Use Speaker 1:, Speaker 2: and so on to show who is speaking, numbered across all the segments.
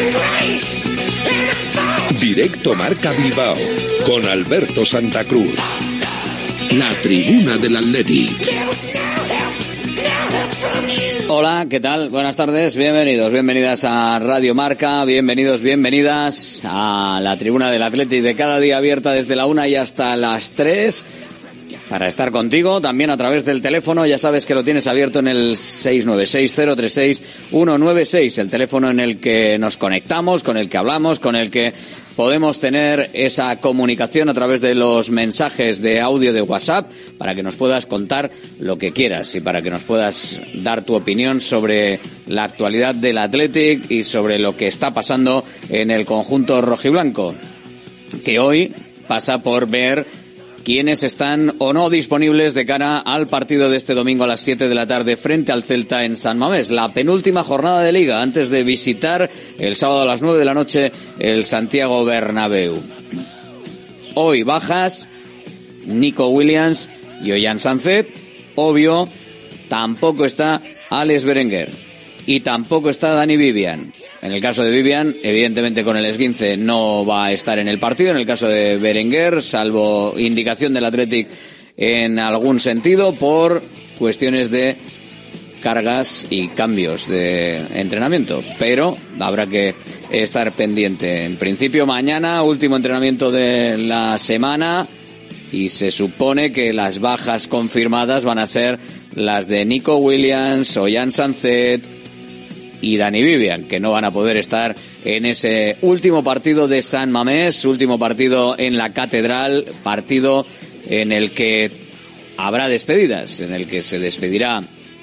Speaker 1: Directo Marca Bilbao con Alberto Santa Cruz. La tribuna del Athletic.
Speaker 2: Hola, ¿qué tal? Buenas tardes, bienvenidos, bienvenidas a Radio Marca, bienvenidos, bienvenidas a la tribuna del Athletic de cada día, abierta desde la 1 y hasta las 3, para estar contigo, también a través del teléfono. Ya sabes que lo tienes abierto en el 696-036-196, el teléfono en el que nos conectamos, con el que hablamos, con el que podemos tener esa comunicación a través de los mensajes de audio de WhatsApp, para que nos puedas contar lo que quieras y para que nos puedas dar tu opinión sobre la actualidad del Athletic y sobre lo que está pasando en el conjunto rojiblanco, que hoy pasa por ver quiénes están o no disponibles de cara al partido de este domingo a las 7 de la tarde frente al Celta en San Mamés, la penúltima jornada de Liga antes de visitar el sábado a las 9 de la noche el Santiago Bernabéu. Hoy bajas: Nico Williams y Ollán Sancet. Obvio, tampoco está Alex Berenguer y tampoco está Dani Vivian. En el caso de Vivian, evidentemente con el esguince no va a estar en el partido. En el caso de Berenguer, salvo indicación del Athletic en algún sentido, por cuestiones de cargas y cambios de entrenamiento. Pero habrá que estar pendiente. En principio mañana, último entrenamiento de la semana, y se supone que las bajas confirmadas van a ser las de Nico Williams, Ollán Sancet y Dani Vivian, que no van a poder estar en ese último partido de San Mamés, último partido en la Catedral, partido en el que habrá despedidas, en el que se despedirá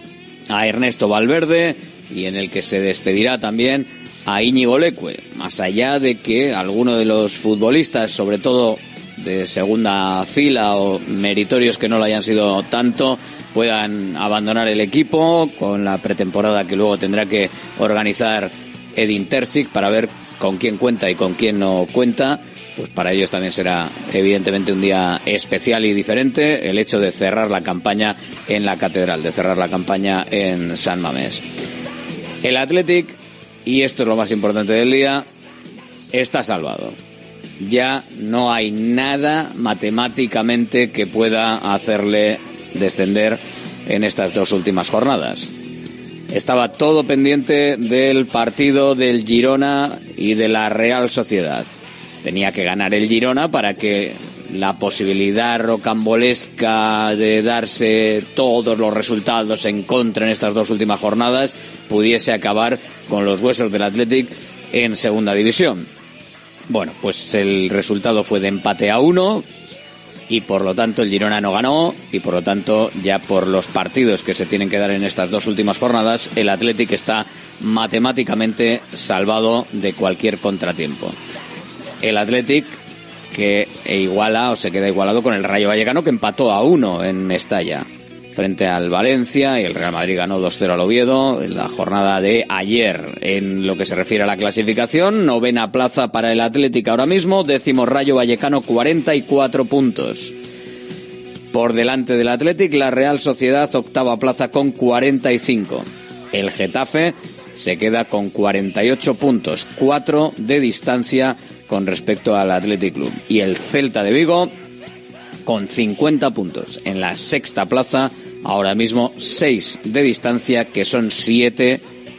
Speaker 2: a Ernesto Valverde y en el que se despedirá también a Íñigo Leque, más allá de que alguno de los futbolistas, sobre todo de segunda fila o meritorios que no lo hayan sido tanto, puedan abandonar el equipo con la pretemporada que luego tendrá que organizar Edin Terzic para ver con quién cuenta y con quién no cuenta. Pues para ellos también será evidentemente un día especial y diferente el hecho de cerrar la campaña en la Catedral, de cerrar la campaña en San Mamés. El Athletic, y esto es lo más importante del día, está salvado. Ya no hay nada matemáticamente que pueda hacerle descender en estas dos últimas jornadas. Estaba todo pendiente del partido del Girona y de la Real Sociedad. Tenía que ganar el Girona para que la posibilidad rocambolesca de darse todos los resultados en contra en estas dos últimas jornadas pudiese acabar con los huesos del Athletic en segunda división. Bueno, pues el resultado fue de empate a 1 y por lo tanto el Girona no ganó, y por lo tanto ya por los partidos que se tienen que dar en estas dos últimas jornadas el Athletic está matemáticamente salvado de cualquier contratiempo. El Athletic que iguala o se queda igualado con el Rayo Vallecano, que empató a 1 en Mestalla frente al Valencia, y el Real Madrid ganó 2-0 al Oviedo en la jornada de ayer. En lo que se refiere a la clasificación, 9ª plaza para el Athletic ahora mismo, 10º Rayo Vallecano, 44 puntos. Por delante del Athletic, la Real Sociedad, 8ª plaza con 45. El Getafe se queda con 48 puntos, 4 de distancia con respecto al Athletic Club. Y el Celta de Vigo con 50 puntos en la 6ª plaza, ahora mismo 6 de distancia, que son 7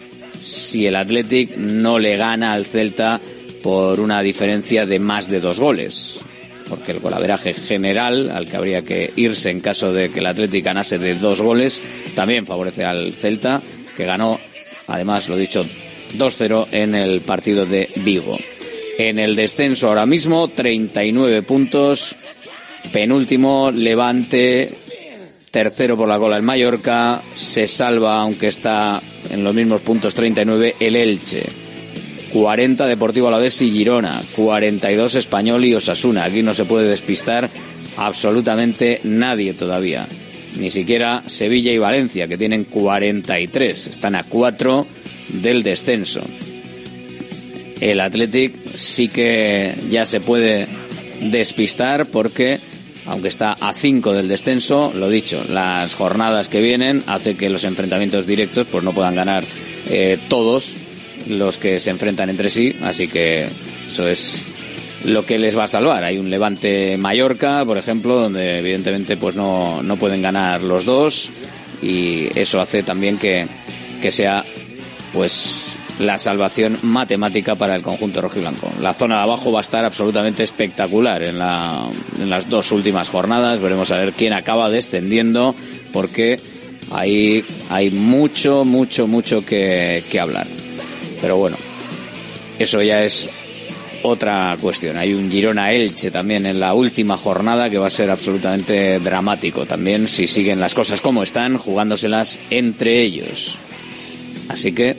Speaker 2: si el Athletic no le gana al Celta por una diferencia de más de 2 goles, porque el golaveraje general al que habría que irse en caso de que el Athletic ganase de 2 goles también favorece al Celta, que ganó, además lo dicho, 2-0 en el partido de Vigo. En el descenso ahora mismo 39 puntos, penúltimo Levante, tercero por la cola el Mallorca, se salva, aunque está en los mismos puntos, 39 el Elche, 40 Deportivo Alavés y Girona, 42 Español y Osasuna. Aquí no se puede despistar absolutamente nadie todavía, ni siquiera Sevilla y Valencia, que tienen 43, están a 4 del descenso. El Athletic sí que ya se puede despistar porque, aunque está a 5 del descenso, lo dicho, las jornadas que vienen hace que los enfrentamientos directos pues no puedan ganar todos, los que se enfrentan entre sí, así que eso es lo que les va a salvar. Hay un Levante-Mallorca, por ejemplo, donde evidentemente pues no pueden ganar los dos, y eso hace también que sea pues la salvación matemática para el conjunto rojiblanco. La zona de abajo va a estar absolutamente espectacular en las dos últimas jornadas. Veremos a ver quién acaba descendiendo, porque ahí hay mucho que hablar. Pero bueno, eso ya es otra cuestión. Hay un Girona-Elche también en la última jornada que va a ser absolutamente dramático también, si siguen las cosas como están, jugándoselas entre ellos. Así que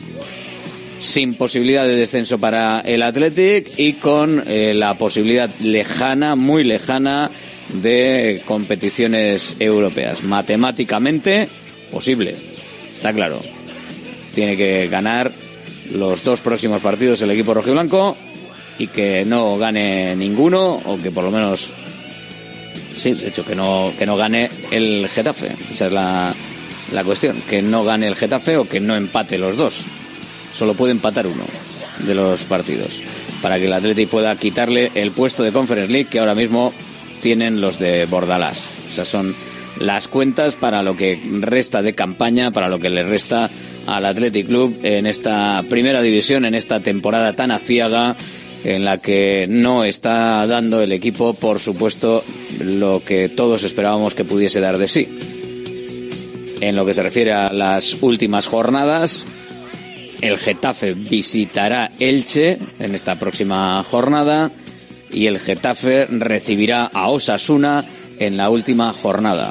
Speaker 2: sin posibilidad de descenso para el Athletic, y con la posibilidad lejana, muy lejana, de competiciones europeas. Matemáticamente posible, está claro. Tiene que ganar los dos próximos partidos el equipo rojiblanco, y que no gane ninguno, o que por lo menos, sí, de hecho, que no gane el Getafe. Esa es la cuestión, que no gane el Getafe o que no empate los dos. Solo puede empatar uno de los partidos para que el Athletic pueda quitarle el puesto de Conference League que ahora mismo tienen los de Bordalás. O sea, son las cuentas para lo que resta de campaña, para lo que le resta al Athletic Club en esta primera división, en esta temporada tan aciaga, en la que no está dando el equipo, por supuesto, lo que todos esperábamos que pudiese dar de sí. En lo que se refiere a las últimas jornadas, el Getafe visitará Elche en esta próxima jornada, y el Getafe recibirá a Osasuna en la última jornada.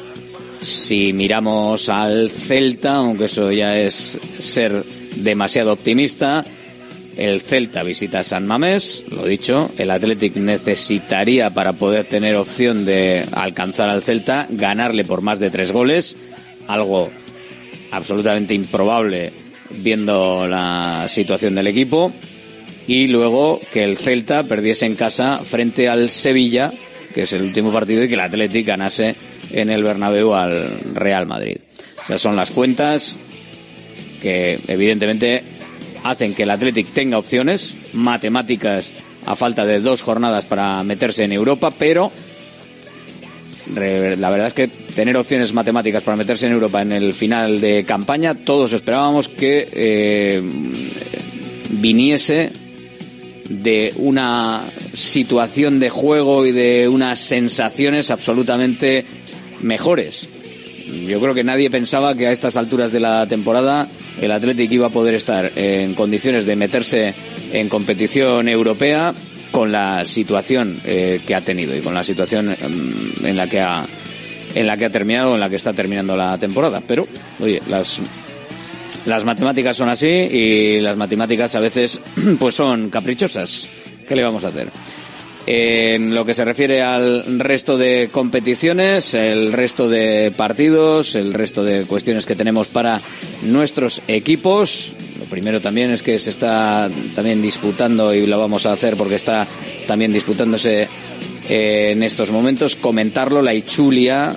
Speaker 2: Si miramos al Celta, aunque eso ya es ser demasiado optimista, el Celta visita San Mamés, lo dicho. El Athletic necesitaría, para poder tener opción de alcanzar al Celta, ganarle por más de 3 goles, algo absolutamente improbable viendo la situación del equipo, y luego que el Celta perdiese en casa frente al Sevilla, que es el último partido, y que el Athletic ganase en el Bernabéu al Real Madrid. O sea, son las cuentas que evidentemente hacen que el Athletic tenga opciones matemáticas a falta de 2 jornadas para meterse en Europa, pero la verdad es que tener opciones matemáticas para meterse en Europa en el final de campaña, todos esperábamos que viniese de una situación de juego y de unas sensaciones absolutamente mejores. Yo creo que nadie pensaba que a estas alturas de la temporada el Athletic iba a poder estar en condiciones de meterse en competición europea con la situación que ha tenido y con la situación en la que ha terminado, en la que está terminando la temporada. Pero, oye, las matemáticas son así, y las matemáticas a veces pues son caprichosas. ¿Qué le vamos a hacer? En lo que se refiere al resto de competiciones, el resto de partidos, el resto de cuestiones que tenemos para nuestros equipos, lo primero también es que se está también disputando, y lo vamos a hacer porque está también disputándose en estos momentos, comentarlo, la Ichulia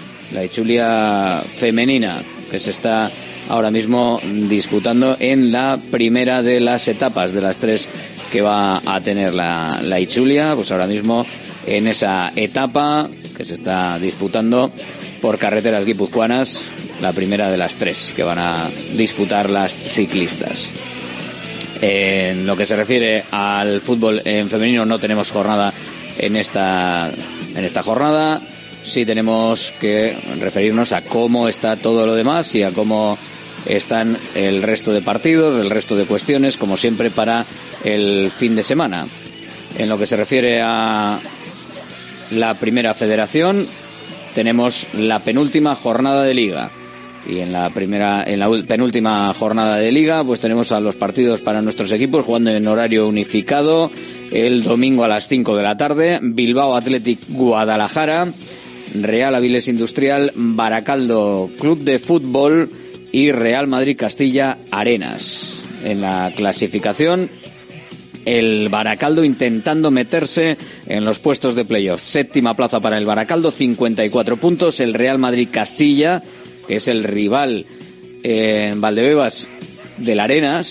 Speaker 2: femenina, que se está ahora mismo disputando en la primera de las etapas, de las 3 que va a tener la Ichulia, pues ahora mismo en esa etapa que se está disputando por carreteras guipuzcoanas, la primera de las 3 que van a disputar las ciclistas. En lo que se refiere al fútbol en femenino, no tenemos jornada en esta jornada. Sí tenemos que referirnos a cómo está todo lo demás y a cómo están el resto de partidos, el resto de cuestiones, como siempre, para el fin de semana. En lo que se refiere a la Primera Federación, tenemos la penúltima jornada de Liga. Y en la penúltima jornada de Liga, pues tenemos a los partidos para nuestros equipos jugando en horario unificado. El domingo a las 5 de la tarde, Bilbao Athletic Guadalajara, Real Avilés Industrial Baracaldo Club de Fútbol y Real Madrid Castilla Arenas. En la clasificación, el Baracaldo intentando meterse en los puestos de playoff. 7ª plaza para el Baracaldo, 54 puntos. El Real Madrid Castilla, que es el rival en Valdebebas del Arenas,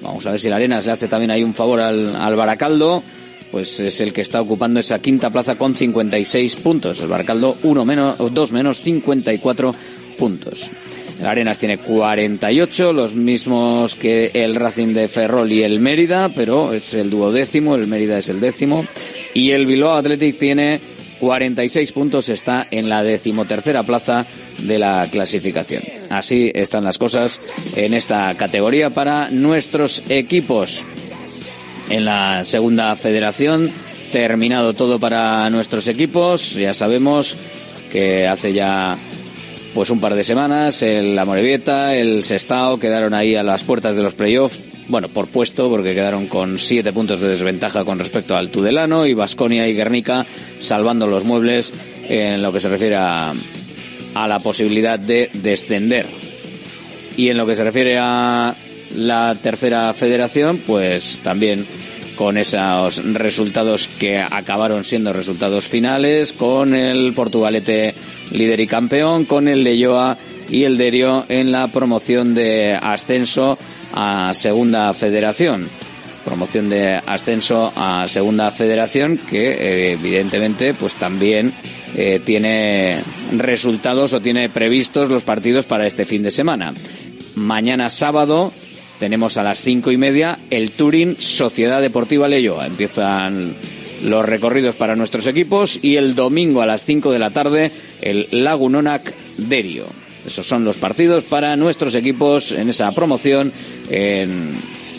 Speaker 2: Vamos a ver si el Arenas le hace también ahí un favor al Baracaldo. Pues es el que está ocupando esa quinta plaza con 56 puntos. El Baracaldo 2 menos 54 puntos. El Arenas tiene 48, los mismos que el Racing de Ferrol y el Mérida, pero es el 12º, el Mérida es el 10º. Y el Bilbao Athletic tiene 46 puntos, está en la 13ª plaza de la clasificación. Así están las cosas en esta categoría para nuestros equipos. En la segunda federación, terminado todo para nuestros equipos. Ya sabemos que hace ya pues un par de semanas el Amorebieta, el Sestao quedaron ahí a las puertas de los playoffs. Bueno, por puesto, porque quedaron con 7 puntos de desventaja con respecto al Tudelano, y Baskonia y Guernica salvando los muebles en lo que se refiere a la posibilidad de descender. Y en lo que se refiere a la tercera federación, pues también con esos resultados que acabaron siendo resultados finales, con el Portugalete líder y campeón, con el Leioa y el Derio en la promoción de ascenso a segunda federación. Promoción de ascenso a segunda federación que evidentemente pues también tiene resultados o tiene previstos los partidos para este fin de semana. Mañana sábado tenemos a las 5:30 el Turín Sociedad Deportiva Leioa. Empiezan los recorridos para nuestros equipos, y el domingo a las 5 de la tarde el Lagunonac Derio. Esos son los partidos para nuestros equipos en esa promoción en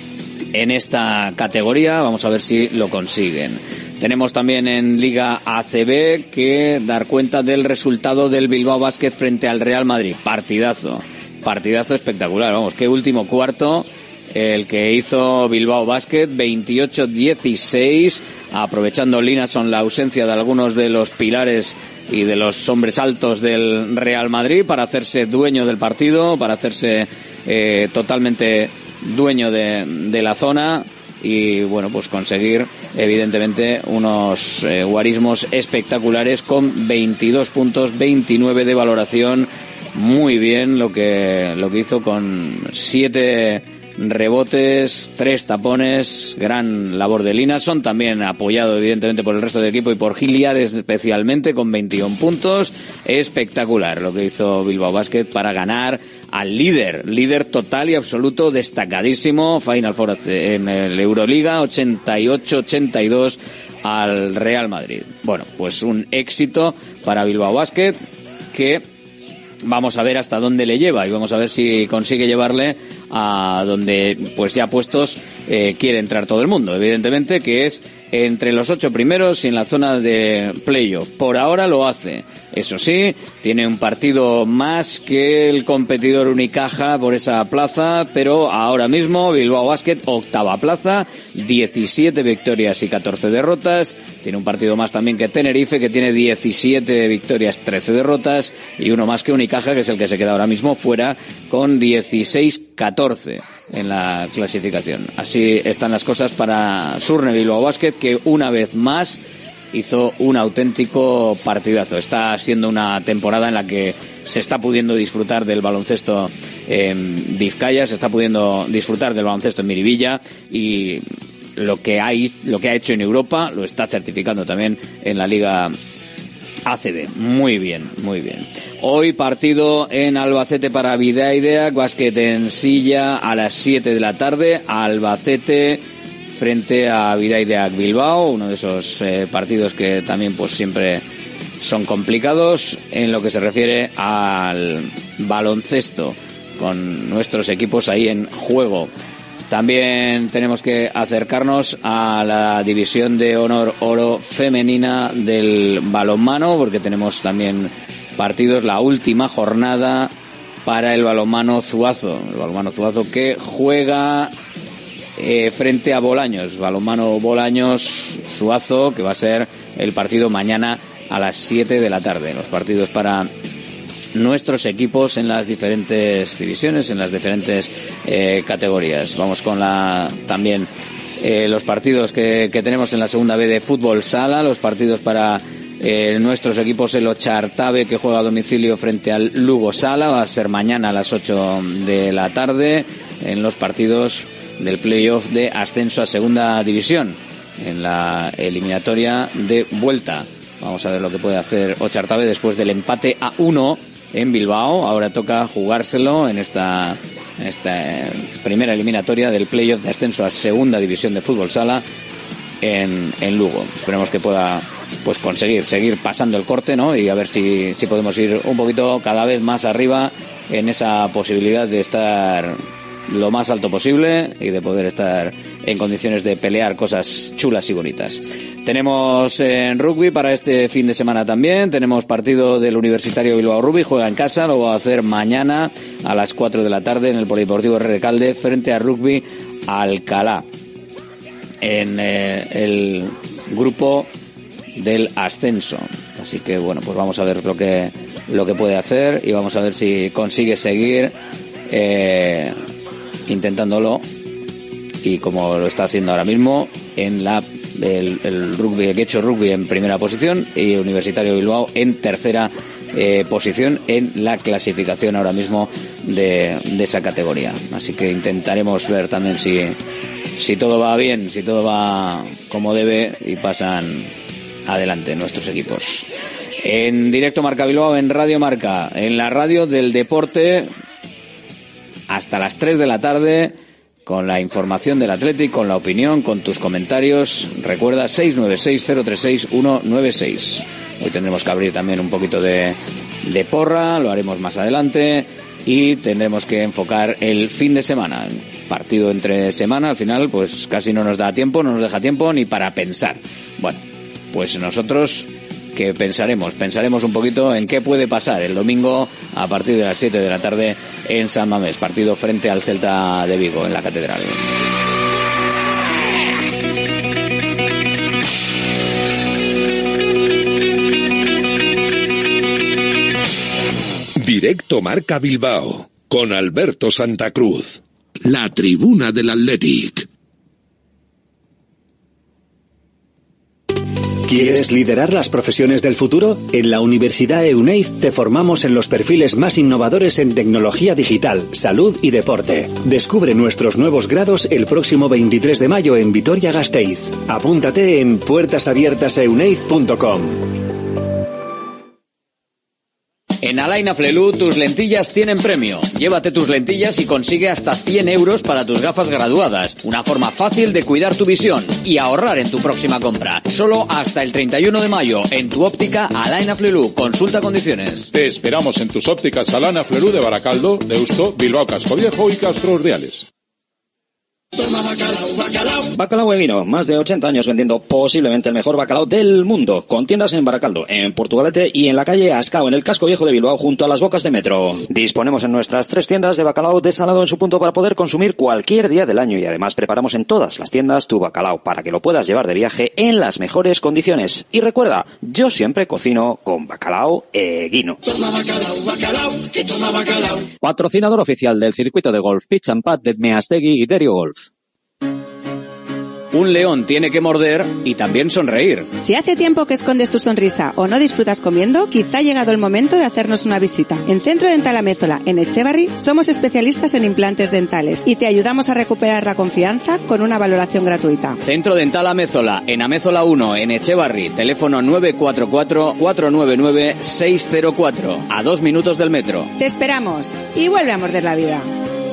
Speaker 2: esta categoría. Vamos a ver si lo consiguen. Tenemos también en Liga ACB que dar cuenta del resultado del Bilbao Basket frente al Real Madrid. Partidazo espectacular, vamos, qué último cuarto el que hizo Bilbao Basket, 28-16, aprovechando Linason la ausencia de algunos de los pilares y de los hombres altos del Real Madrid para hacerse dueño del partido, para hacerse totalmente dueño de la zona, y bueno, pues conseguir evidentemente unos guarismos espectaculares con 22 puntos, 29 de valoración. Muy bien lo que hizo con 7 rebotes, 3 tapones, gran labor de Linason, también apoyado evidentemente por el resto del equipo y por Giliares especialmente, con 21 puntos. Espectacular lo que hizo Bilbao Basket para ganar al líder total y absoluto, destacadísimo, Final Four en el Euroliga, 88-82 al Real Madrid. Bueno, pues un éxito para Bilbao Basket que vamos a ver hasta dónde le lleva, y vamos a ver si consigue llevarle a donde pues ya puestos quiere entrar todo el mundo, evidentemente, que es entre los 8 primeros y en la zona de playoff. Por ahora lo hace. Eso sí, tiene un partido más que el competidor Unicaja por esa plaza, pero ahora mismo Bilbao Basket, 8ª plaza, 17 victorias y 14 derrotas. Tiene un partido más también que Tenerife, que tiene 17 victorias, 13 derrotas, y uno más que Unicaja, que es el que se queda ahora mismo fuera con 16-14 en la clasificación. Así están las cosas para Surne Bilbao Basket, que una vez más hizo un auténtico partidazo. Está siendo una temporada en la que se está pudiendo disfrutar del baloncesto en Vizcaya, se está pudiendo disfrutar del baloncesto en Miribilla, y lo que ha hecho en Europa lo está certificando también en la Liga ACB. Muy bien, muy bien. Hoy partido en Albacete para Bidaideak Basket en Silla a las 7 de la tarde. Albacete frente a Bidaideak Bilbao, uno de esos partidos que también pues siempre son complicados en lo que se refiere al baloncesto, con nuestros equipos ahí en juego. También tenemos que acercarnos a la división de honor oro femenina del balonmano, porque tenemos también partidos, la última jornada para el balonmano Zuazo. El balonmano Zuazo que juega frente a Bolaños. Balonmano Bolaños Zuazo, que va a ser el partido mañana a las 7 de la tarde. Los partidos para nuestros equipos en las diferentes divisiones, en las diferentes categorías. Vamos con también los partidos que tenemos en la segunda B de fútbol sala, los partidos para nuestros equipos. El Ochartabe, que juega a domicilio frente al Lugo Sala, va a ser mañana a las 8 de la tarde. en los partidos del playoff de ascenso a segunda división, en la eliminatoria de vuelta. Vamos a ver lo que puede hacer Otxartabe después del empate a 1 en Bilbao. Ahora toca jugárselo en esta primera eliminatoria del playoff de ascenso a segunda división de fútbol sala en Lugo. Esperemos que pueda pues conseguir seguir pasando el corte, ¿no? Y a ver si podemos ir un poquito cada vez más arriba en esa posibilidad de estar lo más alto posible y de poder estar en condiciones de pelear cosas chulas y bonitas. Tenemos en rugby para este fin de semana también. Tenemos partido del Universitario Bilbao Rugby, juega en casa, lo va a hacer mañana a las 4 de la tarde en el Polideportivo Recalde frente a Rugby Alcalá, en el grupo del ascenso. Así que bueno, pues vamos a ver lo que puede hacer y vamos a ver si consigue seguir intentándolo, y como lo está haciendo ahora mismo en el rugby, el Guecho Rugby en primera posición y Universitario Bilbao en tercera posición en la clasificación ahora mismo de esa categoría. Así que intentaremos ver también si todo va bien, si todo va como debe y pasan adelante nuestros equipos. En directo Marca Bilbao, en Radio Marca, en la radio del deporte, hasta las 3 de la tarde, con la información del Athletic, con la opinión, con tus comentarios. Recuerda, 696-036-196. Hoy tendremos que abrir también un poquito de porra, lo haremos más adelante, y tendremos que enfocar el fin de semana. Partido entre semana, al final, pues casi no nos da tiempo, no nos deja tiempo ni para pensar. Bueno, pues nosotros que pensaremos un poquito en qué puede pasar el domingo a partir de las 7 de la tarde en San Mamés, partido frente al Celta de Vigo en la Catedral.
Speaker 1: Directo Marca Bilbao con Alberto Santa Cruz, la tribuna del Athletic.
Speaker 3: ¿Quieres liderar las profesiones del futuro? En la Universidad Euneiz te formamos en los perfiles más innovadores en tecnología digital, salud y deporte. Descubre nuestros nuevos grados el próximo 23 de mayo en Vitoria-Gasteiz. Apúntate en puertasabiertaseuneiz.com.
Speaker 2: En Alain Flelu tus lentillas tienen premio. Llévate tus lentillas y consigue hasta 100 euros para tus gafas graduadas. Una forma fácil de cuidar tu visión y ahorrar en tu próxima compra. Solo hasta el 31 de mayo en tu óptica Alain Flelu. Consulta condiciones.
Speaker 4: Te esperamos en tus ópticas Alain Flelu de Baracaldo, Deusto, Bilbao Casco Viejo y Castro Urdiales.
Speaker 5: Bacalao Eguino, más de 80 años vendiendo posiblemente el mejor bacalao del mundo, con tiendas en Baracaldo, en Portugalete y en la calle Ascao, en el casco viejo de Bilbao, junto a las bocas de metro. Disponemos en nuestras 3 tiendas de bacalao desalado en su punto para poder consumir cualquier día del año, y además preparamos en todas las tiendas tu bacalao para que lo puedas llevar de viaje en las mejores condiciones. Y recuerda, yo siempre cocino con Bacalao Eguino.
Speaker 6: Toma bacalao, bacalao, que toma bacalao.
Speaker 5: Patrocinador oficial del circuito de golf Pitch and Pad de Meastegui y Derio Golf.
Speaker 2: Un león tiene que morder y también sonreír.
Speaker 7: Si hace tiempo que escondes tu sonrisa o no disfrutas comiendo, quizá ha llegado el momento de hacernos una visita. En Centro Dental Amézola, en Etxebarri, somos especialistas en implantes dentales y te ayudamos a recuperar la confianza con una valoración gratuita.
Speaker 2: Centro Dental Amézola, en Amézola 1, en Etxebarri, teléfono 944-499-604, a 2 minutos del metro.
Speaker 7: Te esperamos y vuelve a morder la vida.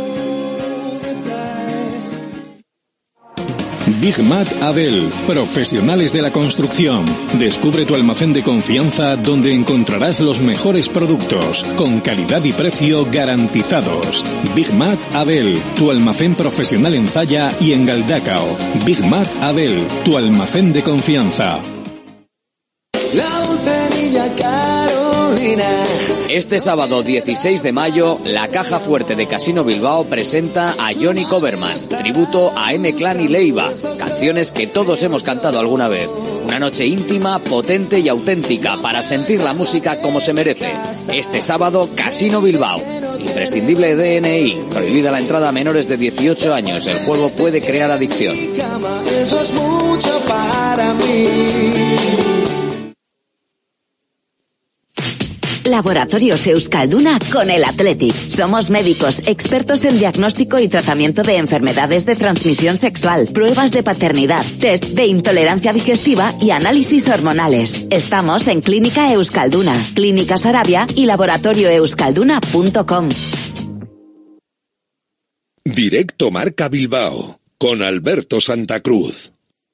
Speaker 8: Big Mac Abel, profesionales de la construcción. Descubre tu almacén de confianza donde encontrarás los mejores productos, con calidad y precio garantizados. Big Mac Abel, tu almacén profesional en Zalla y en Galdacao. Big Mac Abel, tu almacén de confianza.
Speaker 6: La dulce niña Carolina.
Speaker 2: Este sábado 16 de mayo, la Caja Fuerte de Casino Bilbao presenta a Johnny Coverman, tributo a M-Clan y Leiva, canciones que todos hemos cantado alguna vez. Una noche íntima, potente y auténtica para sentir la música como se merece. Este sábado, Casino Bilbao. Imprescindible DNI, prohibida la entrada a menores de 18 años. El juego puede crear adicción.
Speaker 6: Eso es mucho para mí.
Speaker 9: Laboratorios Euskalduna con el Athletic. Somos médicos expertos en diagnóstico y tratamiento de enfermedades de transmisión sexual, pruebas de paternidad, test de intolerancia digestiva y análisis hormonales. Estamos en Clínica Euskalduna, Clínica Sarabia y laboratorioeuskalduna.com.
Speaker 1: Directo Marca Bilbao con Alberto Santa Cruz.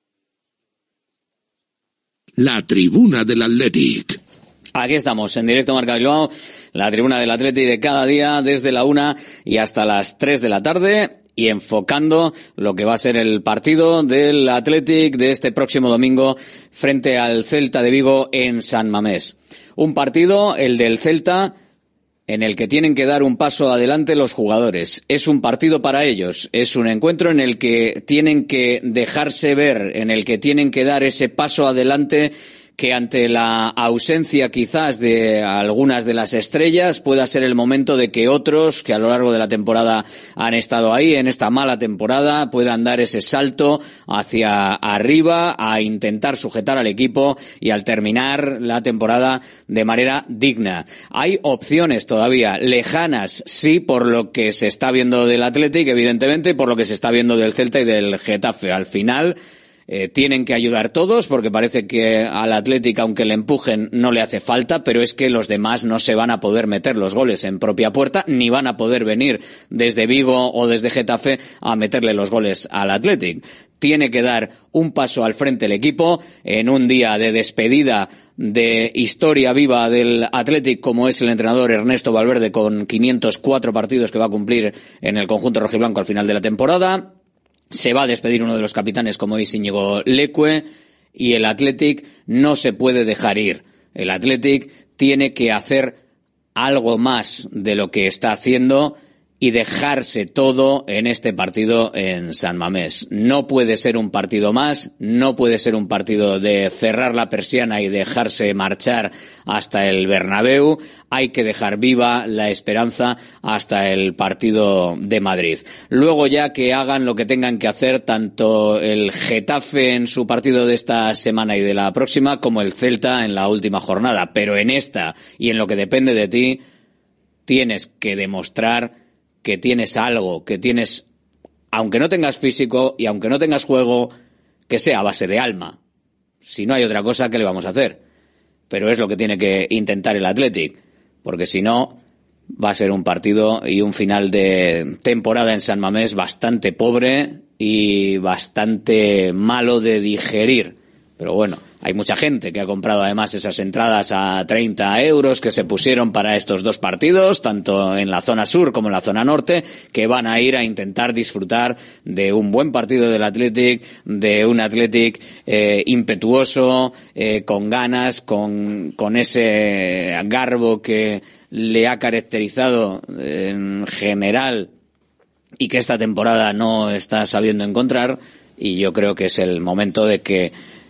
Speaker 1: La tribuna del Athletic.
Speaker 2: Aquí estamos, en Directo Marca Bilbao, la tribuna del Athletic de cada día, desde la 1 y hasta las 3 de la tarde, y enfocando lo que va a ser el partido del Athletic de este próximo domingo frente al Celta de Vigo en San Mamés. Un partido, el del Celta, en el que tienen que dar un paso adelante los jugadores. Es un partido para ellos, es un encuentro en el que tienen que dejarse ver, en el que tienen que dar ese paso adelante que ante la ausencia quizás de algunas de las estrellas pueda ser el momento de que otros que a lo largo de la temporada han estado ahí en esta mala temporada puedan dar ese salto hacia arriba a intentar sujetar al equipo y al terminar la temporada de manera digna. Hay opciones todavía lejanas, sí, por lo que se está viendo del Athletic, evidentemente, y por lo que se está viendo del Celta y del Getafe. Al final tienen que ayudar todos, porque parece que al Athletic, aunque le empujen, no le hace falta, pero es que los demás no se van a poder meter los goles en propia puerta, ni van a poder venir desde Vigo o desde Getafe a meterle los goles al Athletic. Tiene que dar un paso al frente el equipo en un día de despedida de historia viva del Athletic, como es el entrenador Ernesto Valverde, con 504 partidos que va a cumplir en el conjunto rojiblanco al final de la temporada. Se va a despedir uno de los capitanes, como es Íñigo Leque, y el Athletic no se puede dejar ir. El Athletic tiene que hacer algo más de lo que está haciendo y dejarse todo en este partido en San Mamés. No puede ser un partido más, no puede ser un partido de cerrar la persiana y dejarse marchar hasta el Bernabéu. Hay que dejar viva la esperanza hasta el partido de Madrid. Luego ya que hagan lo que tengan que hacer tanto el Getafe en su partido de esta semana y de la próxima, como el Celta en la última jornada. Pero en esta y en lo que depende de ti, tienes que demostrar que tienes algo, que tienes, aunque no tengas físico y aunque no tengas juego, que sea a base de alma. Si no hay otra cosa, ¿qué le vamos a hacer? Pero es lo que tiene que intentar el Athletic, porque si no, va a ser un partido y un final de temporada en San Mamés bastante pobre y bastante malo de digerir. Pero bueno, hay mucha gente que ha comprado además esas entradas a 30 euros que se pusieron para estos dos partidos, tanto en la zona sur como en la zona norte, que van a ir a intentar disfrutar de un buen partido del Athletic, de un Athletic impetuoso, con ganas, con ese garbo que le ha caracterizado en general y que esta temporada no está sabiendo encontrar. Y yo creo que es el momento de que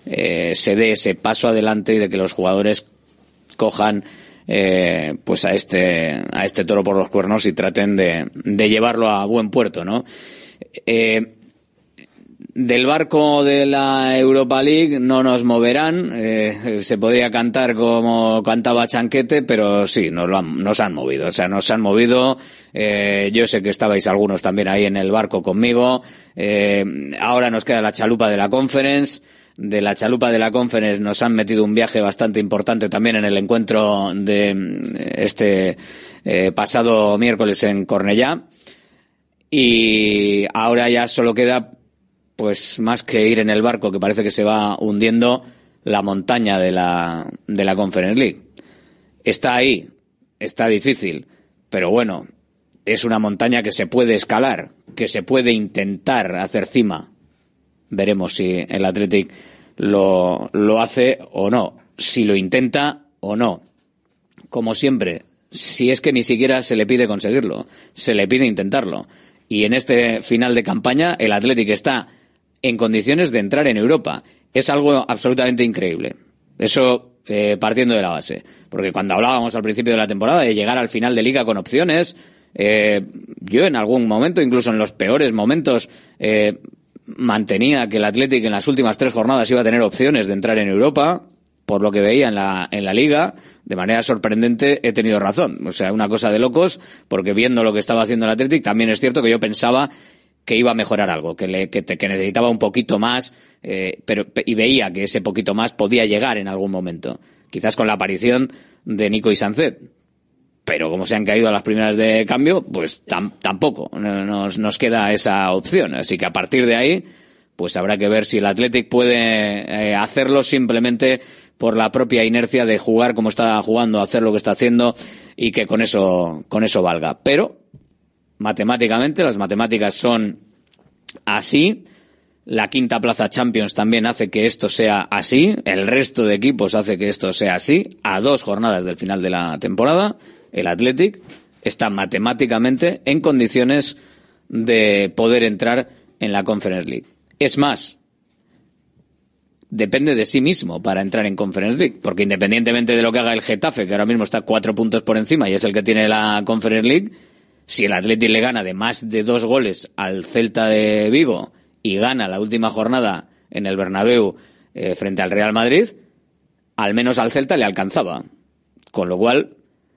Speaker 2: se dé ese paso adelante y de que los jugadores cojan pues a este toro por los cuernos y traten de llevarlo a buen puerto, ¿no? Del barco de la Europa League no nos moverán, se podría cantar como cantaba Chanquete, pero sí, nos han movido, o sea, nos han movido. Yo sé que estabais algunos también ahí en el barco conmigo. Ahora nos queda la chalupa de la Conference. De la chalupa de la Conference nos han metido un viaje bastante importante también en el encuentro de este pasado miércoles en Cornellá, y ahora ya solo queda, pues más que ir en el barco que parece que se va hundiendo, la montaña de la Conference League. Está ahí, está difícil, pero bueno, es una montaña que se puede escalar, que se puede intentar hacer cima. Veremos si el Athletic lo hace o no, si lo intenta o no. Como siempre, si es que ni siquiera se le pide conseguirlo, se le pide intentarlo. Y en este final de campaña el Athletic está en condiciones de entrar en Europa. Es algo absolutamente increíble. Eso partiendo de la base. Porque cuando hablábamos al principio de la temporada de llegar al final de Liga con opciones, yo en algún momento, incluso en los peores momentos, mantenía que el Athletic en las últimas 3 jornadas iba a tener opciones de entrar en Europa. por lo que veía en la Liga, de manera sorprendente he tenido razón. O sea, una cosa de locos, porque viendo lo que estaba haciendo el Athletic, también es cierto que yo pensaba que iba a mejorar algo, que necesitaba un poquito más, y veía que ese poquito más podía llegar en algún momento. Quizás con la aparición de Nico y Sancet. Pero como se han caído a las primeras de cambio, pues tampoco nos queda esa opción. Así que a partir de ahí, pues habrá que ver si el Athletic puede hacerlo simplemente por la propia inercia de jugar como está jugando, hacer lo que está haciendo y que con eso valga. Pero matemáticamente, las matemáticas son así. La quinta plaza Champions también hace que esto sea así. El resto de equipos hace que esto sea así. A 2 jornadas del final de la temporada, el Athletic está matemáticamente en condiciones de poder entrar en la Conference League. Es más, depende de sí mismo para entrar en Conference League, porque independientemente de lo que haga el Getafe, que ahora mismo está 4 puntos por encima y es el que tiene la Conference League, si el Athletic le gana de más de 2 goles al Celta de Vigo y gana la última jornada en el Bernabéu frente al Real Madrid, al menos al Celta le alcanzaba. Con lo cual,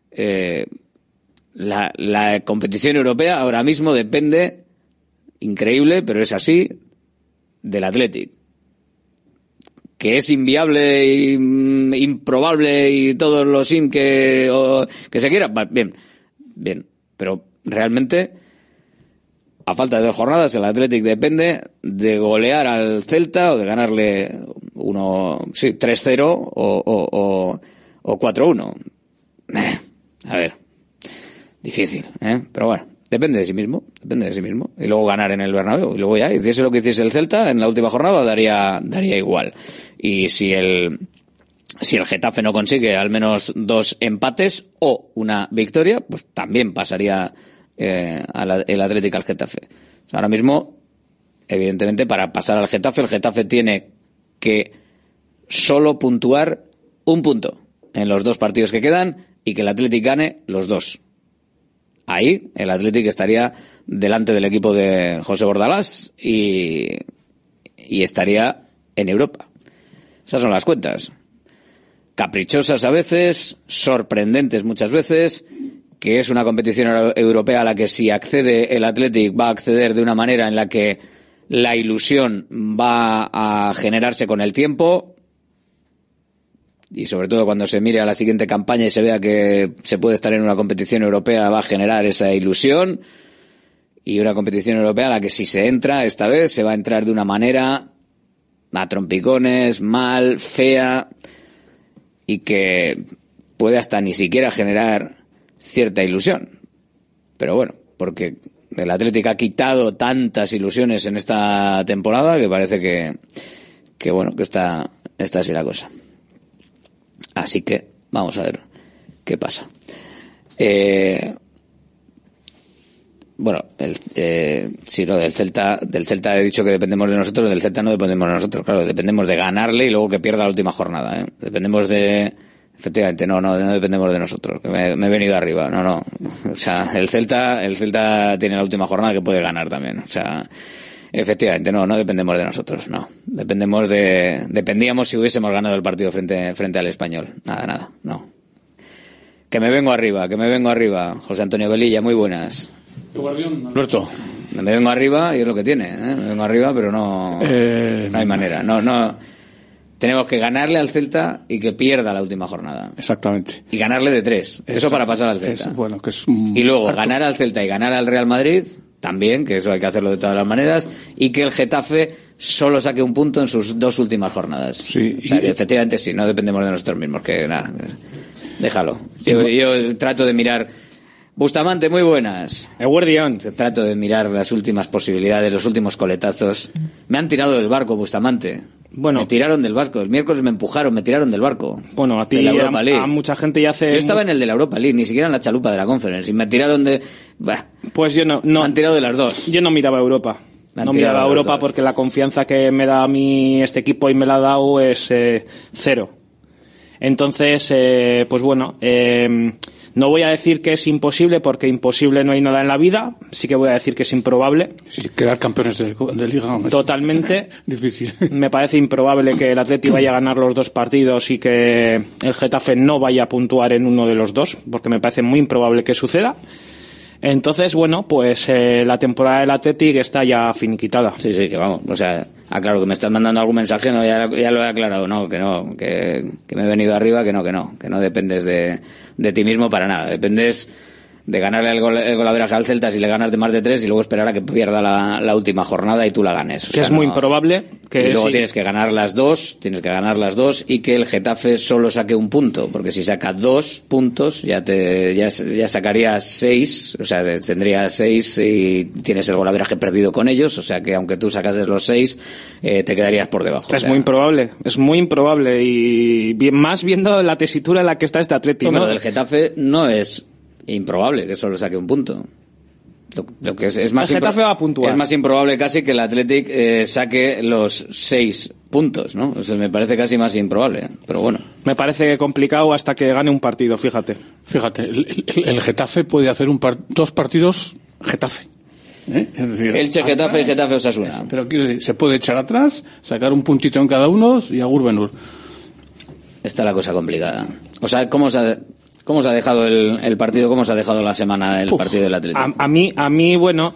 Speaker 2: la competición europea ahora mismo depende, increíble, pero es así, del Athletic. Que es inviable e improbable y todos los que se quiera, bien, pero realmente a falta de 2 jornadas el Athletic depende de golear al Celta o de ganarle 3-0 o 4-1. A ver, difícil, pero bueno, depende de sí mismo. Y luego ganar en el Bernabéu. Y luego ya, hiciese lo que hiciese el Celta en la última jornada, daría igual. Y si el Getafe no consigue al menos 2 empates o una victoria, pues también pasaría el Athletic al Getafe. O sea, ahora mismo, evidentemente, para pasar al Getafe, el Getafe tiene que solo puntuar 1 punto en los 2 partidos que quedan y que el Athletic gane los 2. Ahí el Athletic estaría delante del equipo de José Bordalás y estaría en Europa. Esas son las cuentas. Caprichosas a veces, sorprendentes muchas veces, que es una competición europea a la que si accede el Athletic va a acceder de una manera en la que la ilusión va a generarse con el tiempo. Y sobre todo cuando se mire a la siguiente campaña y se vea que se puede estar en una competición europea, va a generar esa ilusión. Y una competición europea a la que si se entra, esta vez se va a entrar de una manera a trompicones, mal, fea, y que puede hasta ni siquiera generar cierta ilusión. Pero bueno, porque el Atlético ha quitado tantas ilusiones en esta temporada que parece que bueno, que está así la cosa. Así que vamos a ver qué pasa. Bueno, si no, del Celta he dicho que dependemos de nosotros, del Celta no dependemos de nosotros, claro, dependemos de ganarle y luego que pierda la última jornada, Dependemos de, efectivamente, no dependemos de nosotros, que me he venido arriba, no, o sea, el Celta tiene la última jornada que puede ganar también, o sea, efectivamente, no dependemos de nosotros, no, dependíamos si hubiésemos ganado el partido frente al Español, nada, no. Que me vengo arriba, José Antonio Velilla, muy buenas.
Speaker 10: Alberto.
Speaker 2: Me vengo arriba y es lo que tiene, me vengo arriba, pero no hay manera, no. Tenemos que ganarle al Celta y que pierda la última jornada.
Speaker 10: Exactamente.
Speaker 2: Y ganarle de 3, eso para pasar al Celta. Y luego ganar al Celta y ganar al Real Madrid, también, que eso hay que hacerlo de todas las maneras, y que el Getafe solo saque un punto en sus 2 últimas jornadas.
Speaker 10: Sí.
Speaker 2: O sea, que efectivamente sí, no dependemos de nosotros mismos, que nada, déjalo. Yo trato de mirar. Bustamante, muy buenas. Trato de mirar las últimas posibilidades, los últimos coletazos. Me han tirado del barco, Bustamante.
Speaker 11: Bueno,
Speaker 2: me tiraron del barco. El miércoles me empujaron, me tiraron del barco.
Speaker 11: Bueno, a ti a mucha gente ya hace...
Speaker 2: Yo estaba en el de la Europa League, ni siquiera en la chalupa de la Conference. Y me tiraron de...
Speaker 11: Pues yo no.
Speaker 2: Me han tirado de las 2.
Speaker 11: Yo no miraba Europa. No miraba Europa porque la confianza que me da a mí este equipo y me la ha dado es 0. Entonces, pues bueno... No voy a decir que es imposible, porque imposible no hay nada en la vida. Sí que voy a decir que es improbable.
Speaker 10: Sí, crear campeones de Liga.
Speaker 11: Totalmente.
Speaker 10: Difícil.
Speaker 11: Me parece improbable que el Atleti vaya a ganar los 2 partidos y que el Getafe no vaya a puntuar en uno de los 2, porque me parece muy improbable que suceda. Entonces, bueno, pues la temporada del Athletic está ya finiquitada.
Speaker 2: Sí, que vamos, o sea, claro, que me estás mandando algún mensaje, no, ya lo he aclarado, que me he venido arriba, que no dependes de ti mismo para nada, dependes de ganarle el golaveraje al Celta si le ganas de más de 3 y luego esperar a que pierda la última jornada y tú la ganes.
Speaker 11: Que es muy improbable.
Speaker 2: Y luego tienes que ganar las dos y que el Getafe solo saque un punto, porque si saca 2 puntos ya sacaría 6, o sea, tendría 6 y tienes el golaveraje perdido con ellos, o sea que aunque tú sacases los 6 te quedarías por debajo.
Speaker 11: Es muy improbable y más viendo la tesitura en la que está este Atlético.
Speaker 2: Pero del Getafe no es improbable que solo saque un punto. Lo que es más
Speaker 11: el Getafe va a puntuar.
Speaker 2: Es más improbable casi que el Athletic saque los 6 puntos, ¿no? O sea, me parece casi más improbable, pero bueno.
Speaker 11: Me parece complicado hasta que gane un partido, fíjate.
Speaker 10: El Getafe puede hacer 2 partidos Getafe.
Speaker 2: Es decir, Elche, Getafe y Getafe Osasuna.
Speaker 10: Pero quiero decir, se puede echar atrás, sacar un puntito en cada uno y agur benur.
Speaker 2: Está la cosa complicada. O sea, ¿cómo se ha dejado el partido? ¿Cómo se ha dejado la semana el partido del Atlético?
Speaker 11: A mí, bueno,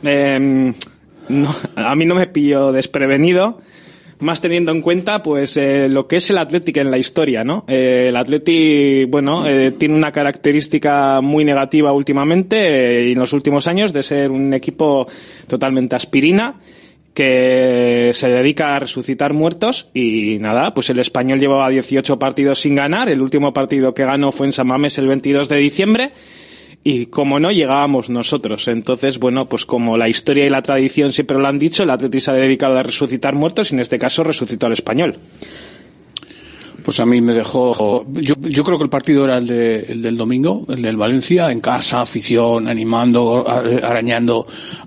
Speaker 11: a mí no me pilló desprevenido, más teniendo en cuenta pues lo que es el Atlético en la historia, ¿no? El Atlético, bueno, tiene una característica muy negativa últimamente y en los últimos años de ser un equipo totalmente aspirina, que se dedica a resucitar muertos y nada, pues el Español llevaba 18 partidos sin ganar, el último partido que ganó fue en San Mamés el 22 de diciembre y como no llegábamos nosotros, entonces bueno, pues como la historia y la tradición siempre lo han dicho, el Atleti se ha dedicado a resucitar muertos y en este caso resucitó al Español.
Speaker 10: Pues a mí me dejó. Yo creo que el partido era el del domingo, el del Valencia, en casa, afición, animando, arañando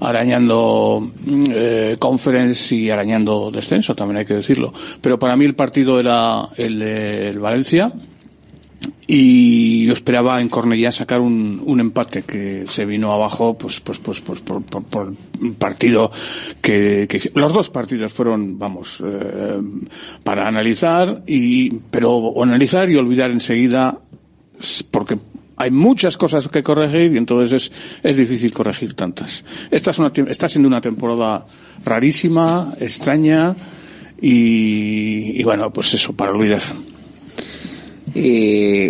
Speaker 10: conference y arañando descenso, también hay que decirlo. Pero para mí el partido era el del Valencia y yo esperaba en Cornellá sacar un empate que se vino abajo por un partido que los 2 partidos fueron para analizar pero analizar y olvidar enseguida, porque hay muchas cosas que corregir y entonces es difícil corregir tantas. Está siendo una temporada rarísima, extraña y bueno, pues eso, para olvidar.
Speaker 2: Y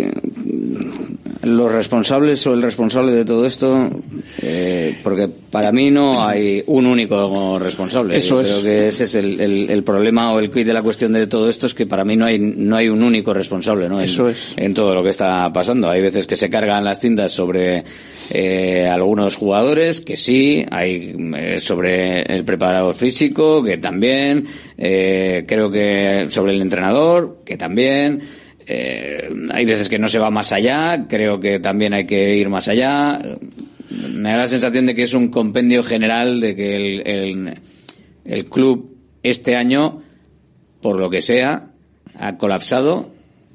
Speaker 2: los responsables o el responsable de todo esto, porque para mí no hay un único responsable.
Speaker 10: Eso
Speaker 2: Creo que ese es el problema o el quid de la cuestión de todo esto, es que para mí no hay un único responsable, ¿no? En todo lo que está pasando. Hay veces que se cargan las cintas sobre algunos jugadores, que sí, hay sobre el preparador físico, que también, creo que sobre el entrenador, que también. Hay veces que no se va más allá, creo que también hay que ir más allá. Me da la sensación de que es un compendio general de que el club este año, por lo que sea, ha colapsado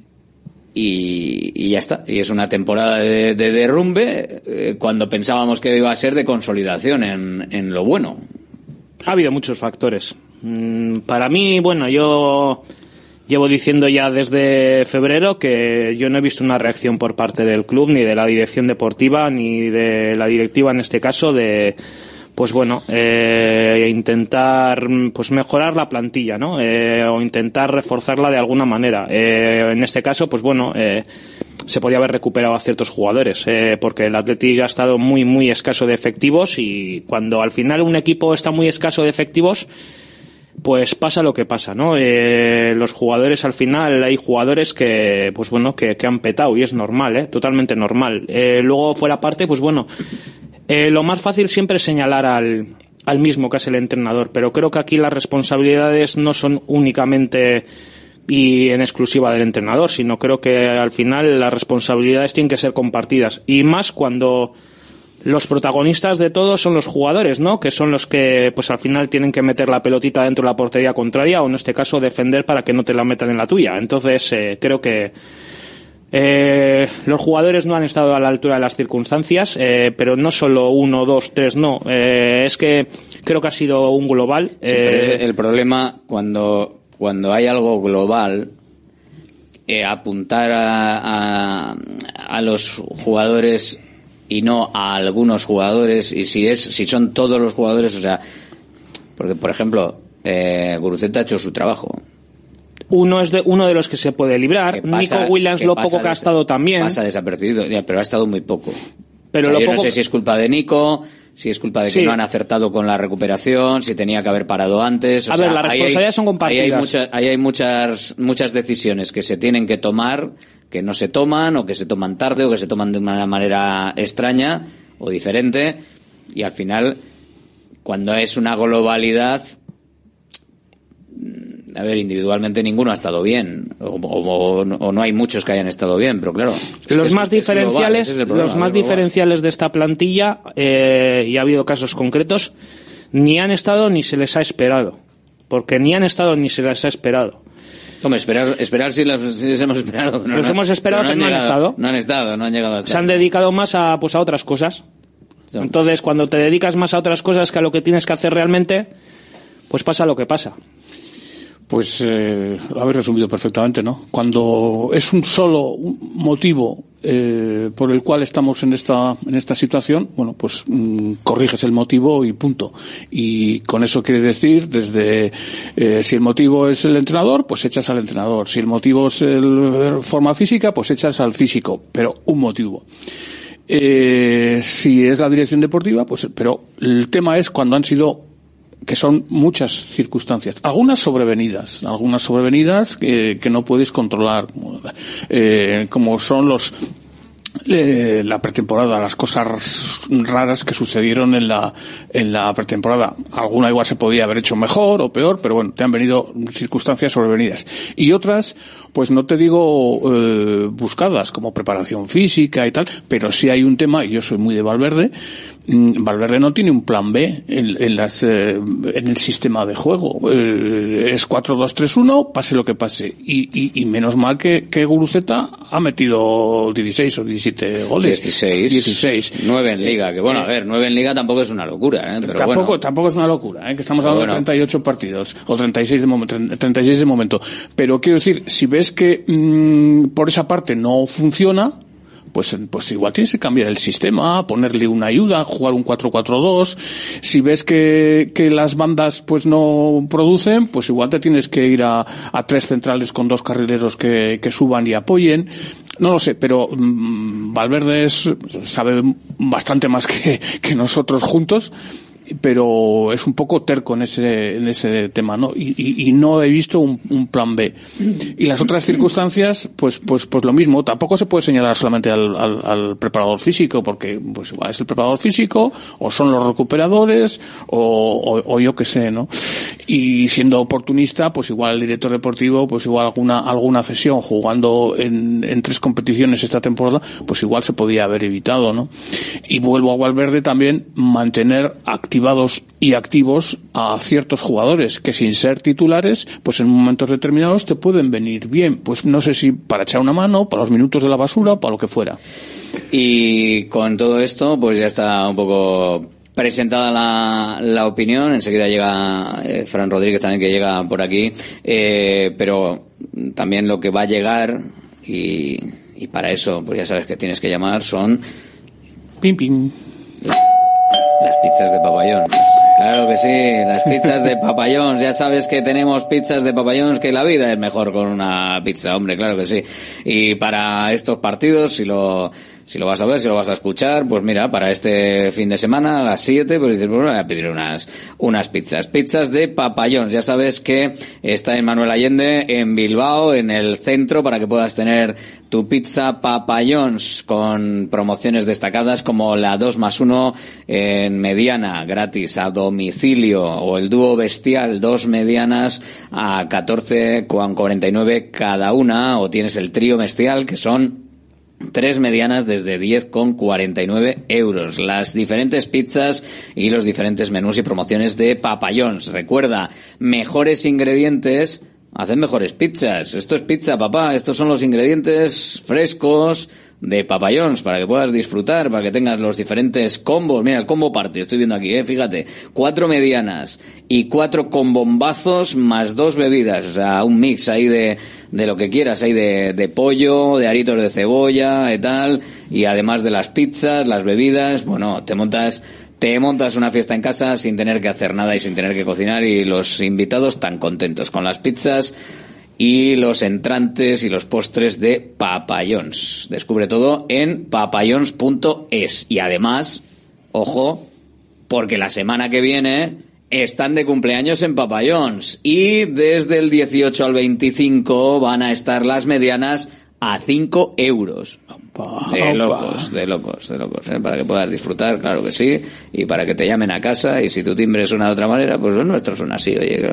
Speaker 2: y ya está. Y es una temporada de derrumbe cuando pensábamos que iba a ser de consolidación en lo bueno.
Speaker 11: Ha habido muchos factores. Para mí, bueno, yo llevo diciendo ya desde febrero que yo no he visto una reacción por parte del club, ni de la dirección deportiva, ni de la directiva en este caso, de pues bueno, intentar pues mejorar la plantilla, ¿no? O intentar reforzarla de alguna manera. En este caso, pues bueno, se podía haber recuperado a ciertos jugadores, porque el Athletic ha estado muy, muy escaso de efectivos y cuando al final un equipo está muy escaso de efectivos, pues pasa lo que pasa, ¿no? Los jugadores al final, hay jugadores que, pues bueno, que han petado y es normal, totalmente normal. Luego fuera parte, pues bueno, lo más fácil siempre es señalar al mismo que es el entrenador, pero creo que aquí las responsabilidades no son únicamente y en exclusiva del entrenador, sino creo que al final las responsabilidades tienen que ser compartidas y más cuando los protagonistas de todo son los jugadores, ¿no? Que son los que, pues al final tienen que meter la pelotita dentro de la portería contraria o en este caso defender para que no te la metan en la tuya. Entonces, creo que Los jugadores no han estado a la altura de las circunstancias, pero no solo 1, 2, 3, no. Es que creo que ha sido un global.
Speaker 2: Sí, pero es el problema cuando hay algo global, apuntar a los jugadores y no a algunos jugadores, y si son todos los jugadores, o sea, porque por ejemplo Guruceta ha hecho su trabajo.
Speaker 11: Uno de los que se puede librar. Nico Williams, lo poco que ha estado también.
Speaker 2: Pasa desapercibido, pero ha estado muy poco.
Speaker 11: Pero
Speaker 2: o sea,
Speaker 11: yo
Speaker 2: no sé si es culpa de Nico, si es culpa de que no han acertado con la recuperación, si tenía que haber parado antes.
Speaker 11: A ver, las responsabilidades son compartidas.
Speaker 2: Ahí hay muchas decisiones que se tienen que tomar, que no se toman, o que se toman tarde, o que se toman de una manera extraña o diferente, y al final, cuando es una globalidad, a ver, individualmente ninguno ha estado bien, o no hay muchos que hayan estado bien, pero claro.
Speaker 11: Los más diferenciales de esta plantilla, y ha habido casos concretos, ni han estado ni se les ha esperado. Porque ni han estado ni se les ha esperado.
Speaker 2: Hombre, esperar sí les hemos esperado.
Speaker 11: Los hemos esperado, pero no han estado.
Speaker 2: No han llegado a estar.
Speaker 11: Se han dedicado más a otras cosas. Entonces, cuando te dedicas más a otras cosas que a lo que tienes que hacer realmente, pues pasa lo que pasa.
Speaker 10: Pues lo habéis resumido perfectamente, ¿no? Cuando es un solo motivo por el cual estamos en esta situación, bueno, pues corriges el motivo y punto. Y con eso quiere decir, desde si el motivo es el entrenador, pues echas al entrenador. Si el motivo es forma física, pues echas al físico. Pero un motivo. Si es la dirección deportiva, pues, pero el tema es cuando han sido, que son muchas circunstancias, algunas sobrevenidas que no puedes controlar, como son la pretemporada, las cosas raras que sucedieron en la pretemporada. Alguna igual se podía haber hecho mejor o peor, pero bueno, te han venido circunstancias sobrevenidas. Y otras, pues no te digo buscadas, como preparación física y tal, pero sí hay un tema, y yo soy muy de Valverde. Valverde no tiene un plan B en el sistema de juego. Es 4-2-3-1, pase lo que pase. Y menos mal que Guruceta ha metido 16 o 17 goles. 16.
Speaker 2: 9 en Liga, que bueno, a ver, 9 en Liga tampoco es una locura, pero
Speaker 10: tampoco es una locura, que estamos hablando de 38 partidos, o 36 de momento. Pero quiero decir, si ves que por esa parte no funciona, pues igual tienes que cambiar el sistema, ponerle una ayuda, jugar un 4-4-2. Si ves que las bandas pues no producen, pues igual te tienes que ir a 3 centrales con 2 carrileros que suban y apoyen. No lo sé, pero Valverde sabe bastante más que nosotros juntos, pero es un poco terco en ese tema, ¿no? Y no he visto un plan B. Y las otras circunstancias, pues lo mismo. Tampoco se puede señalar solamente al preparador físico, porque pues igual es el preparador físico, o son los recuperadores, o yo qué sé, ¿no? Y siendo oportunista, pues igual el director deportivo, pues igual alguna cesión, jugando en 3 competiciones esta temporada, pues igual se podía haber evitado, ¿no? Y vuelvo a Valverde también, mantener activados y activos a ciertos jugadores que, sin ser titulares, pues en momentos determinados te pueden venir bien, pues no sé si para echar una mano, para los minutos de la basura, para lo que fuera.
Speaker 2: Y con todo esto, pues ya está un poco presentada la opinión. Enseguida llega Fran Rodríguez también, que llega por aquí, pero también lo que va a llegar, y para eso pues ya sabes que tienes que llamar, son las pizzas de Papayón. Claro que sí, las pizzas de Papayón. Ya sabes que tenemos pizzas de Papayón, que la vida es mejor con una pizza, hombre, claro que sí. Y para estos partidos, si lo vas a ver, si lo vas a escuchar, pues mira, para este fin de semana a las 7, pues dices, bueno, voy a pedir unas pizzas de Papayón. Ya sabes que está en Manuel Allende, en Bilbao, en el centro, para que puedas tener tu pizza Papayons, con promociones destacadas como la 2+1 en mediana, gratis a domicilio, o el dúo bestial, 2 medianas a 14,49 cada una, o tienes el trío bestial, que son 3 medianas desde 10,49 euros. Las diferentes pizzas y los diferentes menús y promociones de Papayons. Recuerda, mejores ingredientes haced mejores pizzas. Esto es pizza, papá. Estos son los ingredientes frescos de Papa John's para que puedas disfrutar, para que tengas los diferentes combos. Mira, el combo party, estoy viendo aquí, fíjate. 4 medianas y 4 con bombazos más 2 bebidas. O sea, un mix ahí de lo que quieras, ahí de pollo, de aritos de cebolla y tal. Y además de las pizzas, las bebidas, bueno, te montas una fiesta en casa sin tener que hacer nada y sin tener que cocinar, y los invitados tan contentos con las pizzas y los entrantes y los postres de Papa John's. Descubre todo en papajohns.es. Y además, ojo, porque la semana que viene están de cumpleaños en Papa John's, y desde el 18 al 25 van a estar las medianas a 5 euros. De locos, para que puedas disfrutar, claro que sí, y para que te llamen a casa, y si tu timbre suena de otra manera, pues los nuestros son así, oye.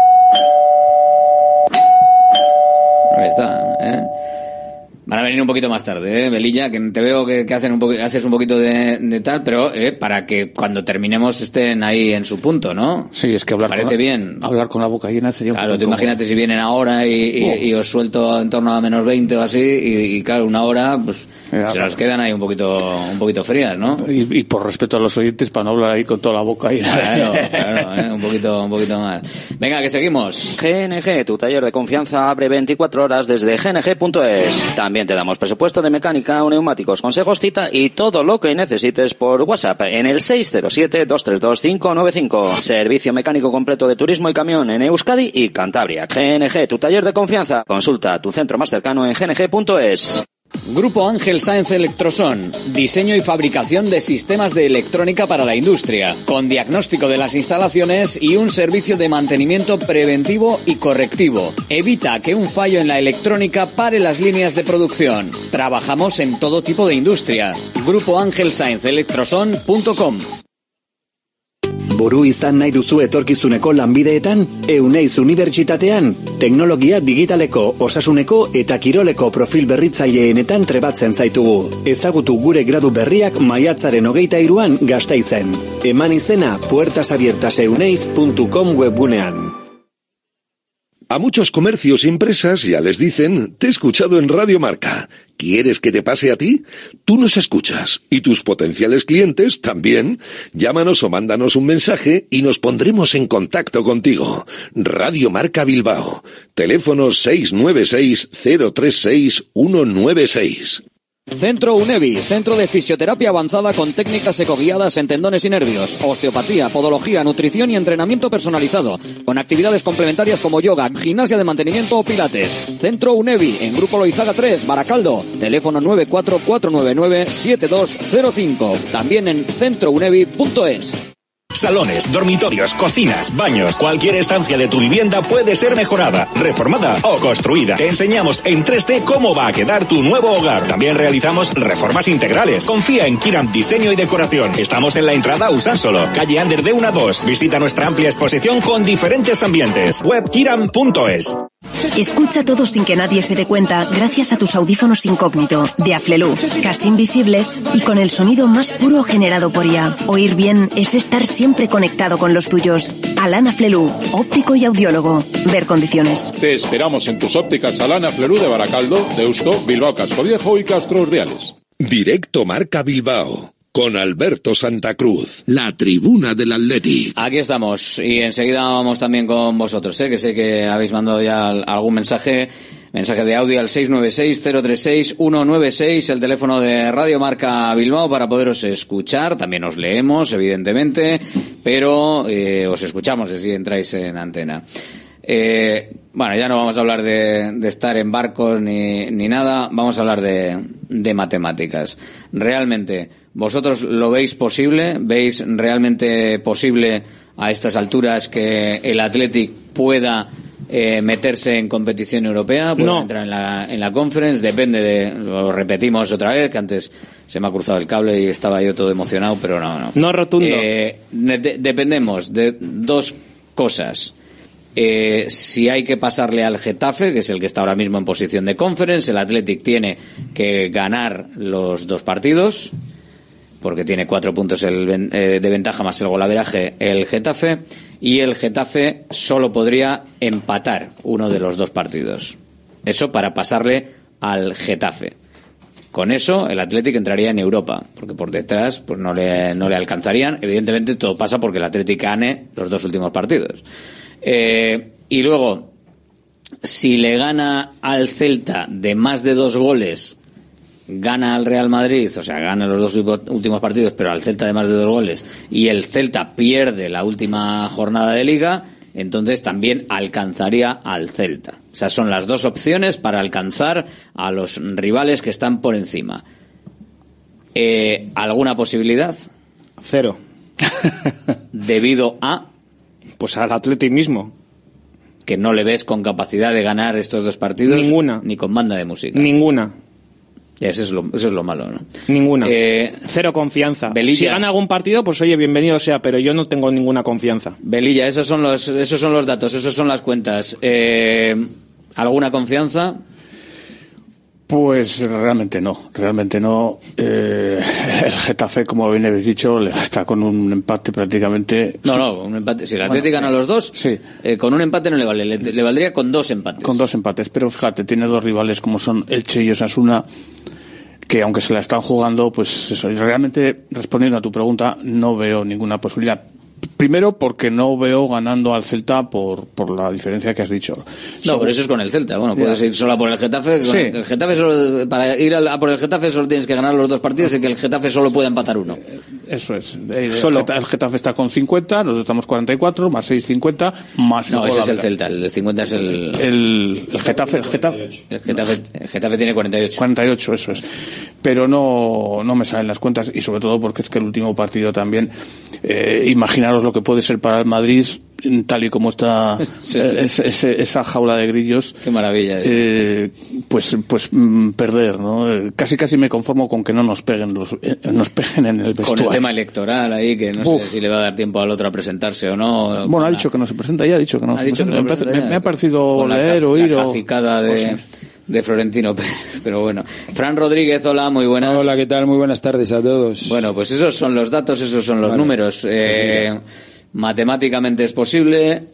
Speaker 2: Ahí está, Van a venir un poquito más tarde, Velilla, que te veo que haces un poquito de tal, pero para que cuando terminemos estén ahí en su punto, ¿no?
Speaker 10: Sí, es que
Speaker 2: parece bien.
Speaker 10: Hablar con la boca llena sería un
Speaker 2: Claro, tú imagínate si vienen ahora y os suelto en torno a menos 20 o así, y claro, una hora, pues se nos quedan ahí un poquito frías, ¿no?
Speaker 10: Y por respeto a los oyentes, para no hablar ahí con toda la boca llena.
Speaker 2: Claro, un poquito más. Venga, que seguimos.
Speaker 5: GNG, tu taller de confianza, abre 24 horas desde gng.es. También te damos presupuesto de mecánica, neumáticos, consejos, cita y todo lo que necesites por WhatsApp en el 607-232-595. Servicio mecánico completo de turismo y camión en Euskadi y Cantabria. GNG, tu taller de confianza. Consulta tu centro más cercano en gng.es.
Speaker 2: Grupo Ángel Sáenz Electroson, diseño y fabricación de sistemas de electrónica para la industria, con diagnóstico de las instalaciones y un servicio de mantenimiento preventivo y correctivo. Evita que un fallo en la electrónica pare las líneas de producción. Trabajamos en todo tipo de industria. Grupo Ángel Sáenz Electroson.com.
Speaker 3: Buru izan nahi duzu etorkizuneko lanbideetan? Euneiz Unibertsitatean, teknologia digitaleko, osasuneko eta kiroleko profil berritzaileenetan trebatzen zaitugu. Ezagutu gure gradu berriak maiatzaren 23an Gasteizen. Eman izena puertasabiertaseuneiz.com webgunean.
Speaker 1: A muchos comercios y empresas ya les dicen, te he escuchado en Radio Marca. ¿Quieres que te pase a ti? Tú nos escuchas y tus potenciales clientes también. Llámanos o mándanos un mensaje y nos pondremos en contacto contigo. Radio Marca Bilbao. Teléfono 696-036-196.
Speaker 2: Centro UNEVI, centro de fisioterapia avanzada con técnicas ecoguiadas en tendones y nervios, osteopatía, podología, nutrición y entrenamiento personalizado, con actividades complementarias como yoga, gimnasia de mantenimiento o pilates. Centro UNEVI, en Grupo Loizaga 3, Baracaldo, teléfono 944997205, también en centrounevi.es.
Speaker 12: Salones, dormitorios, cocinas, baños, cualquier estancia de tu vivienda puede ser mejorada, reformada o construida. Te enseñamos en 3D cómo va a quedar tu nuevo hogar. También realizamos reformas integrales. Confía en Kiram Diseño y Decoración. Estamos en la entrada a Usánsolo, calle Ander de 1 a 2. Visita nuestra amplia exposición con diferentes ambientes. Web kiram.es.
Speaker 13: Escucha todo sin que nadie se dé cuenta gracias a tus audífonos incógnito de Aflelu, casi invisibles y con el sonido más puro generado por IA. Oír bien es estar siempre conectado con los tuyos. Alana Aflelu, óptico y audiólogo. Ver condiciones.
Speaker 4: Te esperamos en tus ópticas Alana Aflelu de Baracaldo, Deusto, Bilbao Casco Viejo y Castro Urdiales.
Speaker 1: Directo Marca Bilbao. Con Alberto Santa Cruz, la tribuna del Atleti.
Speaker 2: Aquí estamos, y enseguida vamos también con vosotros, que sé que habéis mandado ya algún mensaje de audio al 696-036-196, el teléfono de Radio Marca Bilbao para poderos escuchar. También os leemos, evidentemente, pero os escuchamos si entráis en antena. Bueno, ya no vamos a hablar de estar en barcos ni nada, vamos a hablar de matemáticas. Realmente, ¿vosotros lo veis posible? ¿Veis realmente posible a estas alturas que el Athletic pueda meterse en competición europea? ¿Pueda entrar en la Conference? Depende lo repetimos otra vez, que antes se me ha cruzado el cable y estaba yo todo emocionado, pero no.
Speaker 11: No rotundo.
Speaker 2: Dependemos de dos cosas. Si hay que pasarle al Getafe, que es el que está ahora mismo en posición de Conference, el Athletic tiene que ganar los 2 partidos, porque tiene 4 puntos de ventaja más el golaveraje el Getafe, y el Getafe solo podría empatar uno de los dos partidos. Eso para pasarle al Getafe. Con eso el Athletic entraría en Europa, porque por detrás pues no le alcanzarían. Evidentemente todo pasa porque el Athletic gane los dos últimos partidos. Y luego, si le gana al Celta de más de 2 goles, gana al Real Madrid, o sea, gana los dos últimos partidos, pero al Celta de más de 2 goles, y el Celta pierde la última jornada de Liga, entonces también alcanzaría al Celta. O sea, son las dos opciones para alcanzar a los rivales que están por encima. ¿Alguna posibilidad?
Speaker 11: 0.
Speaker 2: ¿Debido a?
Speaker 11: Pues al Athletic mismo.
Speaker 2: ¿Que no le ves con capacidad de ganar estos dos partidos?
Speaker 11: Ninguna.
Speaker 2: Ni con banda de música.
Speaker 11: Ninguna.
Speaker 2: Eso es lo malo, ¿no?
Speaker 11: Ninguna. 0 confianza.
Speaker 2: Velilla.
Speaker 11: Si gana algún partido, pues oye, bienvenido sea, pero yo no tengo ninguna confianza.
Speaker 2: Velilla, esos son los datos, esos son las cuentas. ¿Alguna confianza?
Speaker 10: Pues realmente no. El Getafe, como bien habéis dicho, le basta con un empate prácticamente.
Speaker 2: No, un empate. Si el Atlético gana los dos,
Speaker 10: sí.
Speaker 2: Con un empate no le vale. Le valdría con 2 empates.
Speaker 10: Con 2 empates, pero fíjate, tiene 2 rivales como son Elche y Osasuna, que aunque se la están jugando, pues eso. Y realmente, respondiendo a tu pregunta, no veo ninguna posibilidad. Primero, porque no veo ganando al Celta por la diferencia que has dicho.
Speaker 2: No, pero eso es con el Celta. Bueno, puedes ir solo a por el Getafe.
Speaker 10: Sí.
Speaker 2: El Getafe solo, para ir a por el Getafe solo tienes que ganar los 2 partidos y que el Getafe solo puede empatar 1.
Speaker 10: Eso es. El Getafe está con 50, nosotros estamos 44, más 6, 50, más...
Speaker 2: No, ese es el Celta, el 50 es
Speaker 10: el Getafe.
Speaker 2: El Getafe tiene 48.
Speaker 10: 48, eso es. Pero no me salen las cuentas, y sobre todo porque es que el último partido también, imaginaros lo que puede ser para el Madrid, tal y como está esa jaula de grillos.
Speaker 2: Qué maravilla es.
Speaker 10: Pues perder, ¿no? Casi me conformo con que no nos peguen en el vestuario.
Speaker 2: Con el tema electoral ahí, que no sé si le va a dar tiempo al otro a presentarse o no.
Speaker 10: Bueno, ha dicho que no se presenta, ya ha dicho que no se presenta. Me ha parecido
Speaker 2: con
Speaker 10: leer, oír
Speaker 2: la cacicada de Florentino Pérez, pero bueno. Fran Rodríguez, hola, muy buenas.
Speaker 14: Hola, ¿qué tal? Muy buenas tardes a todos.
Speaker 2: Bueno, pues esos son los datos, esos son los números. Matemáticamente es posible.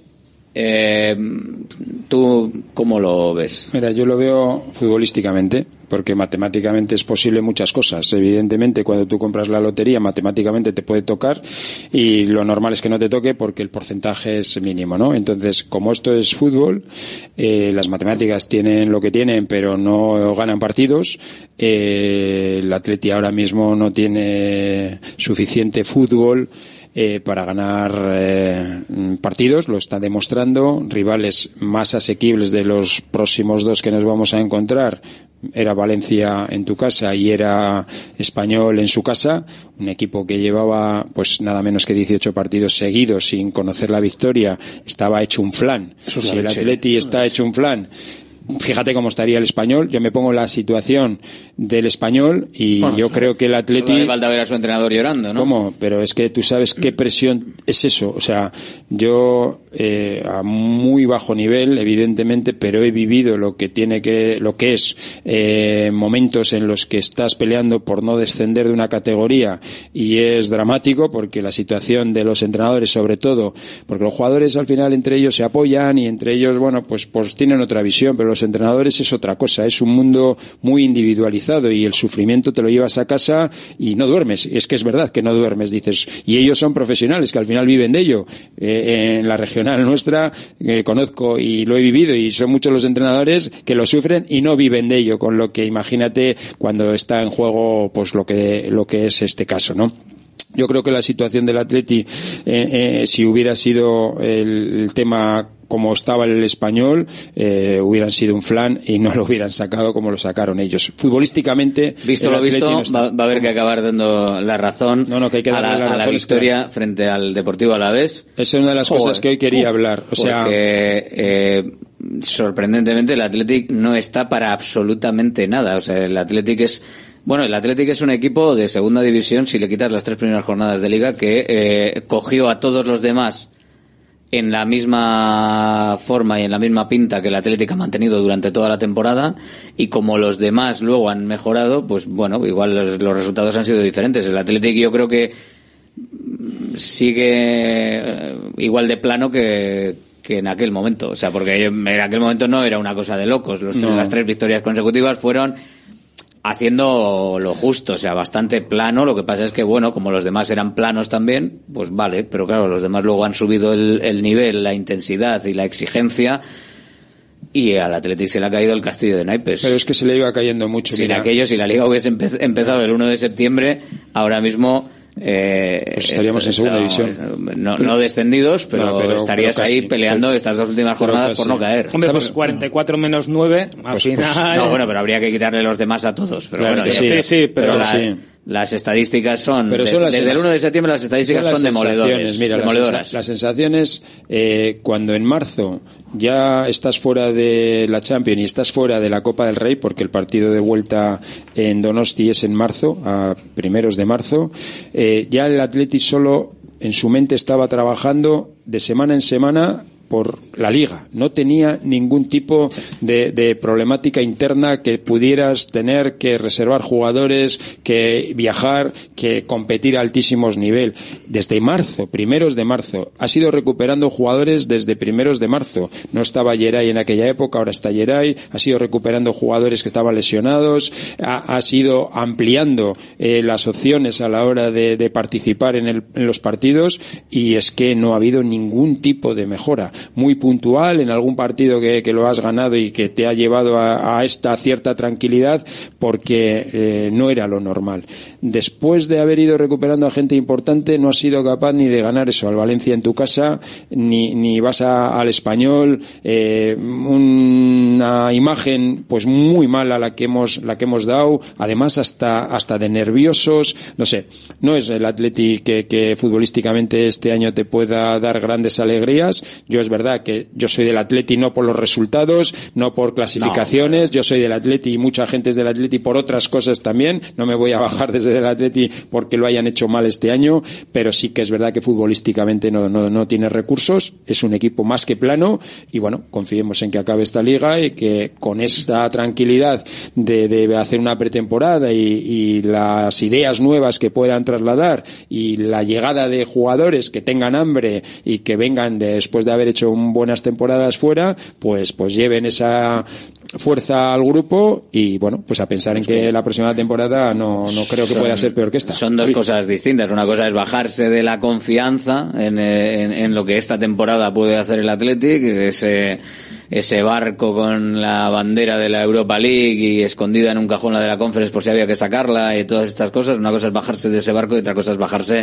Speaker 2: ¿Tú cómo lo ves?
Speaker 14: Mira, yo lo veo futbolísticamente, porque matemáticamente es posible muchas cosas. Evidentemente, cuando tú compras la lotería, matemáticamente te puede tocar, y lo normal es que no te toque porque el porcentaje es mínimo, ¿no? Entonces, como esto es fútbol, las matemáticas tienen lo que tienen, pero no ganan partidos. El Atleti ahora mismo no tiene suficiente fútbol para ganar partidos, lo está demostrando. Rivales más asequibles de los próximos 2 que nos vamos a encontrar era Valencia en tu casa y era Español en su casa, un equipo que llevaba pues nada menos que 18 partidos seguidos sin conocer la victoria, estaba hecho un flan. Si el Atleti está hecho un flan, fíjate cómo estaría el Español. Yo me pongo en la situación del Español y yo creo que el Atleti...
Speaker 2: Solo le falta ver a su entrenador llorando, ¿no?
Speaker 14: ¿Cómo? Pero es que tú sabes qué presión es eso. O sea, yo a muy bajo nivel, evidentemente, pero he vivido lo que es momentos en los que estás peleando por no descender de una categoría, y es dramático porque la situación de los entrenadores, sobre todo, porque los jugadores al final entre ellos se apoyan y entre ellos, bueno, pues tienen otra visión, pero los entrenadores es otra cosa, es un mundo muy individualizado y el sufrimiento te lo llevas a casa y no duermes. Es que es verdad que no duermes, dices, y ellos son profesionales que al final viven de ello. En la regional nuestra conozco y lo he vivido, y son muchos los entrenadores que lo sufren y no viven de ello, con lo que imagínate cuando está en juego pues lo que es este caso, ¿no? Yo creo que la situación del Atleti, si hubiera sido el tema como estaba el Español, hubieran sido un flan y no lo hubieran sacado como lo sacaron ellos. Futbolísticamente,
Speaker 2: visto lo visto, va a haber que acabar dando la razón
Speaker 14: que hay que darle
Speaker 2: a la victoria frente al Deportivo Alavés.
Speaker 14: Esa es una de las cosas que hoy quería hablar.
Speaker 2: Porque sorprendentemente el Athletic no está para absolutamente nada. O sea, el Athletic es un equipo de segunda división, si le quitas las 3 primeras jornadas de liga, que cogió a todos los demás en la misma forma y en la misma pinta que el Atlético ha mantenido durante toda la temporada, y como los demás luego han mejorado, pues bueno, igual los resultados han sido diferentes. El Atlético, yo creo que sigue igual de plano que en aquel momento. O sea, porque en aquel momento no era una cosa de locos. Las 3 victorias consecutivas fueron haciendo lo justo, o sea, bastante plano. Lo que pasa es que, bueno, como los demás eran planos también, pues vale, pero claro, los demás luego han subido el nivel, la intensidad y la exigencia, y al Athletic se le ha caído el castillo de naipes.
Speaker 14: Pero es que se le iba cayendo mucho.
Speaker 2: Si la Liga hubiese empezado el 1 de septiembre, ahora mismo
Speaker 14: pues estaríamos en segunda división.
Speaker 2: No descendidos, pero estarías casi ahí peleando estas 2 últimas jornadas por no caer.
Speaker 11: Hombre, pues 44 menos 9, al final...
Speaker 2: no, bueno, pero habría que quitarle los demás a todos. Pero
Speaker 14: claro,
Speaker 2: bueno,
Speaker 14: sí,
Speaker 2: pero las estadísticas son... desde el 1 de septiembre las estadísticas son demoledoras.
Speaker 14: Mira, las sensaciones, cuando en marzo ya estás fuera de la Champions y estás fuera de la Copa del Rey, porque el partido de vuelta en Donosti es en marzo, a primeros de marzo, ya el Athletic solo en su mente estaba trabajando de semana en semana por la Liga. No tenía ningún tipo de problemática interna que pudieras tener que reservar jugadores, que viajar, que competir a altísimos nivel. Desde marzo, primeros de marzo, ha ido recuperando jugadores desde primeros de marzo. No estaba Geray en aquella época, ahora está Geray. Ha ido recuperando jugadores que estaban lesionados. Ha ido ampliando las opciones a la hora de participar en los partidos, y es que no ha habido ningún tipo de mejora. Muy puntual en algún partido que lo has ganado y que te ha llevado a esta cierta tranquilidad, porque no era lo normal. Después de haber ido recuperando a gente importante, no has sido capaz ni de ganar eso al Valencia en tu casa, ni vas al Español, una imagen pues muy mala la que hemos dado, además hasta de nerviosos. No sé, no es el Athletic que futbolísticamente este año te pueda dar grandes alegrías. Es verdad que yo soy del Atleti no por los resultados, no por clasificaciones, yo soy del Atleti y mucha gente es del Atleti por otras cosas también. No me voy a bajar desde el Atleti porque lo hayan hecho mal este año, pero sí que es verdad que futbolísticamente no tiene recursos, es un equipo más que plano, y bueno, confiemos en que acabe esta liga y que con esta tranquilidad de hacer una pretemporada y las ideas nuevas que puedan trasladar y la llegada de jugadores que tengan hambre y que vengan después de haber hecho buenas temporadas fuera, pues lleven esa fuerza al grupo, y bueno, pues a pensar en que la próxima temporada no creo que pueda ser peor que esta.
Speaker 2: Son dos cosas distintas. Una cosa es bajarse de la confianza en lo que esta temporada puede hacer el Athletic, ese barco con la bandera de la Europa League y escondida en un cajón la de la Conference por si había que sacarla y todas estas cosas. Una cosa es bajarse de ese barco y otra cosa es bajarse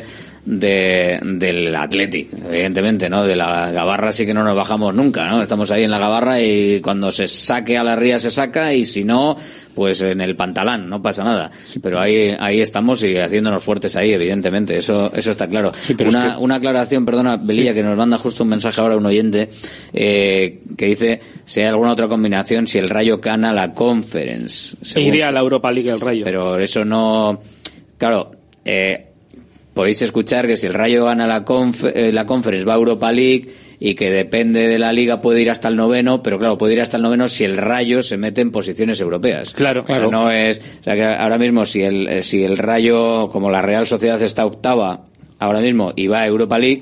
Speaker 2: del Athletic, evidentemente, ¿no? De la gabarra sí que no nos bajamos nunca, ¿no? Estamos ahí en la gabarra y cuando se saque a la ría se saca, y si no, pues en el pantalán, no pasa nada. Pero ahí estamos y haciéndonos fuertes ahí, evidentemente, eso está claro. Sí, una aclaración, perdona, Belilla, que nos manda justo un mensaje ahora un oyente, que dice si hay alguna otra combinación si el Rayo gana la Conference.
Speaker 11: Iría a la Europa League el Rayo.
Speaker 2: Pero eso no... Claro, podéis escuchar que si el Rayo gana la Conference va a Europa League, y que depende de la Liga puede ir hasta el 9º, pero claro, puede ir hasta el 9º si el Rayo se mete en posiciones europeas.
Speaker 11: Claro.
Speaker 2: O sea, no es... O sea, que ahora mismo si el Rayo, como la Real Sociedad está octava ahora mismo y va a Europa League,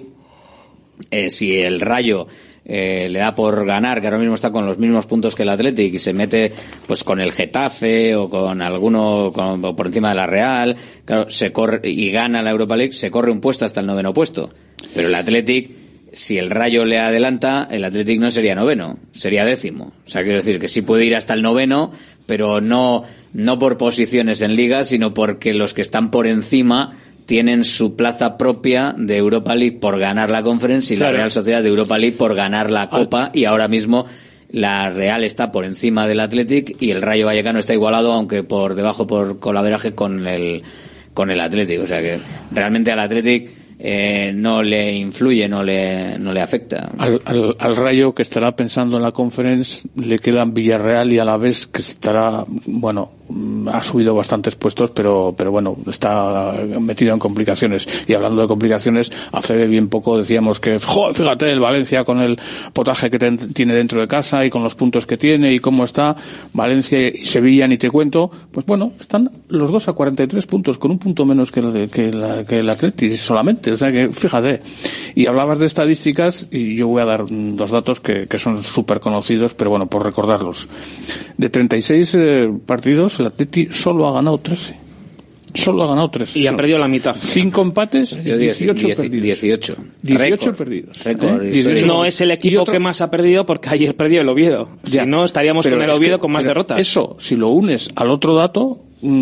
Speaker 2: si el Rayo le da por ganar, que ahora mismo está con los mismos puntos que el Athletic, y se mete pues con el Getafe o con alguno o por encima de la Real, claro, se corre y gana la Europa League, se corre un puesto hasta el 9º puesto. Pero el Athletic, si el Rayo le adelanta, el Athletic no sería 9º, sería 10º. O sea, quiero decir que sí puede ir hasta el 9º, pero no por posiciones en Liga, sino porque los que están por encima tienen su plaza propia de Europa League por ganar la Conference, y la Real Sociedad de Europa League por ganar la Copa, y ahora mismo la Real está por encima del Athletic y el Rayo Vallecano está igualado, aunque por debajo por colaveraje con el Athletic. O sea que realmente al Athletic no le influye, no le afecta.
Speaker 10: Al Rayo, que estará pensando en la Conference, le quedan Villarreal y Alavés, que estará, bueno, ha subido bastantes puestos, pero bueno, está metido en complicaciones. Y hablando de complicaciones, hace bien poco decíamos que, fíjate, el Valencia con el potaje que tiene dentro de casa y con los puntos que tiene y cómo está, Valencia y Sevilla, ni te cuento, pues bueno, están los dos a 43 puntos, con un punto menos que el Atleti solamente, o sea que, fíjate. Y hablabas de estadísticas, y yo voy a dar dos datos que son súper conocidos, pero bueno, por recordarlos. De 36 partidos, el Atleti solo ha ganado 13. Solo ha ganado 13.
Speaker 11: Y ha perdido la mitad.
Speaker 2: 5
Speaker 10: empates, 18 perdidos.
Speaker 2: 18
Speaker 10: récord, perdidos.
Speaker 11: Récord. No es el equipo que más ha perdido, porque ayer perdió el Oviedo. Ya, si no, estaríamos con el Oviedo con más derrotas.
Speaker 10: Eso, si lo unes al otro dato,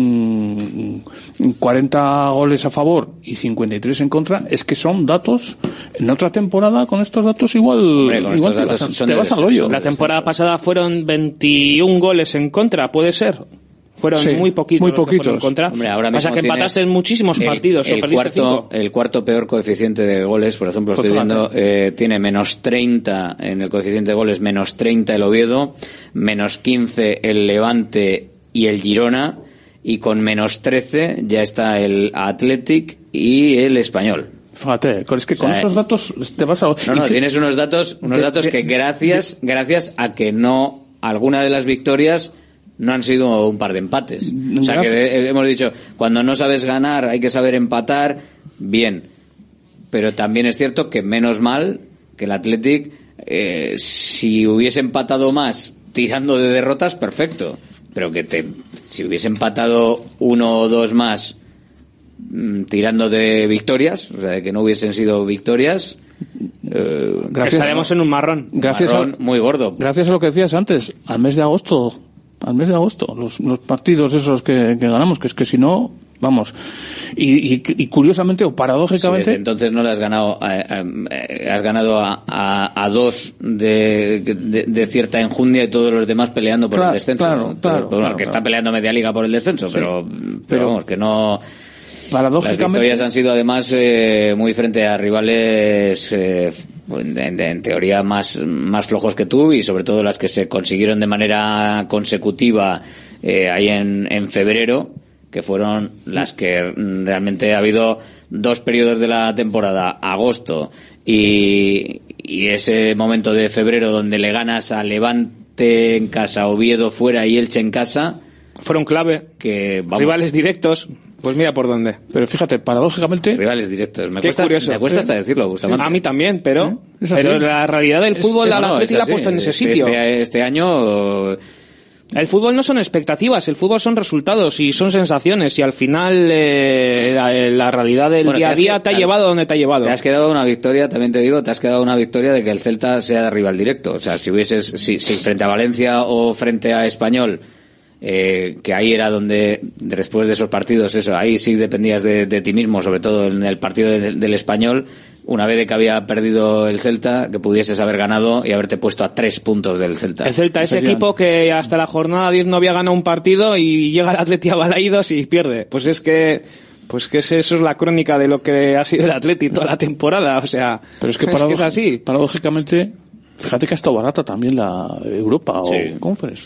Speaker 10: 40 goles a favor y 53 en contra, es que son datos. En otra temporada, con estos datos, igual te vas al hoyo.
Speaker 11: La temporada pasada fueron 21 goles en contra, ¿puede ser? Fueron muy poquitos. En contra.
Speaker 2: Hombre, ahora mismo
Speaker 11: pasa que empataste en muchísimos partidos.
Speaker 2: El cuarto peor coeficiente de goles, por ejemplo, estoy viendo, tiene menos 30 en el coeficiente de goles, menos 30 el Oviedo, menos 15 el Levante y el Girona, y con menos 13 ya está el Athletic y el Español.
Speaker 10: Fíjate, es que con esos datos te vas a...
Speaker 2: No, tienes unos datos que gracias a que alguna de las victorias no han sido un par de empates. O sea, que hemos dicho, cuando no sabes ganar hay que saber empatar, bien. Pero también es cierto que menos mal que el Athletic, si hubiese empatado más tirando de derrotas, perfecto. Pero si hubiese empatado 1 o 2 más tirando de victorias, o sea, de que no hubiesen sido victorias,
Speaker 11: estaríamos en un marrón.
Speaker 2: Muy gordo.
Speaker 10: Gracias a lo que decías antes, al mes de agosto, los partidos esos que ganamos, que es que si no, vamos. Y curiosamente o paradójicamente,
Speaker 2: desde entonces no le has ganado, has ganado a dos de cierta enjundia y todos los demás peleando por el descenso. Que está peleando media liga por el descenso, sí, pero vamos, que no. Las victorias han sido además muy frente a rivales en teoría más flojos que tú, y sobre todo las que se consiguieron de manera consecutiva ahí en febrero, que fueron las que realmente ha habido 2 periodos de la temporada, agosto y ese momento de febrero donde le ganas a Levante en casa, Oviedo fuera y Elche en casa.
Speaker 11: Fueron clave. Rivales directos. Pues mira por dónde.
Speaker 10: Pero fíjate, paradójicamente...
Speaker 2: Rivales directos. Me cuesta hasta decirlo, Bustamante.
Speaker 11: A mí también, pero la realidad del fútbol la Atleti la ha puesto en ese sitio.
Speaker 2: Este año...
Speaker 11: El fútbol no son expectativas, el fútbol son resultados y son sensaciones, y al final la realidad del día a día te ha llevado donde te ha llevado.
Speaker 2: Te has quedado una victoria, también te digo, de que el Celta sea rival directo. O sea, si frente a Valencia o frente a Español, que ahí era donde, después de esos partidos, ahí sí dependías de ti mismo, sobre todo en el partido del Español, una vez de que había perdido el Celta, que pudieses haber ganado y haberte puesto a 3 puntos del Celta.
Speaker 11: El Celta, ese equipo que hasta la jornada 10 no había ganado un partido y llega el Atleti a Balaídos y pierde. Pues eso es la crónica de lo que ha sido el Atleti toda la temporada, o sea,
Speaker 10: pero es que es así. Paradójicamente, fíjate que ha estado barata también la Europa o Conference.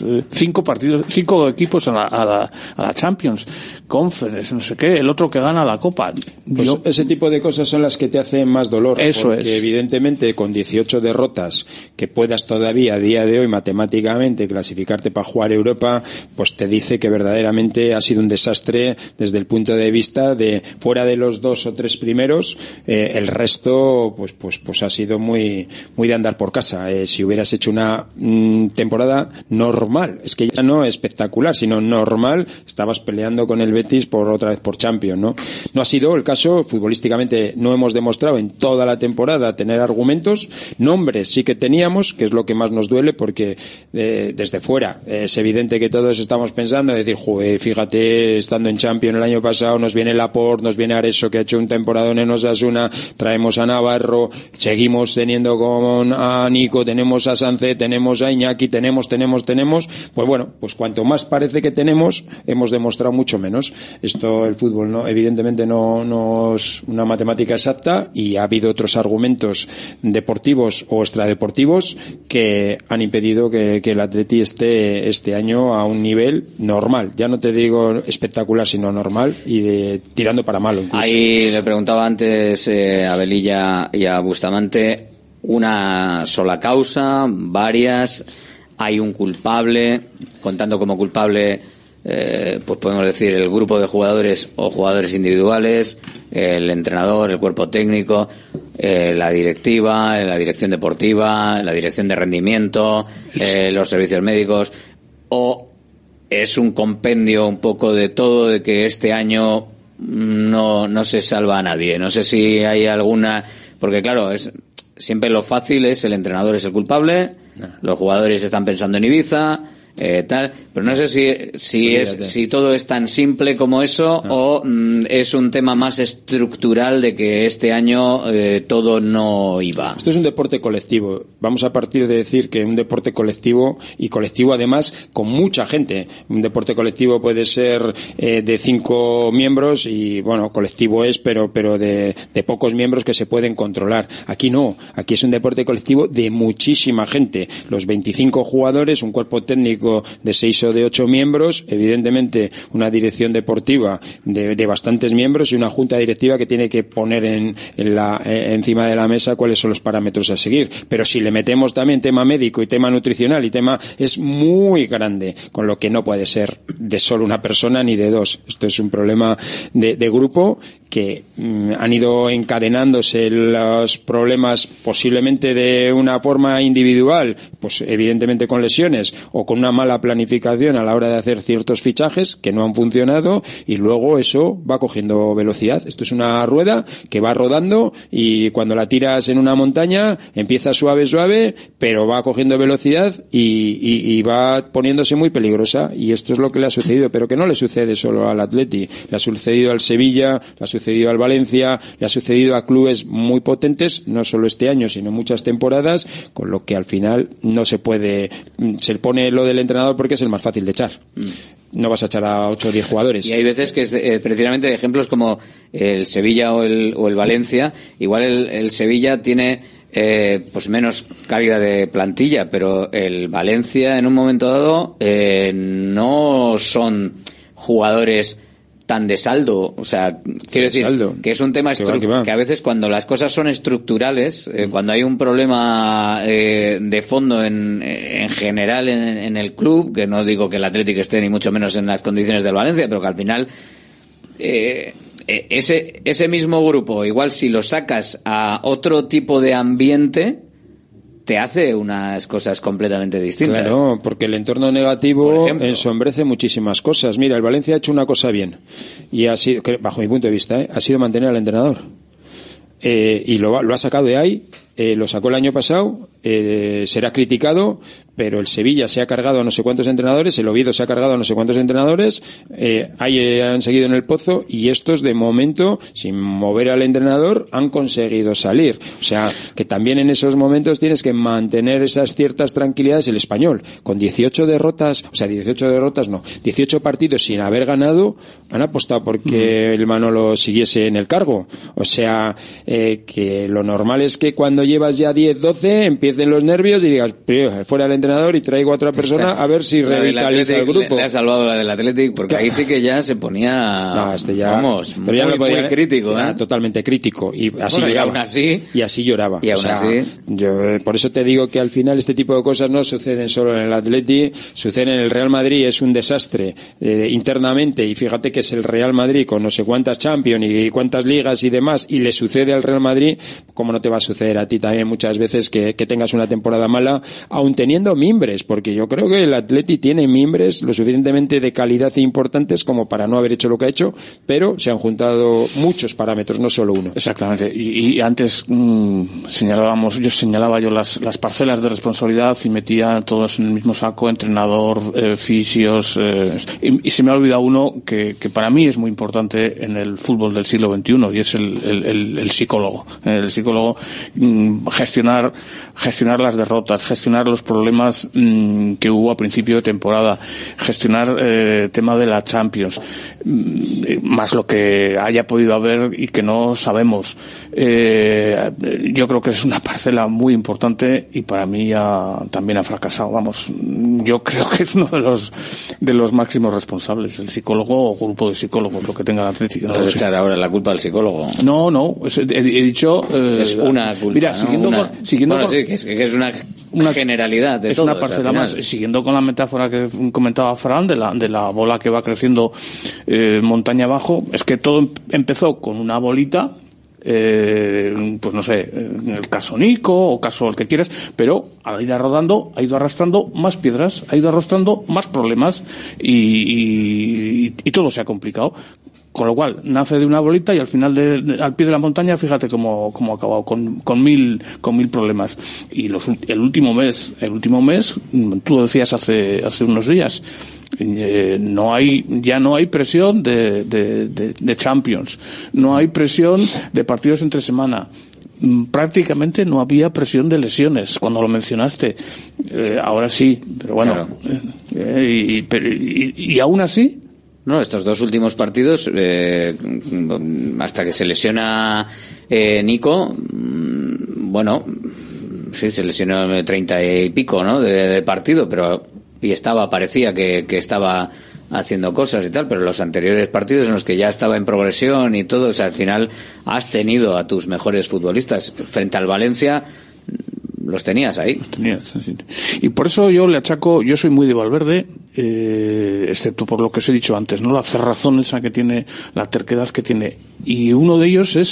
Speaker 10: 5 equipos a la Champions, Conference, no sé qué, el otro que gana la Copa.
Speaker 14: Pues ese tipo de cosas son las que te hacen más dolor.
Speaker 10: Eso
Speaker 14: porque evidentemente con 18 derrotas que puedas todavía a día de hoy matemáticamente clasificarte para jugar Europa, pues te dice que verdaderamente ha sido un desastre desde el punto de vista de fuera de los 2 o 3 primeros, el resto pues ha sido muy de andar por casa. Si hubieras hecho una temporada normal, es que ya no espectacular, sino normal, estabas peleando con el Betis otra vez por Champions, ¿no? No ha sido el caso. Futbolísticamente no hemos demostrado en toda la temporada tener argumentos. Nombres sí que teníamos, que es lo que más nos duele, porque desde fuera es evidente que todos estamos pensando, decir, fíjate, estando en Champions el año pasado, nos viene Laporte, nos viene Areso, que ha hecho un temporadón en Osasuna, traemos a Navarro, seguimos teniendo con a Nico Nico, tenemos a Sánchez, tenemos a Iñaki, tenemos, pues bueno, pues cuanto más parece que tenemos, hemos demostrado mucho menos. Esto, el fútbol, no, evidentemente no es una matemática exacta, y ha habido otros argumentos deportivos o extradeportivos que han impedido que el Atleti esté este año a un nivel normal. Ya no te digo espectacular, sino normal, y tirando para malo incluso.
Speaker 2: Ahí le preguntaba antes a Velilla y a Bustamante, una sola causa, varias, hay un culpable, contando como culpable, pues podemos decir el grupo de jugadores o jugadores individuales, el entrenador, el cuerpo técnico, la directiva, la dirección deportiva, la dirección de rendimiento, los servicios médicos, o es un compendio un poco de todo, de que este año no se salva a nadie. No sé si hay alguna, porque claro, siempre lo fácil es el entrenador es el culpable, los jugadores están pensando en Ibiza, tal, pero no sé si todo es tan simple como eso, o es un tema más estructural de que este año todo no iba.
Speaker 14: Esto es un deporte colectivo. Vamos a partir de decir que un deporte colectivo, y colectivo además con mucha gente. Un deporte colectivo puede ser de 5 miembros, y bueno, colectivo es, pero de pocos miembros que se pueden controlar. Aquí no, aquí es un deporte colectivo de muchísima gente. Los 25 jugadores, un cuerpo técnico de 6 o de 8 miembros, evidentemente una dirección deportiva de bastantes miembros, y una junta directiva que tiene que poner encima de la mesa cuáles son los parámetros a seguir. Pero si le metemos también tema médico y tema nutricional y es muy grande, con lo que no puede ser de solo una persona ni de dos. Esto es un problema de grupo, que han ido encadenándose los problemas posiblemente de una forma individual, pues evidentemente con lesiones o con una mala planificación a la hora de hacer ciertos fichajes que no han funcionado, y luego eso va cogiendo velocidad. Esto es una rueda que va rodando, y cuando la tiras en una montaña empieza suave, pero va cogiendo velocidad y va poniéndose muy peligrosa, y esto es lo que le ha sucedido, pero que no le sucede solo al Atleti, le ha sucedido al Sevilla, le ha sucedido al Valencia, le ha sucedido a clubes muy potentes, no solo este año, sino muchas temporadas, con lo que al final no se puede, se pone lo del entrenador porque es el más fácil de echar. No vas a echar a 8 o 10 jugadores.
Speaker 2: Y hay veces que precisamente ejemplos como el Sevilla o el Valencia, igual el Sevilla tiene pues menos calidad de plantilla, pero el Valencia en un momento dado no son jugadores tan de saldo, o sea, quiero decir que es un tema que a veces cuando las cosas son estructurales, cuando hay un problema de fondo en general en el club, que no digo que el Atlético esté ni mucho menos en las condiciones del Valencia, pero que al final ese mismo grupo, igual si lo sacas a otro tipo de ambiente, te hace unas cosas completamente distintas.
Speaker 14: Claro, porque el entorno negativo ensombrece muchísimas cosas. Mira, el Valencia ha hecho una cosa bien, y ha sido, bajo mi punto de vista, ha sido mantener al entrenador. Y lo ha sacado de ahí, lo sacó el año pasado, será criticado, pero el Sevilla se ha cargado a no sé cuántos entrenadores, el Oviedo se ha cargado a no sé cuántos entrenadores, ahí han seguido en el pozo, y estos de momento, sin mover al entrenador, han conseguido salir. O sea, que también en esos momentos tienes que mantener esas ciertas tranquilidades. El Español, con 18 partidos sin haber ganado, han apostado porque el Manolo siguiese en el cargo. O sea, que lo normal es que cuando llevas ya 10, 12, empiecen los nervios y digas, fuera el entrenador y traigo a otra persona a ver si revitaliza el grupo.
Speaker 2: Le ha salvado la del Athletic, porque ahí sí que ya se ponía muy crítico,
Speaker 14: totalmente crítico, y así lloraba.
Speaker 2: Y aún así,
Speaker 14: y así lloraba.
Speaker 2: Y aún así,
Speaker 14: yo por eso te digo que al final este tipo de cosas no suceden solo en el Athletic, suceden en el Real Madrid. Es un desastre internamente, y fíjate que es el Real Madrid con no sé cuántas Champions y cuántas ligas y demás, y le sucede al Real Madrid, como no te va a suceder a ti también muchas veces que tengas una temporada mala, aun teniendo mimbres, porque yo creo que el Atleti tiene mimbres lo suficientemente de calidad e importantes como para no haber hecho lo que ha hecho, pero se han juntado muchos parámetros, no solo uno.
Speaker 10: Exactamente, y antes señalaba yo las parcelas de responsabilidad y metía todos en el mismo saco, entrenador, fisios, y se me ha olvidado uno que para mí es muy importante en el fútbol del siglo XXI, y es el psicólogo. El psicólogo gestionar las derrotas, gestionar los problemas que hubo a principio de temporada, gestionar tema de la Champions, más lo que haya podido haber y que no sabemos. Yo creo que es una parcela muy importante y para mí también ha fracasado. Vamos, yo creo que es uno de los máximos responsables, el psicólogo o grupo de psicólogos, lo que tenga la Atlético.
Speaker 2: ¿No vas a echar ahora la culpa al psicólogo?
Speaker 10: No, he dicho...
Speaker 2: es una culpa.
Speaker 10: Mira,
Speaker 2: ¿no? Que es una generalidad de
Speaker 10: es
Speaker 2: todo.
Speaker 10: Una parcela más. Siguiendo con la metáfora que comentaba Fran de la bola que va creciendo montaña abajo, es que todo empezó con una bolita, pues no sé, en el caso Nico o caso el que quieras, pero al ir rodando ha ido arrastrando más piedras, ha ido arrastrando más problemas y todo se ha complicado. Con lo cual, nace de una bolita y al final al pie de la montaña, fíjate cómo ha acabado, con mil problemas. Y el último mes, tú lo decías hace unos días, ya no hay presión de Champions, no hay presión de partidos entre semana. Prácticamente no había presión de lesiones cuando lo mencionaste. Ahora sí, pero bueno. Claro. Y aún así.
Speaker 2: No, estos dos últimos partidos, hasta que se lesiona Nico, bueno, sí, se lesionó 30 y pico, ¿no? De partido, pero parecía que estaba haciendo cosas y tal, pero los anteriores partidos en los que ya estaba en progresión y todo, o sea, al final has tenido a tus mejores futbolistas frente al Valencia. Los tenías ahí.
Speaker 10: Y por eso yo le achaco, yo soy muy de Valverde, excepto por lo que os he dicho antes, ¿no? La cerrazón esa que tiene, la terquedad que tiene. Y uno de ellos es,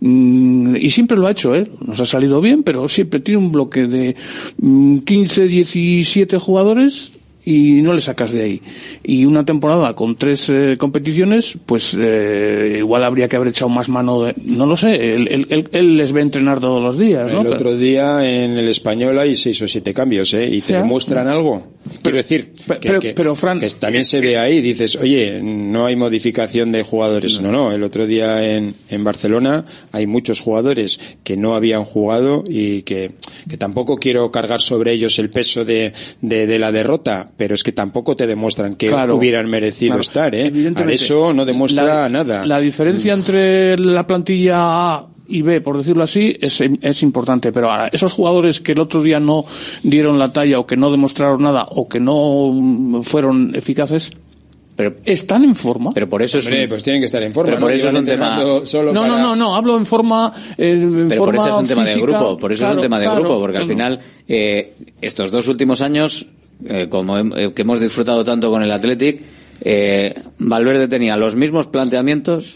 Speaker 10: y siempre lo ha hecho, nos ha salido bien, pero siempre tiene un bloque de 15, 17 jugadores y no le sacas de ahí. Y una temporada con 3 competiciones, pues igual habría que haber echado más mano no lo sé, él les ve entrenar todos los días, ¿no?
Speaker 14: El otro día en el Español hay 6 o 7 cambios, y te demuestran algo. Quiero decir,
Speaker 10: pero Fran,
Speaker 14: que también se ve ahí, dices, oye, no hay modificación de jugadores. No, el otro día en Barcelona hay muchos jugadores que no habían jugado y que tampoco quiero cargar sobre ellos el peso de la derrota, pero es que tampoco te demuestran que hubieran merecido estar, eso no demuestra nada.
Speaker 10: La diferencia entre la plantilla A y B, por decirlo así, es importante, pero ahora, esos jugadores que el otro día no dieron la talla o que no demostraron nada o que no fueron eficaces, pero están en forma.
Speaker 2: Pero por eso
Speaker 14: pues tienen que estar en forma.
Speaker 2: Pero por eso es un tema.
Speaker 10: No, hablo en forma.
Speaker 2: Por eso es un tema
Speaker 10: física,
Speaker 2: de grupo. Por eso es un tema de grupo, porque al final estos 2 últimos años, que hemos disfrutado tanto con el Athletic, Valverde tenía los mismos planteamientos.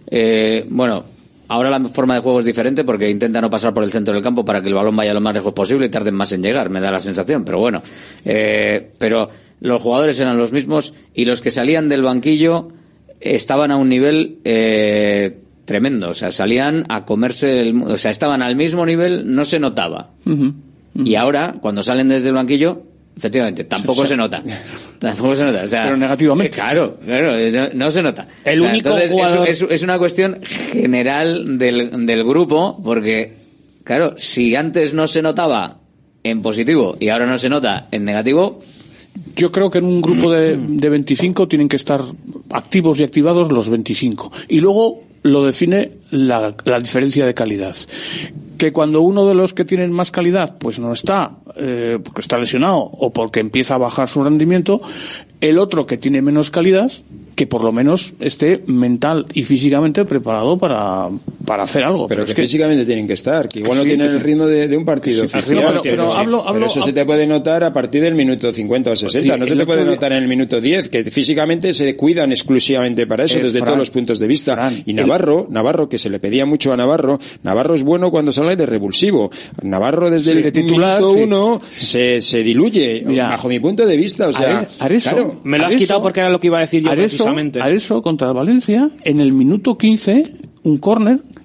Speaker 2: Ahora la forma de juego es diferente porque intenta no pasar por el centro del campo para que el balón vaya lo más lejos posible y tarden más en llegar, me da la sensación, pero bueno. Pero los jugadores eran los mismos y los que salían del banquillo estaban a un nivel tremendo, o sea, salían a comerse o sea, estaban al mismo nivel, no se notaba. Y ahora, cuando salen desde el banquillo, efectivamente, tampoco se nota. O sea,
Speaker 10: pero negativamente.
Speaker 2: Claro, no se nota.
Speaker 11: El único jugador...
Speaker 2: es una cuestión general del grupo, porque, claro, si antes no se notaba en positivo y ahora no se nota en negativo...
Speaker 10: Yo creo que en un grupo de 25 tienen que estar activos y activados los 25. Y luego lo define la diferencia de calidad. Que cuando uno de los que tienen más calidad pues no está, porque está lesionado o porque empieza a bajar su rendimiento, el otro que tiene menos calidad, que por lo menos esté mental y físicamente preparado para hacer algo.
Speaker 14: Pero que físicamente tienen que estar, que igual no tienen el ritmo de un partido oficial. Pero eso se te puede notar a partir del minuto 50 o 60, no se te puede notar en el minuto 10, que físicamente se cuidan exclusivamente para eso, desde todos los puntos de vista. Y Navarro, que se le pedía mucho a Navarro es bueno cuando sale de revulsivo. Navarro desde el minuto 1 se diluye, bajo mi punto de vista, o sea,
Speaker 11: claro. Me lo has quitado porque era lo que iba a decir yo precisamente.
Speaker 10: Areso contra Valencia, en el minuto 15, un córner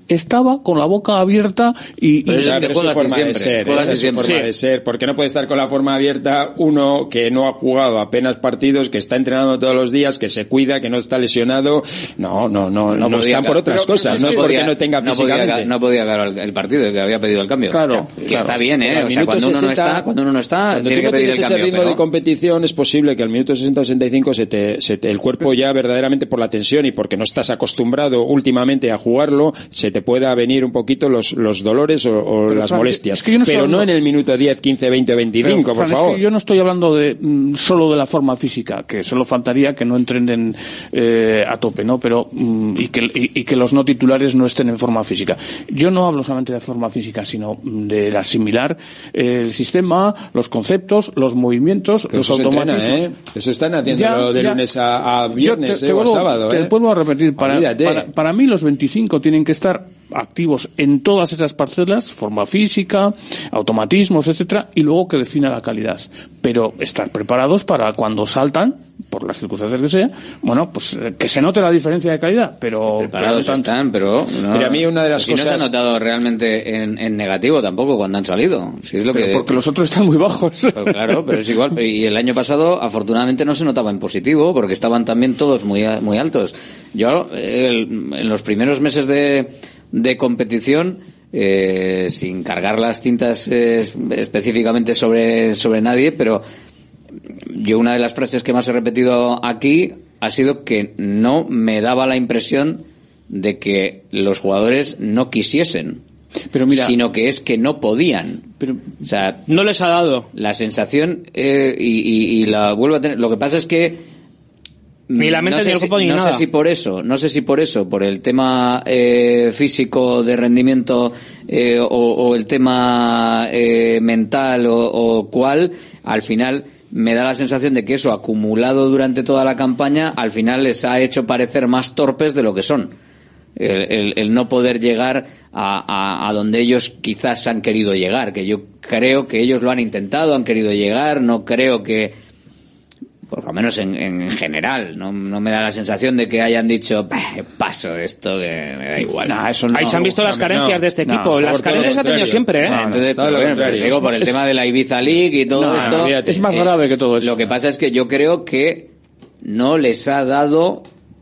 Speaker 10: estaba con la boca abierta y
Speaker 14: pero es su forma de ser, esa es su forma de ser, porque no puede estar con la forma abierta uno que no ha jugado apenas partidos, que está entrenando todos los días, que se cuida, que no está lesionado. No están por otras cosas, no es porque no tenga físicamente.
Speaker 2: No podía ganar el partido, que había pedido el cambio.
Speaker 10: Claro,
Speaker 2: que está bien, o sea, cuando uno no está,
Speaker 14: tiene que pedir el cambio. Ese ritmo de competición, es posible que al minuto 60 o 65 el cuerpo ya verdaderamente por la tensión y porque no estás acostumbrado últimamente a jugarlo, se te pueda venir un poquito los dolores o las molestias. Pero no en el minuto 10, 15, 20 o 25, por favor.
Speaker 10: Es que yo no estoy hablando de solo de la forma física, que solo faltaría que no entrenen a tope, ¿no? Pero y que los no titulares no estén en forma física. Yo no hablo solamente de forma física, sino de asimilar el sistema, los conceptos, los movimientos, los automatismos.
Speaker 14: Eso están haciéndolo de lunes a viernes o a sábado.
Speaker 10: Te vuelvo a repetir, para mí los 25 tienen que estar activos en todas esas parcelas, forma física, automatismos, etcétera, y luego que defina la calidad. Pero estar preparados para cuando saltan, por las circunstancias que sea, bueno, pues que se note la diferencia de calidad, pero
Speaker 2: preparados están, pero
Speaker 14: a mí una de las cosas
Speaker 2: no se ha notado realmente en negativo tampoco cuando han salido. Si es lo que...
Speaker 10: Porque los otros están muy bajos.
Speaker 2: Pero claro, pero es igual. Y el año pasado, afortunadamente, no se notaba en positivo, porque estaban también todos muy altos. Yo, en los primeros meses de competición, sin cargar las cintas específicamente sobre nadie, pero yo una de las frases que más he repetido aquí ha sido que no me daba la impresión de que los jugadores no quisiesen, sino que es que no podían. O sea,
Speaker 11: no les ha dado
Speaker 2: la sensación y la vuelvo a tener. Lo que pasa es que
Speaker 11: ni la mente ni el cuerpo ni nada.
Speaker 2: No sé si por eso, por el tema físico de rendimiento o el tema mental o cual, al final me da la sensación de que eso acumulado durante toda la campaña al final les ha hecho parecer más torpes de lo que son. El no poder llegar a donde ellos quizás han querido llegar, que yo creo que ellos lo han intentado, han querido llegar, no creo que, por lo menos en general, no me da la sensación de que hayan dicho paso esto, que me da igual.
Speaker 10: Eso no.
Speaker 11: Ahí se han visto las carencias de este equipo. Las carencias ha tenido siempre,
Speaker 2: entonces, digo, por el tema de la Ibiza League y todo esto,
Speaker 10: es más grave que todo eso.
Speaker 2: Lo que pasa es que yo creo que no les ha dado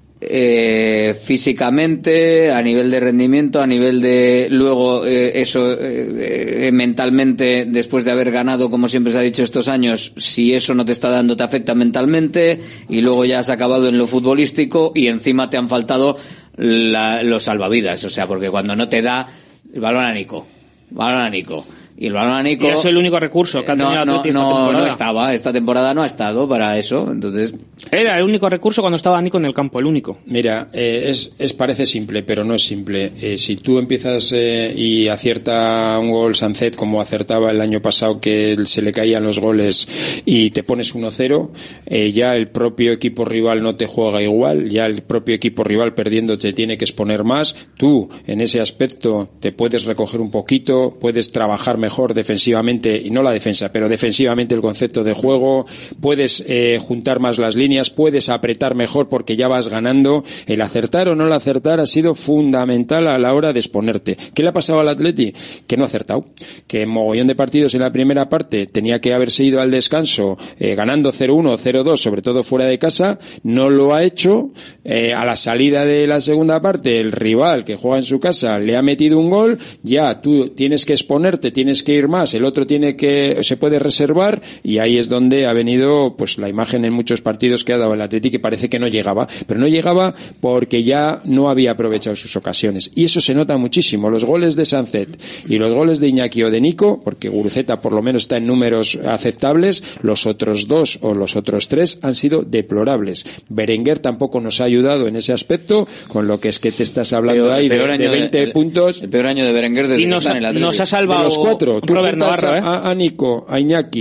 Speaker 2: físicamente, a nivel de rendimiento, a nivel de luego mentalmente, después de haber ganado, como siempre se ha dicho estos años, si eso no te está dando, te afecta mentalmente, y luego ya has acabado en lo futbolístico y encima te han faltado los salvavidas, o sea, porque cuando no te da el balón a Nico, y el balón a Nico,
Speaker 11: y es el único recurso que ha tenido Atleti esta temporada.
Speaker 2: Esta temporada no ha estado para eso, entonces
Speaker 11: era el único recurso cuando estaba Nico en el campo, el único.
Speaker 14: Mira, parece simple, pero no es simple. Si tú empiezas y acierta un gol Sancet como acertaba el año pasado, que se le caían los goles, y te pones 1-0, ya el propio equipo rival no te juega igual, ya el propio equipo rival perdiendo te tiene que exponer más. Tú en ese aspecto te puedes recoger un poquito, puedes trabajar mejor defensivamente, y no la defensa, pero defensivamente el concepto de juego, puedes juntar más las líneas, puedes apretar mejor porque ya vas ganando. El acertar o no el acertar ha sido fundamental a la hora de exponerte. ¿Qué le ha pasado al Atleti? Que no ha acertado, que en mogollón de partidos en la primera parte tenía que haberse ido al descanso ganando 0-1, 0-2, sobre todo fuera de casa, no lo ha hecho. A la salida de la segunda parte, el rival que juega en su casa le ha metido un gol, ya tú tienes que exponerte, tienes que ir más, el otro se puede reservar, y ahí es donde ha venido pues la imagen en muchos partidos que ha dado el Atleti, que parece que no llegaba, pero no llegaba porque ya no había aprovechado sus ocasiones, y eso se nota muchísimo. Los goles de Sancet y los goles de Iñaki o de Nico, porque Guruceta por lo menos está en números aceptables, los otros dos o los otros tres han sido deplorables. Berenguer tampoco nos ha ayudado en ese aspecto, con lo que es que te estás hablando ahí de 20 puntos.
Speaker 2: El peor año de Berenguer desde que está en el Atleti.
Speaker 11: Nos ha salvado
Speaker 14: de los cuatro. Tú
Speaker 11: Robert Navarro,
Speaker 14: a Nico, a Iñaki,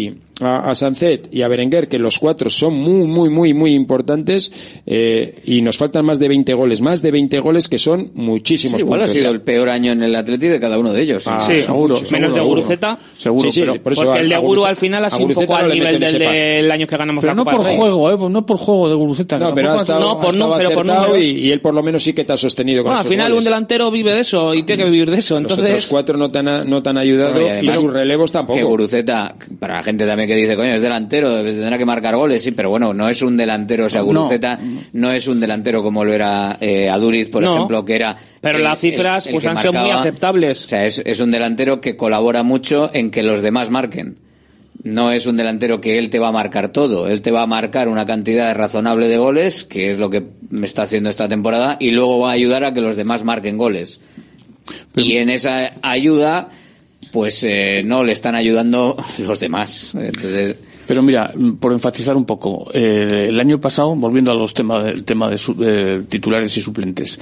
Speaker 14: a Sancet y a Berenguer, que los 4 son muy importantes, y nos faltan más de 20 goles que son muchísimos
Speaker 2: igual
Speaker 14: puntos.
Speaker 2: Ha sido el peor año en el Atleti de cada uno de ellos.
Speaker 11: Seguro. Menos de Guruceta.
Speaker 10: Seguro.
Speaker 14: Sí, por eso
Speaker 11: porque el de Guru al final ha sido un poco al nivel del año que ganamos
Speaker 10: pero
Speaker 11: la Copa
Speaker 10: del Rey. No por juego de Guruceta.
Speaker 14: No, pero ha estado acertado y él por lo menos sí que te ha sostenido con
Speaker 11: al
Speaker 14: esos
Speaker 11: final
Speaker 14: goles.
Speaker 11: Un delantero vive de eso y tiene que vivir de eso. Entonces...
Speaker 14: Los otros 4 no te han ayudado, y sus relevos tampoco.
Speaker 2: Que Guruceta, para la gente también que dice, coño, es delantero, tendrá que marcar goles, sí, pero bueno, no es un delantero, o sea, Guruceta no es un delantero como lo era Aduriz, por ejemplo, que era...
Speaker 11: Pero las cifras pues han sido muy aceptables.
Speaker 2: O sea, es un delantero que colabora mucho en que los demás marquen. No es un delantero que él te va a marcar todo, él te va a marcar una cantidad razonable de goles, que es lo que me está haciendo esta temporada, y luego va a ayudar a que los demás marquen goles. Y en esa ayuda, pues no le están ayudando los demás. Entonces...
Speaker 10: Pero mira, por enfatizar un poco, el año pasado, volviendo a los temas de titulares y suplentes,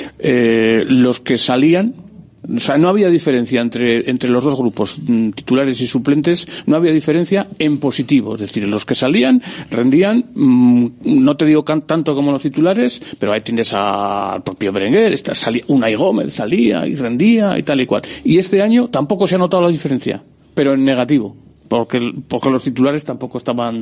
Speaker 10: los que salían, o sea, no había diferencia entre los dos grupos, titulares y suplentes, no había diferencia en positivo. Es decir, los que salían rendían, no te digo tanto como los titulares, pero ahí tienes al propio Berenguer, Unai Gómez salía y rendía y tal y cual. Y este año tampoco se ha notado la diferencia, pero en negativo. Porque los titulares tampoco estaban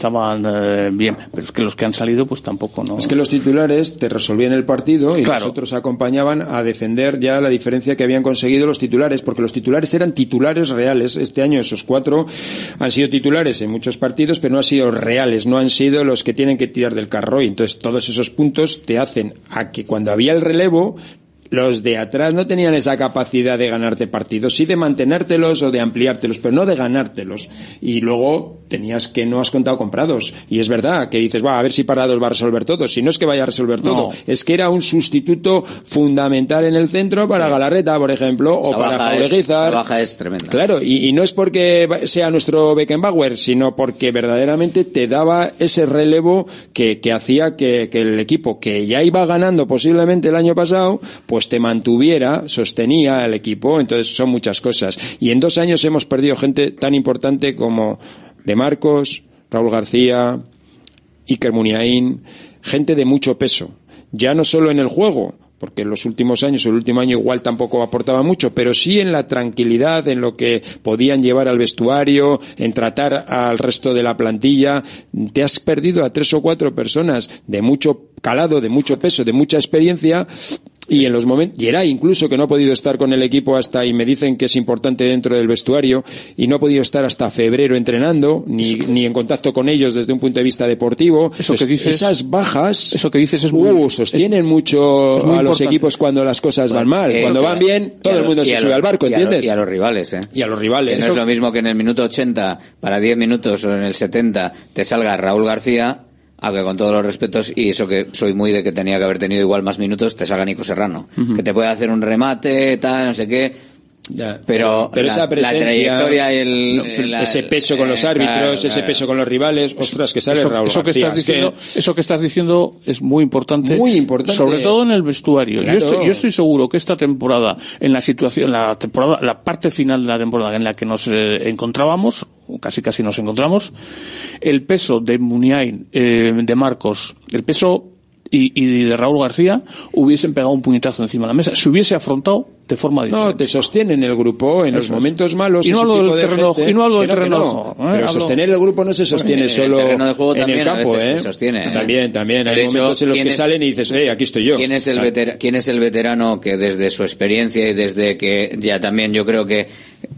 Speaker 10: bien, pero es que los que han salido pues tampoco no.
Speaker 14: Es que los titulares te resolvían el partido y
Speaker 10: claro.
Speaker 14: Los otros acompañaban a defender ya la diferencia que habían conseguido los titulares, porque los titulares eran titulares reales. Este año esos 4 han sido titulares en muchos partidos, pero no han sido reales, no han sido los que tienen que tirar del carro, y entonces todos esos puntos te hacen a que cuando había el relevo, los de atrás no tenían esa capacidad de ganarte partidos, sí de mantenértelos o de ampliártelos, pero no de ganártelos. Y luego tenías que no has contado comprados. Y es verdad que dices, a ver si Parados va a resolver todo. Si no es que vaya a resolver todo, es que era un sustituto fundamental en el centro para Galarreta, por ejemplo, o para Jaureguizar.
Speaker 2: La baja es tremenda.
Speaker 14: Claro, y no es porque sea nuestro Beckenbauer, sino porque verdaderamente te daba ese relevo que hacía que el equipo, que ya iba ganando posiblemente el año pasado, pues te mantuviera, sostenía al equipo. Entonces son muchas cosas. Y en 2 años hemos perdido gente tan importante como De Marcos, Raúl García, Iker Muniain, gente de mucho peso. Ya no solo en el juego, porque en los últimos años, el último año igual tampoco aportaba mucho, pero sí en la tranquilidad, en lo que podían llevar al vestuario, en tratar al resto de la plantilla. Te has perdido a 3 o 4 personas de mucho calado, de mucho peso, de mucha experiencia. Y en los momentos, Geray incluso, que no ha podido estar con el equipo hasta, y me dicen que es importante dentro del vestuario, y no ha podido estar hasta febrero entrenando, ni en contacto con ellos desde un punto de vista deportivo. Esas bajas,
Speaker 10: eso que dices es
Speaker 14: sostienen mucho a los equipos cuando las cosas van mal. Cuando van bien, todo el mundo se sube al barco, ¿entiendes?
Speaker 2: Y a los rivales,
Speaker 14: Y a los rivales.
Speaker 2: Que no es lo mismo que en el minuto 80, para 10 minutos, o en el 70, te salga Raúl García, aunque con todos los respetos, y eso que soy muy de que tenía que haber tenido igual más minutos, te salga Nico Serrano, que te puede hacer un remate, tal, no sé qué.
Speaker 14: Ya,
Speaker 2: pero
Speaker 14: esa presencia,
Speaker 2: la trayectoria y
Speaker 14: ese peso con los árbitros, ese peso con los rivales, ostras, que sale Raúl García.
Speaker 10: Eso que estás diciendo es muy importante, sobre todo en el vestuario.
Speaker 14: Claro.
Speaker 10: Yo estoy seguro que esta temporada, en la situación, la parte final de la temporada en la que nos encontrábamos, casi nos encontramos, el peso de Muniain, de Marcos, el peso y de Raúl García hubiesen pegado un puñetazo encima de la mesa, se hubiese afrontado de forma diferente.
Speaker 14: No, te sostienen el grupo en los momentos malos.
Speaker 10: Y no hablo del terreno,
Speaker 14: pero sostener el grupo no se sostiene solo en el campo,
Speaker 2: se sostiene,
Speaker 14: También hay momentos en los que salen y dices, aquí estoy yo.
Speaker 2: ¿Quién es el veterano que desde su experiencia y desde que ya también yo creo que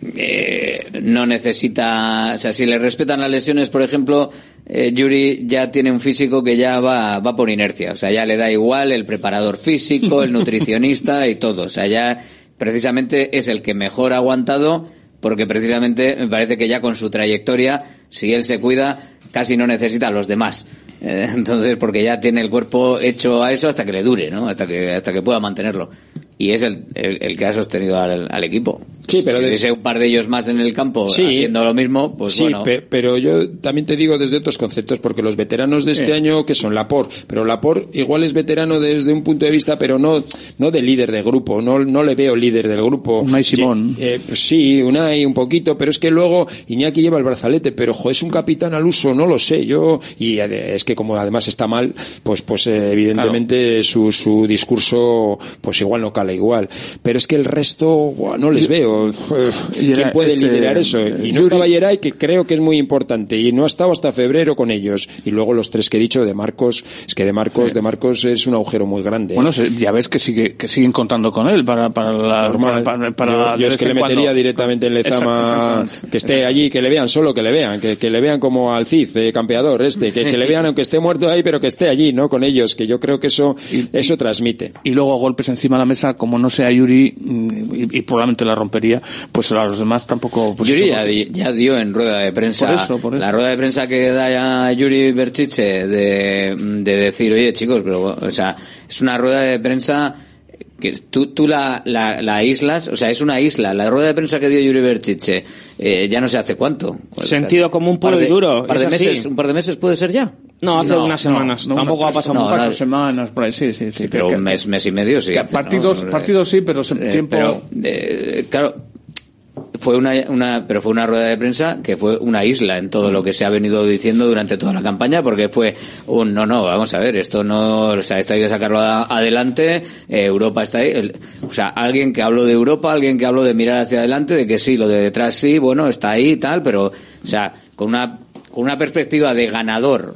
Speaker 2: no necesita, o sea, si le respetan las lesiones, por ejemplo, Yuri ya tiene un físico que ya va por inercia, o sea, ya le da igual el preparador físico, el nutricionista y todo, o sea, ya precisamente es el que mejor ha aguantado, porque precisamente me parece que ya con su trayectoria, si él se cuida, casi no necesita a los demás. Entonces, porque ya tiene el cuerpo hecho a eso hasta que le dure, ¿no? Hasta que pueda mantenerlo. y es el que ha sostenido al equipo.
Speaker 14: Sí, pero
Speaker 2: si hubiese un par de ellos más en el campo haciendo lo mismo, pues
Speaker 14: sí,
Speaker 2: bueno.
Speaker 14: Pero yo también te digo desde otros conceptos, porque los veteranos de este año, que son Laporte, pero Laporte igual es veterano desde un punto de vista, pero no de líder de grupo, no le veo líder del grupo.
Speaker 10: Unai Simón.
Speaker 14: Pues sí, Unai un poquito, pero es que luego Iñaki lleva el brazalete, pero es un capitán al uso, no lo sé yo, y es que como además está mal, pues evidentemente claro. su discurso pues igual no cala igual, pero es que el resto no les veo. ¿Quién puede liderar eso? Y no estaba Yeray, que creo que es muy importante, y no ha estado hasta febrero con ellos, y luego los tres que he dicho de Marcos, es que de Marcos es un agujero muy grande.
Speaker 10: Bueno, ya ves que siguen contando con él para
Speaker 14: yo es que le metería directamente en Lezama, que esté allí, que le vean solo, que le vean como al Cid, campeador que le vean aunque esté muerto ahí, pero que esté allí, ¿no? Con ellos, que yo creo que eso transmite.
Speaker 10: Y luego golpes encima de la mesa, como no sea Yuri, y probablemente la rompería, pues a los demás tampoco. Pues
Speaker 2: Yuri ya dio en rueda de prensa, por eso. La rueda de prensa que da ya Yuri Berchiche de decir, oye chicos, pero o sea, es una rueda de prensa que tú la aíslas, o sea, es una isla. La rueda de prensa que dio Yuri Berchiche ya no sé hace cuánto.
Speaker 11: Sentido común puro y duro.
Speaker 2: Un par de meses puede ser ya.
Speaker 11: No, hace unas semanas. Tampoco ha pasado mucho.
Speaker 10: 4 semanas, por ahí, sí.
Speaker 2: Pero un mes y medio, sí.
Speaker 10: Partidos sí, pero tiempo.
Speaker 2: Claro, fue una rueda de prensa que fue una isla en todo lo que se ha venido diciendo durante toda la campaña, porque fue vamos a ver, esto hay que sacarlo adelante, Europa está ahí, o sea, alguien que habló de Europa, alguien que habló de mirar hacia adelante, de que sí, lo de detrás sí, bueno, está ahí y tal, pero, o sea, con una perspectiva de ganador,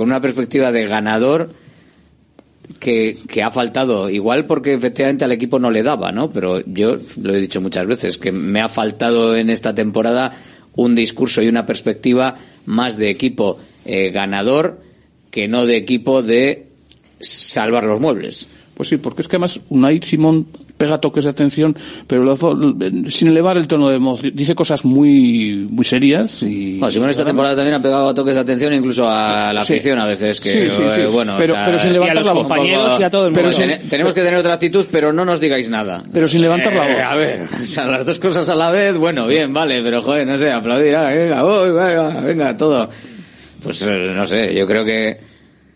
Speaker 2: que ha faltado, igual porque efectivamente al equipo no le daba, ¿no? Pero yo lo he dicho muchas veces, que me ha faltado en esta temporada un discurso y una perspectiva más de equipo ganador que no de equipo de salvar los muebles.
Speaker 10: Pues sí, porque es que además Unai Simón pega toques de atención, pero sin elevar el tono de voz. Dice cosas muy muy serias. Y
Speaker 2: Simón esta temporada también ha pegado toques de atención incluso a la afición a veces. Bueno,
Speaker 10: pero sin levantar la voz.
Speaker 11: Compañeros y a todo el mundo.
Speaker 2: Tenemos que tener otra actitud, pero no nos digáis nada.
Speaker 10: Pero sin levantar la voz.
Speaker 2: A ver, o sea, las dos cosas a la vez, bueno, bien, vale, pero joder, no sé, aplaudir, venga, todo. Pues no sé, yo creo que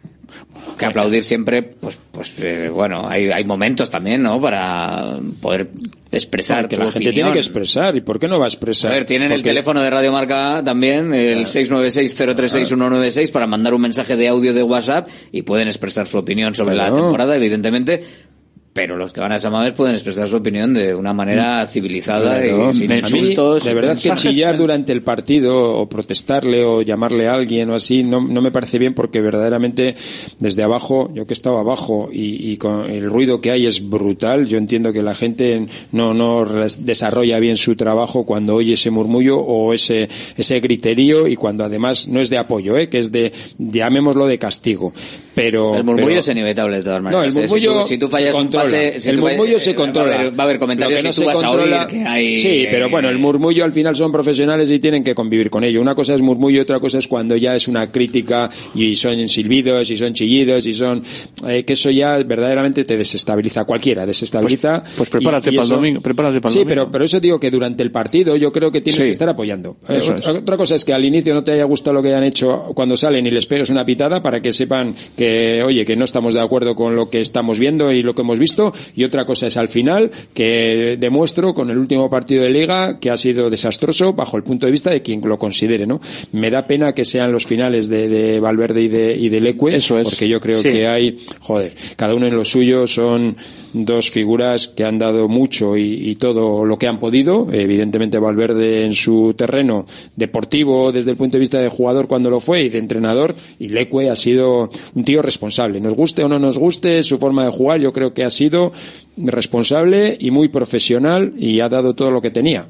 Speaker 2: aplaudir siempre, pues bueno, hay momentos también, ¿no? Para poder expresar
Speaker 14: que la gente tiene que expresar. ¿Y por qué no va a expresar?
Speaker 2: A ver, tienen el teléfono de Radio Marca también, el 696-036-196, para mandar un mensaje de audio de WhatsApp y pueden expresar su opinión sobre la temporada, evidentemente. Pero los que van a Samamés pueden expresar su opinión de una manera civilizada y sin insultos.
Speaker 14: De verdad que chillar durante el partido o protestarle o llamarle a alguien o así no me parece bien, porque verdaderamente desde abajo, yo que he estado abajo y con el ruido que hay es brutal. Yo entiendo que la gente no desarrolla bien su trabajo cuando oye ese murmullo o ese griterío, y cuando además no es de apoyo, que es llamémoslo de castigo. Pero
Speaker 2: el murmullo es inevitable de todas maneras.
Speaker 14: No, el murmullo
Speaker 2: si tú fallas un pase,
Speaker 14: el murmullo se controla.
Speaker 2: Va a haber comentarios
Speaker 14: que no
Speaker 2: si tú vas a oír que hay...
Speaker 14: Sí, pero bueno, el murmullo al final son profesionales y tienen que convivir con ello. Una cosa es murmullo y otra cosa es cuando ya es una crítica y son silbidos y son chillidos y son... que eso ya verdaderamente te desestabiliza. Cualquiera desestabiliza.
Speaker 10: Pues prepárate para el domingo.
Speaker 14: Sí, pero eso digo que durante el partido yo creo que tienes que estar apoyando. Otra cosa es que al inicio no te haya gustado lo que hayan hecho cuando salen y les pegas una pitada para que sepan que, oye, que no estamos de acuerdo con lo que estamos viendo y lo que hemos visto, y otra cosa es al final, que demuestro con el último partido de Liga que ha sido desastroso bajo el punto de vista de quien lo considere, ¿no? Me da pena que sean los finales de Valverde y de Leque, porque yo creo que hay, cada uno en lo suyo, son dos figuras que han dado mucho y todo lo que han podido. Evidentemente Valverde en su terreno deportivo desde el punto de vista de jugador cuando lo fue y de entrenador, y Leque ha sido un tío responsable. Nos guste o no nos guste su forma de jugar, yo creo que ha sido responsable y muy profesional y ha dado todo lo que tenía.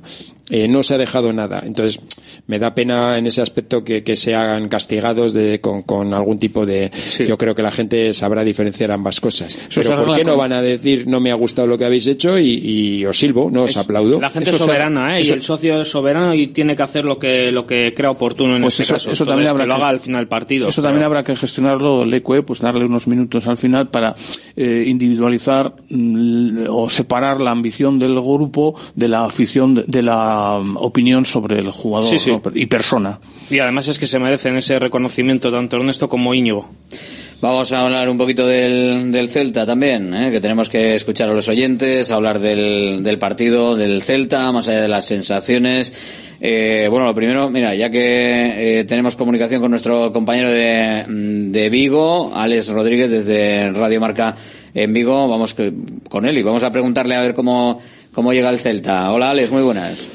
Speaker 14: no se ha dejado nada. Entonces, me da pena en ese aspecto que se hagan castigados con algún tipo de... Sí. Yo creo que la gente sabrá diferenciar ambas cosas. Pero ¿por qué no van a decir no me ha gustado lo que habéis hecho y os silbo, no os aplaudo?
Speaker 11: La gente es soberana, y el socio es soberano y tiene que hacer lo que crea oportuno en este caso.
Speaker 10: Eso también habrá
Speaker 11: que lo haga al final del partido.
Speaker 10: Eso también habrá que gestionarlo, el ECUE, pues darle unos minutos al final para individualizar o separar la ambición del grupo de la afición, de la opinión sobre el jugador, sí, sí, ¿no? Y persona.
Speaker 11: Y además es que se merecen ese reconocimiento tanto Ernesto como Íñigo.
Speaker 2: Vamos a hablar un poquito del Celta también, que tenemos que escuchar a los oyentes, hablar del partido del Celta, más allá de las sensaciones. Bueno, lo primero, mira, ya que tenemos comunicación con nuestro compañero de Vigo, Alex Rodríguez, desde Radio Marca en Vigo, vamos con él y vamos a preguntarle a ver cómo llega el Celta. Hola, Alex, muy buenas.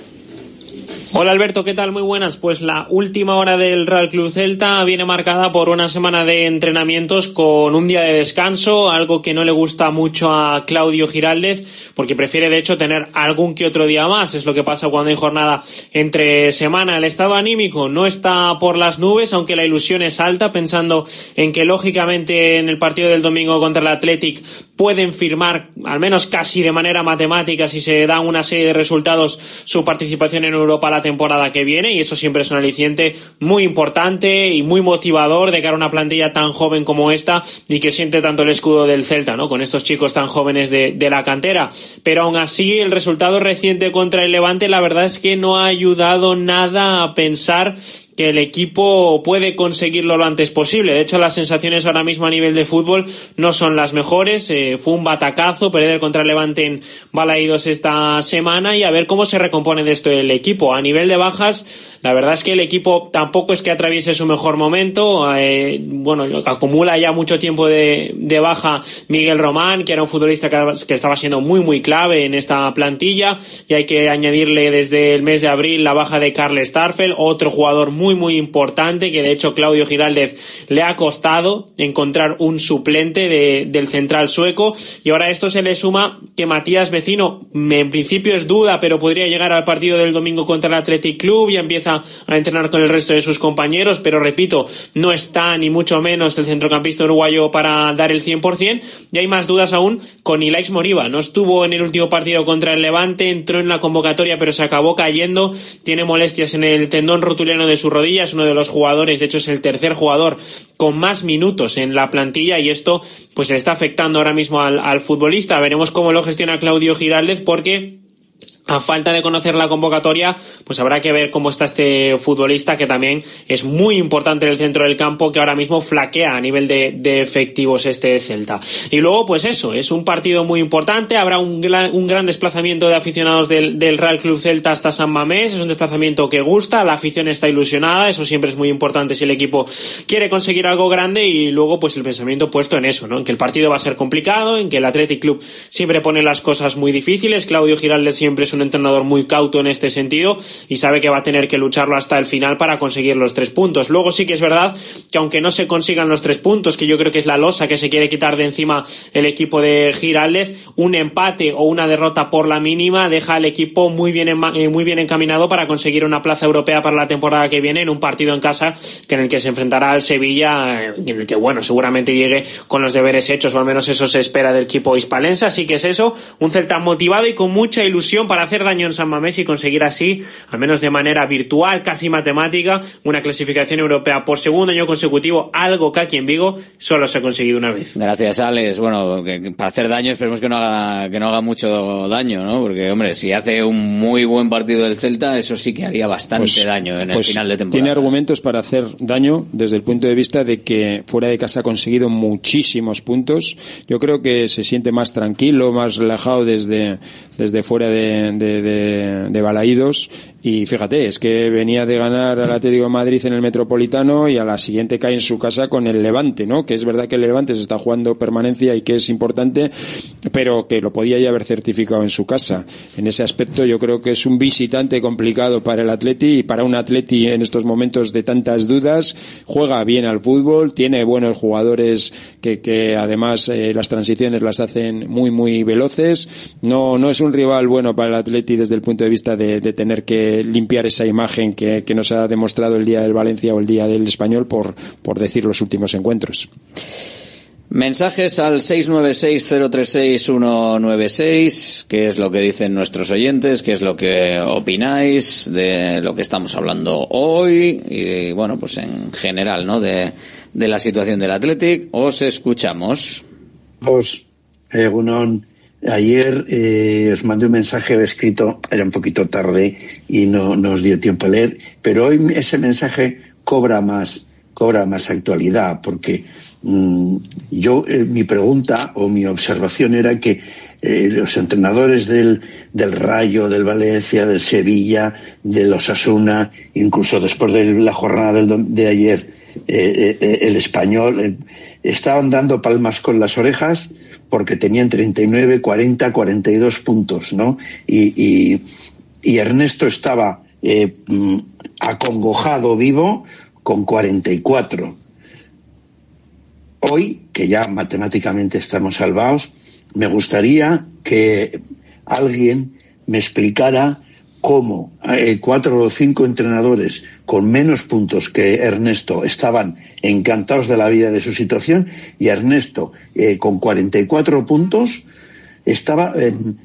Speaker 15: Hola Alberto, ¿qué tal? Muy buenas. Pues la última hora del Real Club Celta viene marcada por una semana de entrenamientos con un día de descanso, algo que no le gusta mucho a Claudio Giraldez, porque prefiere de hecho tener algún que otro día más. Es lo que pasa cuando hay jornada entre semana. El estado anímico no está por las nubes, aunque la ilusión es alta, pensando en que lógicamente en el partido del domingo contra el Athletic pueden firmar, al menos casi de manera matemática, si se dan una serie de resultados, su participación en Europa la temporada que viene, y eso siempre es un aliciente muy importante y muy motivador de cara a una plantilla tan joven como esta y que siente tanto el escudo del Celta, ¿no? Con estos chicos tan jóvenes de la cantera. Pero aún así, el resultado reciente contra el Levante, la verdad es que no ha ayudado nada a pensar que el equipo puede conseguirlo lo antes posible. De hecho, las sensaciones ahora mismo a nivel de fútbol no son las mejores. Fue un batacazo perder contra el Levante en Balaídos esta semana, y a ver cómo se recompone de esto el equipo. A nivel de bajas, la verdad es que el equipo tampoco es que atraviese su mejor momento. Bueno, acumula ya mucho tiempo de baja Miguel Román, que era un futbolista que estaba siendo muy muy clave en esta plantilla, y hay que añadirle desde el mes de abril la baja de Karl Starfel, otro jugador muy muy importante, que de hecho Claudio Giraldez le ha costado encontrar un suplente del central sueco. Y ahora a esto se le suma que Matías Vecino en principio es duda, pero podría llegar al partido del domingo contra el Athletic Club, y empieza a entrenar con el resto de sus compañeros, pero repito, no está ni mucho menos el centrocampista uruguayo para dar el 100%. Y hay más dudas aún con Ilaix Moriba. No estuvo en el último partido contra el Levante, entró en la convocatoria pero se acabó cayendo, tiene molestias en el tendón rotuleno de su rodilla, es uno de los jugadores, de hecho es el tercer jugador con más minutos en la plantilla, y esto pues le está afectando ahora mismo al futbolista. Veremos cómo lo gestiona Claudio Giraldez, porque a falta de conocer la convocatoria, pues habrá que ver cómo está este futbolista, que también es muy importante en el centro del campo, que ahora mismo flaquea a nivel de efectivos este Celta. Y luego, pues eso, es un partido muy importante, habrá un gran desplazamiento de aficionados del Real Club Celta hasta San Mamés, es un desplazamiento que gusta, la afición está ilusionada, eso siempre es muy importante si el equipo quiere conseguir algo grande, y luego pues el pensamiento puesto en eso, ¿no? En que el partido va a ser complicado, en que el Athletic Club siempre pone las cosas muy difíciles. Claudio Giraldez siempre es un entrenador muy cauto en este sentido y sabe que va a tener que lucharlo hasta el final para conseguir los 3 puntos. Luego sí que es verdad que aunque no se consigan los 3 puntos, que yo creo que es la losa que se quiere quitar de encima el equipo de Giraldez, un empate o una derrota por la mínima deja al equipo muy bien encaminado para conseguir una plaza europea para la temporada que viene, en un partido en casa en el que se enfrentará al Sevilla, en el que bueno, seguramente llegue con los deberes hechos, o al menos eso se espera del equipo hispalense. Así que es eso, un Celta motivado y con mucha ilusión para hacer daño en San Mamés y conseguir así, al menos de manera virtual, casi matemática, una clasificación europea por segundo año consecutivo, algo que aquí en Vigo solo se ha conseguido una vez.
Speaker 2: Gracias, Alex. Bueno, que para hacer daño esperemos que no haga mucho daño, ¿no? Porque, hombre, si hace un muy buen partido del Celta, eso sí que haría bastante daño en el final de temporada.
Speaker 14: Tiene argumentos para hacer daño desde el punto de vista de que fuera de casa ha conseguido muchísimos puntos. Yo creo que se siente más tranquilo, más relajado desde fuera de Balaídos, y fíjate, es que venía de ganar al Atlético de Madrid en el Metropolitano y a la siguiente cae en su casa con el Levante, ¿no? Que es verdad que el Levante se está jugando permanencia y que es importante, pero que lo podía ya haber certificado en su casa. En ese aspecto yo creo que es un visitante complicado para el Atleti, y para un Atleti en estos momentos de tantas dudas. Juega bien al fútbol, tiene buenos jugadores que además las transiciones las hacen muy muy veloces. No es un rival bueno para el Atleti desde el punto de vista de tener que limpiar esa imagen que nos ha demostrado el día del Valencia o el día del Español, por decir los últimos encuentros.
Speaker 2: Mensajes al 696-036-196, qué es lo que dicen nuestros oyentes, qué es lo que opináis de lo que estamos hablando hoy y bueno, pues en general, ¿no? De la situación del Athletic. Os escuchamos.
Speaker 16: Ayer os mandé un mensaje escrito, era un poquito tarde y no os dio tiempo a leer, pero hoy ese mensaje cobra más actualidad, porque mi pregunta o mi observación era que los entrenadores del Rayo, del Valencia, del Sevilla, del Osasuna, incluso después de la jornada de ayer, el Español, estaban dando palmas con las orejas porque tenían 39, 40, 42 puntos, ¿no? Y Ernesto estaba acongojado vivo con 44. Hoy, que ya matemáticamente estamos salvados, me gustaría que alguien me explicara cómo 4 o 5 entrenadores con menos puntos que Ernesto estaban encantados de la vida de su situación, y Ernesto con 44 puntos estaba...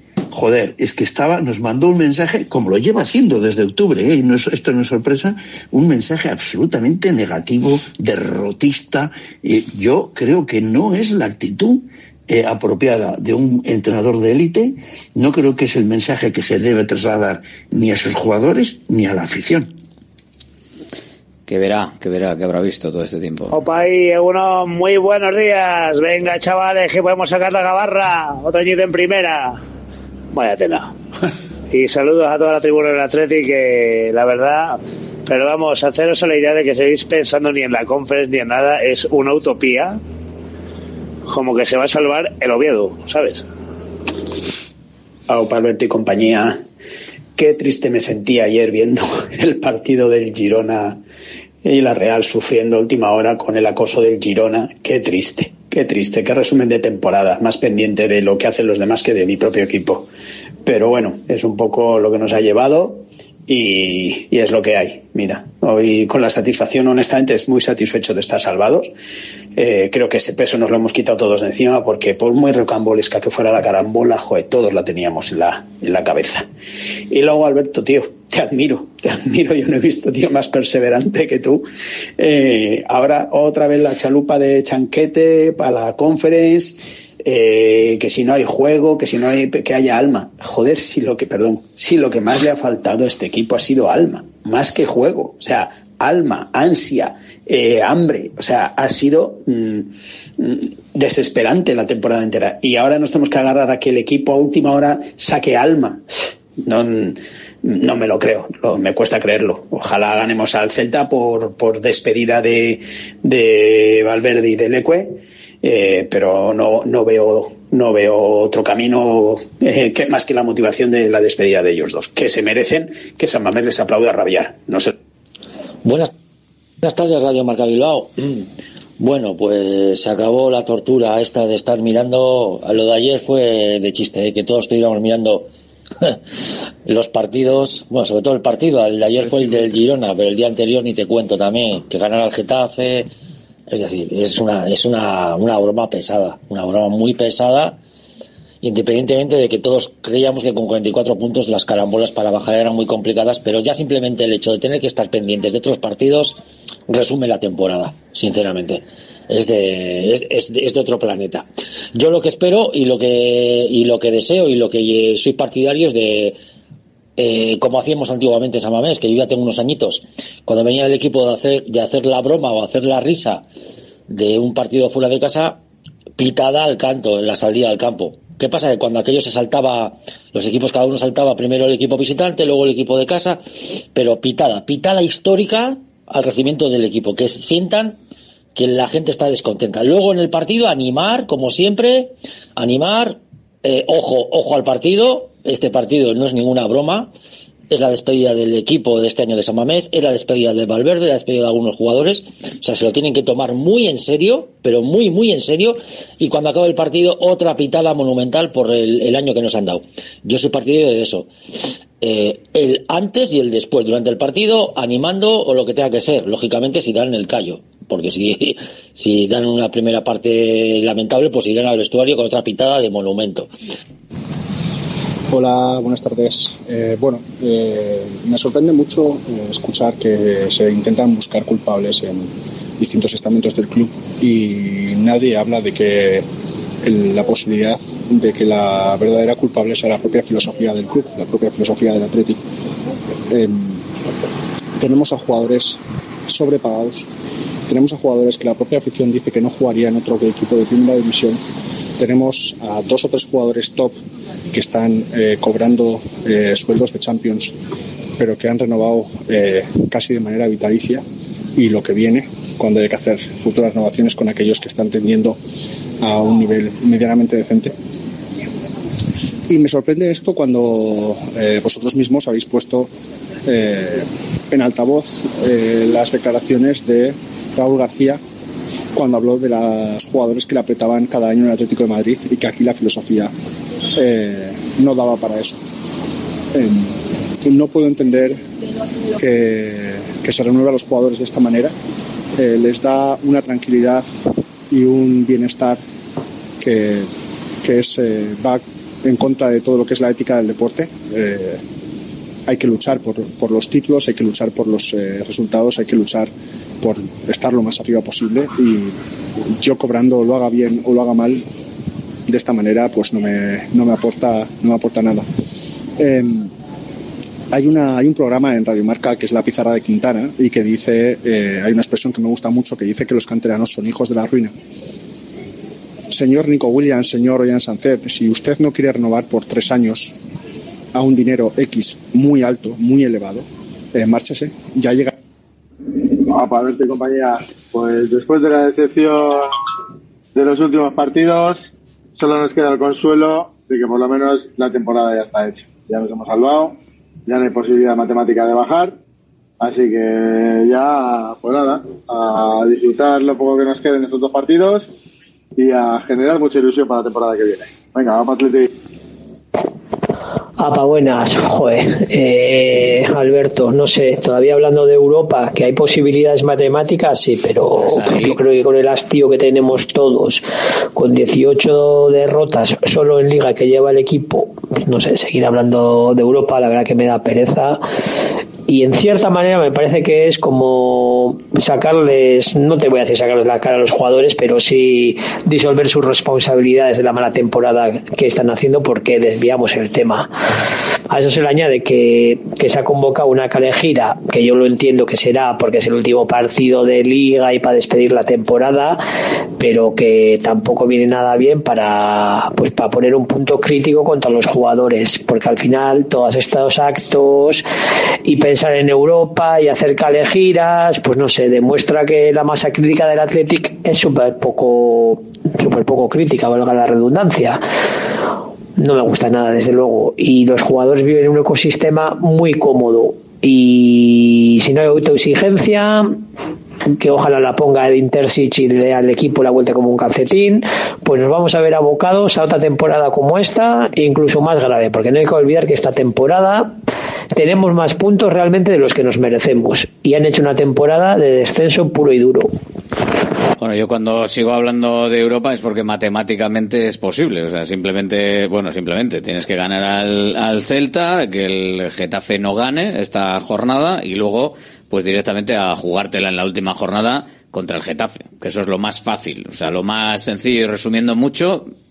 Speaker 16: nos mandó un mensaje, como lo lleva haciendo desde octubre, esto no es sorpresa, un mensaje absolutamente negativo, derrotista. Yo creo que no es la actitud apropiada de un entrenador de élite. No creo que es el mensaje que se debe trasladar ni a sus jugadores ni a la afición.
Speaker 2: Que habrá visto todo este tiempo.
Speaker 17: Opa, y unos muy buenos días. Venga, chavales, que podemos sacar la gabarra. Otro añito en primera. Vaya tela. Y saludos a toda la tribuna del Athletic, que la verdad, pero vamos, haceros a la idea de que seguís pensando ni en la Conference ni en nada, es una utopía, como que se va a salvar el Oviedo, ¿sabes?
Speaker 18: Aupa, Alberto y compañía, qué triste me sentí ayer viendo el partido del Girona y la Real sufriendo a última hora con el acoso del Girona. Qué triste, qué resumen de temporada, más pendiente de lo que hacen los demás que de mi propio equipo. Pero bueno, es un poco lo que nos ha llevado y es lo que hay. Mira, hoy con la satisfacción, honestamente, es muy satisfecho de estar salvados. Creo que ese peso nos lo hemos quitado todos de encima, porque por muy rocambolesca que fuera la carambola, todos la teníamos en la cabeza. Y luego, Alberto, tío, te admiro, yo no he visto tío más perseverante que tú. Ahora otra vez la chalupa de Chanquete para la Conference, que si no hay juego, que si no hay, que haya alma. Joder, si lo que más le ha faltado a este equipo ha sido alma, más que juego. O sea, alma, ansia, hambre. O sea, ha sido desesperante la temporada entera. Y ahora nos tenemos que agarrar a que el equipo a última hora saque alma. No me lo creo, me cuesta creerlo. Ojalá ganemos al Celta por despedida de Valverde y de Leque, pero no veo otro camino que más que la motivación de la despedida de ellos dos, que se merecen que San Mamés les aplaude a rabiar. No sé.
Speaker 19: Buenas tardes, Radio Marca Bilbao. Bueno, pues se acabó la tortura esta de estar mirando. A lo de ayer fue de chiste, que todos estuviéramos mirando los partidos. Bueno, sobre todo el partido, el de ayer fue el del Girona, pero el día anterior ni te cuento también, que ganara el Getafe. Es decir, es una broma pesada, una broma muy pesada, independientemente de que todos creíamos que con 44 puntos las carambolas para bajar eran muy complicadas, pero ya simplemente el hecho de tener que estar pendientes de otros partidos resume la temporada, sinceramente. Es de otro planeta. Yo lo que espero y lo que deseo y lo que soy partidario es de como hacíamos antiguamente en San Mamés, que yo ya tengo unos añitos, cuando venía el equipo de hacer la broma o hacer la risa de un partido fuera de casa, pitada al canto en la salida del campo. ¿Qué pasa? Que cuando aquello se saltaba, los equipos, cada uno saltaba primero el equipo visitante, luego el equipo de casa, pero pitada histórica al recibimiento del equipo, que sientan que la gente está descontenta. Luego en el partido animar, como siempre, ojo al partido. Este partido no es ninguna broma, es la despedida del equipo de este año de San Mamés, es la despedida de Valverde, la despedida de algunos jugadores, o sea, se lo tienen que tomar muy en serio, pero muy, muy en serio, y cuando acabe el partido, otra pitada monumental por el año que nos han dado. Yo soy partidario de eso. El antes y el después, durante el partido, animando o lo que tenga que ser, lógicamente si dan el callo, porque si dan una primera parte lamentable, pues irán al vestuario con otra pitada de monumento.
Speaker 20: Hola, buenas tardes. Me sorprende mucho escuchar que se intentan buscar culpables en distintos estamentos del club y nadie habla de que la posibilidad de que la verdadera culpable sea la propia filosofía del club, la propia filosofía del Athletic. Tenemos a jugadores sobrepagados, tenemos a jugadores que la propia afición dice que no jugarían en otro equipo de primera división, tenemos a 2 o 3 jugadores top que están cobrando sueldos de Champions, pero que han renovado casi de manera vitalicia, y lo que viene cuando hay que hacer futuras renovaciones con aquellos que están tendiendo a un nivel medianamente decente. Y me sorprende esto cuando vosotros mismos habéis puesto en altavoz las declaraciones de Raúl García cuando habló de los jugadores que le apretaban cada año en el Atlético de Madrid y que aquí la filosofía no daba para eso. No puedo entender que se renueve a los jugadores de esta manera. Les da una tranquilidad y un bienestar que va en contra de todo lo que es la ética del deporte. Hay que luchar por los títulos, hay que luchar por los resultados, hay que luchar por estar lo más arriba posible, y yo cobrando, lo haga bien o lo haga mal, de esta manera pues no me aporta nada. Hay un programa en Radio Marca que es La Pizarra de Quintana, y que dice, hay una expresión que me gusta mucho que dice que los canteranos son hijos de la ruina. Señor Nico Williams, señor Ollán Sánchez, si usted no quiere renovar por 3 años a un dinero X muy alto, muy elevado, márchese, ya llega.
Speaker 21: Para verte, compañía, pues después de la decepción de los últimos partidos, solo nos queda el consuelo de que por lo menos la temporada ya está hecha. Ya nos hemos salvado, ya no hay posibilidad matemática de bajar, así que ya, pues nada, a disfrutar lo poco que nos quede en estos 2 partidos y a generar mucha ilusión para la temporada que viene. Venga, vamos, Atleti.
Speaker 22: Buenas, Alberto, no sé, todavía hablando de Europa, que hay posibilidades matemáticas, sí, pero yo creo que con el hastío que tenemos todos, con 18 derrotas solo en Liga que lleva el equipo, no sé, seguir hablando de Europa, la verdad que me da pereza. Y en cierta manera me parece que es como sacarles, no te voy a decir sacarles la cara a los jugadores, pero sí disolver sus responsabilidades de la mala temporada que están haciendo, porque desviamos el tema. A eso se le añade que se ha convocado una calejira, que yo lo entiendo que será porque es el último partido de Liga y para despedir la temporada, pero que tampoco viene nada bien para poner un punto crítico contra los jugadores, porque al final todos estos actos y pensar en Europa y hacer calegiras, pues no sé, demuestra que la masa crítica del Athletic es súper poco crítica, valga la redundancia. No me gusta nada, desde luego, y los jugadores viven en un ecosistema muy cómodo, y si no hay autoexigencia, que ojalá la ponga de Intersic y le dé al equipo la vuelta como un calcetín, pues nos vamos a ver abocados a otra temporada como esta, e incluso más grave, porque no hay que olvidar que esta temporada tenemos más puntos realmente de los que nos merecemos, y han hecho una temporada de descenso puro y duro.
Speaker 2: Bueno, yo cuando sigo hablando de Europa es porque matemáticamente es posible, o sea, simplemente tienes que ganar al Celta, que el Getafe no gane esta jornada, y luego pues directamente a jugártela en la última jornada contra el Getafe, que eso es lo más fácil, o sea, lo más sencillo, y resumiendo mucho,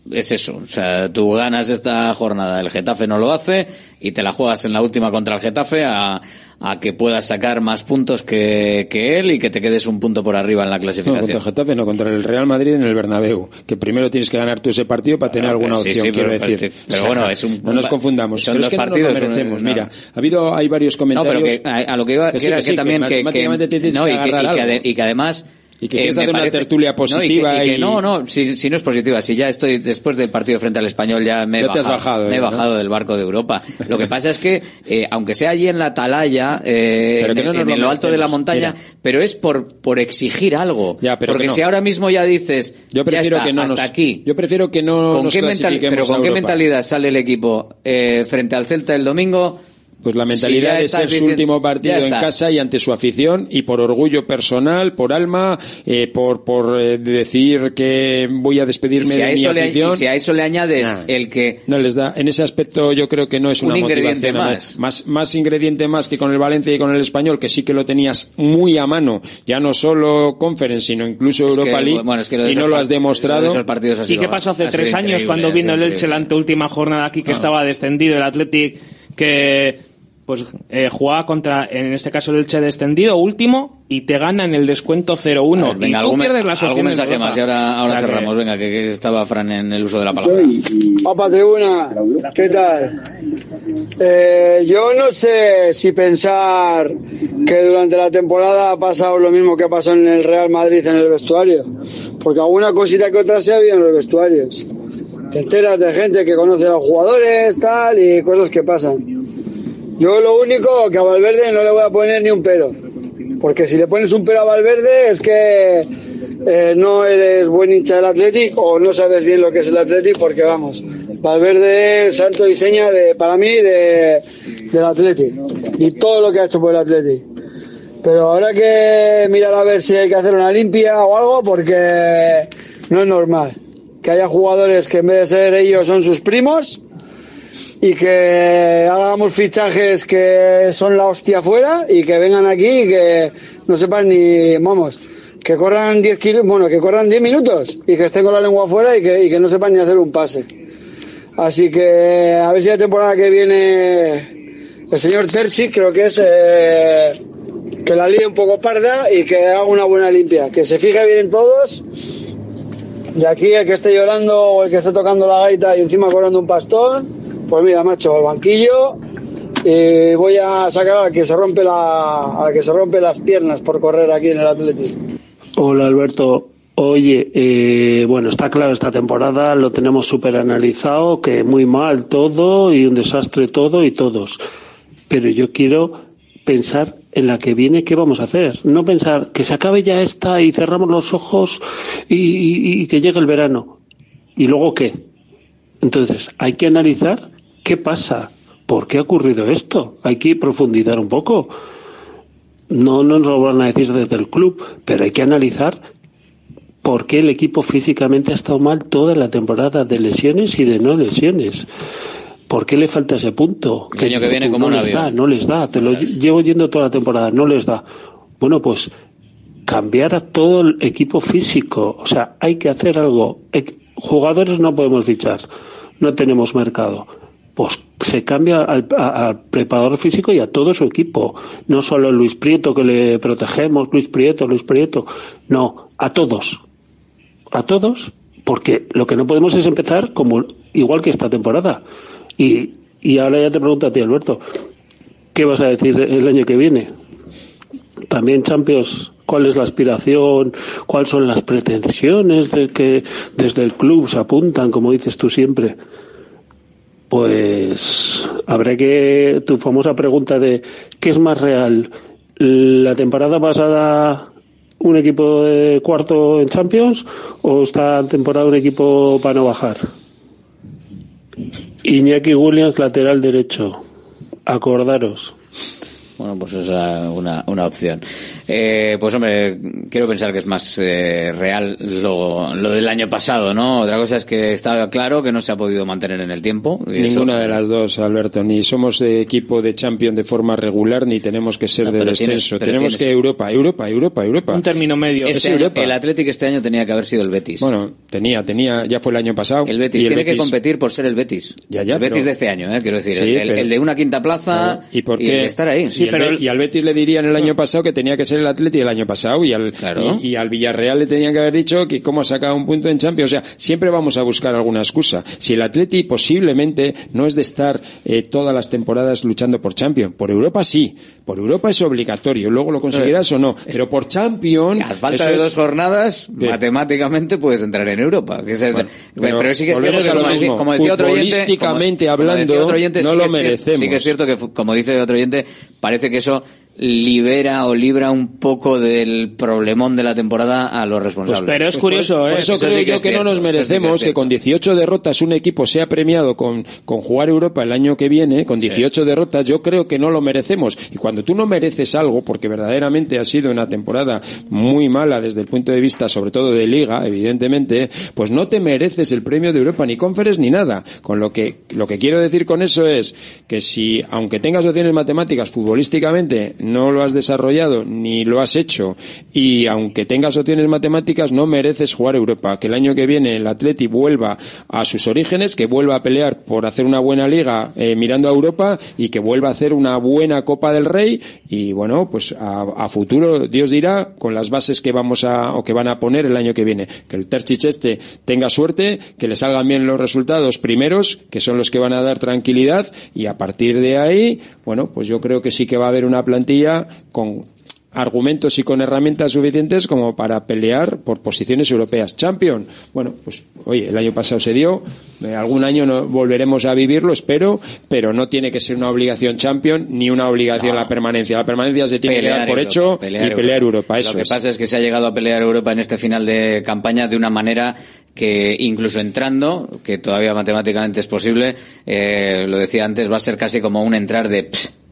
Speaker 2: es eso. O sea, tú ganas esta jornada, el Getafe no lo hace y te la juegas en la última contra el Getafe a que puedas sacar más puntos que él y que te quedes un punto por arriba en la clasificación.
Speaker 14: No, contra el Getafe no, contra el Real Madrid en el Bernabéu, que primero tienes que ganar tú ese partido para tener alguna opción, quiero decir.
Speaker 2: Pero bueno,
Speaker 14: no nos confundamos.
Speaker 2: Son
Speaker 14: pero
Speaker 2: dos
Speaker 14: es que
Speaker 2: partidos.
Speaker 14: No nos merecemos. Mira, hay varios comentarios.
Speaker 2: No, pero que a lo que iba, que era que también que
Speaker 14: matemáticamente tienes que agarrar algo.
Speaker 2: Y que además...
Speaker 14: Y que quieres hacer una tertulia positiva.
Speaker 2: Si no es positiva, si ya estoy después del partido frente al Español ya me he bajado del barco de Europa. Lo que pasa es que, aunque sea allí en la atalaya, en lo alto de la montaña, pero es por exigir algo. Porque si ahora mismo ya dices,
Speaker 14: yo prefiero que no
Speaker 2: hasta aquí.
Speaker 14: Yo prefiero que no nos clasifiquemos
Speaker 2: pero ¿con qué
Speaker 14: Europa?
Speaker 2: mentalidad sale el equipo frente al Celta el domingo?
Speaker 14: Pues la mentalidad de ser su último partido en casa y ante su afición, y por orgullo personal, por alma, por decir que voy a despedirme de mi afición.
Speaker 2: Y si a eso le añades el que...
Speaker 14: No les da, en ese aspecto yo creo que no es una motivación. Más ingrediente más que con el Valencia y con el Español, que sí que lo tenías muy a mano, ya no solo Conference, sino incluso Europa League, y no lo has demostrado.
Speaker 11: ¿Y qué pasó hace 3 años cuando vino el Elche la anteúltima jornada aquí, que estaba descendido el Athletic, que jugaba contra, en este caso el Elche descendido último, y te gana en el descuento 0-1.
Speaker 2: Venga,
Speaker 11: y tú pierdes las opciones.
Speaker 2: Algún mensaje más y ahora cerramos. Venga, que estaba Fran en el uso de la palabra.
Speaker 7: Opa, tribuna, ¿qué tal? Yo no sé si pensar que durante la temporada ha pasado lo mismo que pasó en el Real Madrid en el vestuario, porque alguna cosita que otra se ha habido en los vestuarios. Te enteras de gente que conoce a los jugadores, tal, y cosas que pasan. Yo lo único que a Valverde no le voy a poner ni un pero, porque si le pones un pero a Valverde es que no eres buen hincha del Athletic o no sabes bien lo que es el Athletic, porque vamos, Valverde es santo y seña para mí del Athletic y todo lo que ha hecho por el Athletic. Pero habrá que mirar a ver si hay que hacer una limpia o algo, porque no es normal que haya jugadores que en vez de ser ellos son sus primos, y que hagamos fichajes que son la hostia fuera y que vengan aquí y que no sepan ni, vamos, que corran 10 minutos y que estén con la lengua fuera y que no sepan ni hacer un pase. Así que a ver si la temporada que viene el señor Terzi, creo que es, que la líe un poco parda y que haga una buena limpia, que se fije bien en todos. Y aquí el que esté llorando o el que esté tocando la gaita y encima cobrando un pastón, pues mira, macho, al banquillo, y voy a sacar al que se rompe las piernas por correr aquí en el Athletic.
Speaker 8: Hola, Alberto. Oye, bueno, está claro, esta temporada lo tenemos súper analizado, que muy mal todo y un desastre todo y todos. Pero yo quiero pensar en la que viene, ¿qué vamos a hacer? No pensar que se acabe ya esta y cerramos los ojos y que llegue el verano. ¿Y luego qué? Entonces, hay que analizar qué pasa, por qué ha ocurrido esto. Hay que profundizar un poco. No nos lo van a decir desde el club, pero hay que analizar por qué el equipo físicamente ha estado mal toda la temporada, de lesiones y de no lesiones. ¿Por qué le falta ese punto?
Speaker 2: El año que viene como un avión.
Speaker 8: No les da, te lo llevo yendo toda la temporada, no les da. Bueno, pues cambiar a todo el equipo físico. O sea, hay que hacer algo. Jugadores no podemos fichar, no tenemos mercado. Pues se cambia al preparador físico y a todo su equipo. No solo Luis Prieto, que le protegemos, Luis Prieto. No, a todos. A todos, porque lo que no podemos es empezar como igual que esta temporada. Y ahora ya te pregunto a ti, Alberto, ¿qué vas a decir el año que viene? También Champions. ¿Cuál es la aspiración? ¿Cuáles son las pretensiones de que desde el club se apuntan, como dices tú siempre? Pues habrá que... Tu famosa pregunta de ¿qué es más real? ¿La temporada pasada un equipo de cuarto en Champions o esta temporada un equipo para no bajar? Iñaki Williams, lateral derecho. Acordaros.
Speaker 2: Bueno, pues esa es una opción. Pues hombre, quiero pensar que es más real lo del año pasado, ¿no? Otra cosa es que está claro que no se ha podido mantener en el tiempo.
Speaker 14: Ninguna de las dos, Alberto. Ni somos equipo de Champions de forma regular, ni tenemos que ser de descenso. Tenemos que Europa.
Speaker 11: Un término medio.
Speaker 2: El Athletic este año tenía que haber sido el Betis.
Speaker 14: Bueno, tenía, ya fue el año pasado.
Speaker 2: El Betis tiene que competir por ser el Betis. El Betis de este año, quiero decir. Sí, el de una quinta plaza
Speaker 14: ¿y por qué?
Speaker 2: Y de estar ahí.
Speaker 14: Sí, y al Betis le dirían el año pasado que tenía que ser el Athletic el año pasado, y al Villarreal le tenían que haber dicho que cómo ha sacado un punto en Champions. O sea, siempre vamos a buscar alguna excusa. Si el Athletic posiblemente no es de estar todas las temporadas luchando por Champions, por Europa sí, por Europa es obligatorio, luego lo conseguirás o no, pero por Champions...
Speaker 2: A falta de 2 jornadas, matemáticamente puedes entrar en Europa. Pero sí que es cierto, como decía otro oyente,
Speaker 14: no lo merecemos.
Speaker 2: Sí que es cierto que, como dice otro oyente, parece que eso libera o libra un poco del problemón de la temporada a los responsables.
Speaker 11: Pues, pero es curioso,
Speaker 14: por eso creo yo que no nos merecemos que con 18 derrotas un equipo sea premiado con jugar Europa el año que viene, con 18 derrotas. Yo creo que no lo merecemos, y cuando tú no mereces algo, porque verdaderamente ha sido una temporada muy mala desde el punto de vista sobre todo de Liga, evidentemente, pues no te mereces el premio de Europa, ni Conference ni nada. Con lo que quiero decir con eso es que si, aunque tengas opciones matemáticas futbolísticamente, no lo has desarrollado ni lo has hecho, y aunque tengas opciones matemáticas no mereces jugar Europa. Que el año que viene el Atleti vuelva a sus orígenes, que vuelva a pelear por hacer una buena liga mirando a Europa, y que vuelva a hacer una buena Copa del Rey, y bueno, pues a futuro Dios dirá con las bases que vamos que van a poner el año que viene. Que el Terzic tenga suerte, que le salgan bien los resultados primeros, que son los que van a dar tranquilidad, y a partir de ahí, bueno, pues yo creo que sí que va a haber una plantilla con argumentos y con herramientas suficientes como para pelear por posiciones europeas. Champions, bueno, pues oye, el año pasado se dio, algún año no volveremos a vivirlo, espero, pero no tiene que ser una obligación Champions ni una obligación la permanencia. La permanencia se tiene que dar por hecho y pelear Europa. Eso
Speaker 2: Lo que pasa es que se ha llegado a pelear Europa en este final de campaña de una manera que incluso entrando, que todavía matemáticamente es posible, lo decía antes, va a ser casi como un entrar de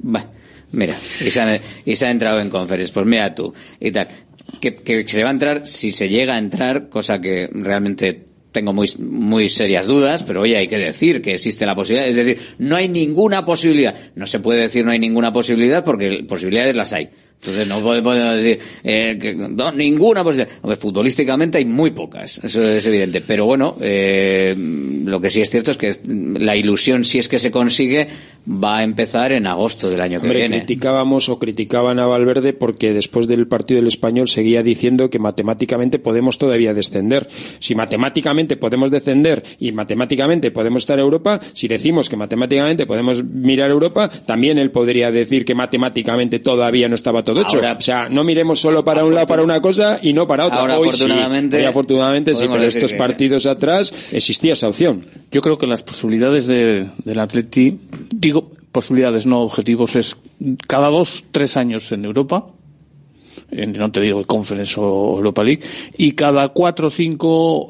Speaker 2: mira, y se ha entrado en Conference, pues mira tú, y tal, que se va a entrar, si se llega a entrar, cosa que realmente tengo muy serias dudas, pero oye, hay que decir que existe la posibilidad, es decir, no hay ninguna posibilidad, no se puede decir no hay ninguna posibilidad porque posibilidades las hay. Entonces no podemos decir que no, ninguna posibilidad. Hombre, futbolísticamente hay muy pocas, eso es evidente. Pero bueno, lo que sí es cierto es que la ilusión, si es que se consigue, va a empezar en agosto del año que viene.
Speaker 14: Criticaban a Valverde porque después del partido del Español seguía diciendo que matemáticamente podemos todavía descender. Si matemáticamente podemos descender y matemáticamente podemos estar en Europa, si decimos que matemáticamente podemos mirar Europa, también él podría decir que matemáticamente todavía no estaba todo hecho. Ahora, o sea, no miremos solo para un lado, para una cosa y no para otra.
Speaker 2: Ahora,
Speaker 14: hoy afortunadamente sí, pero estos partidos atrás existía esa opción.
Speaker 10: Yo creo que las posibilidades del Atleti, digo posibilidades, no objetivos, es cada 2-3 años en Europa, no te digo Conference o Europa League, y cada 4 o 5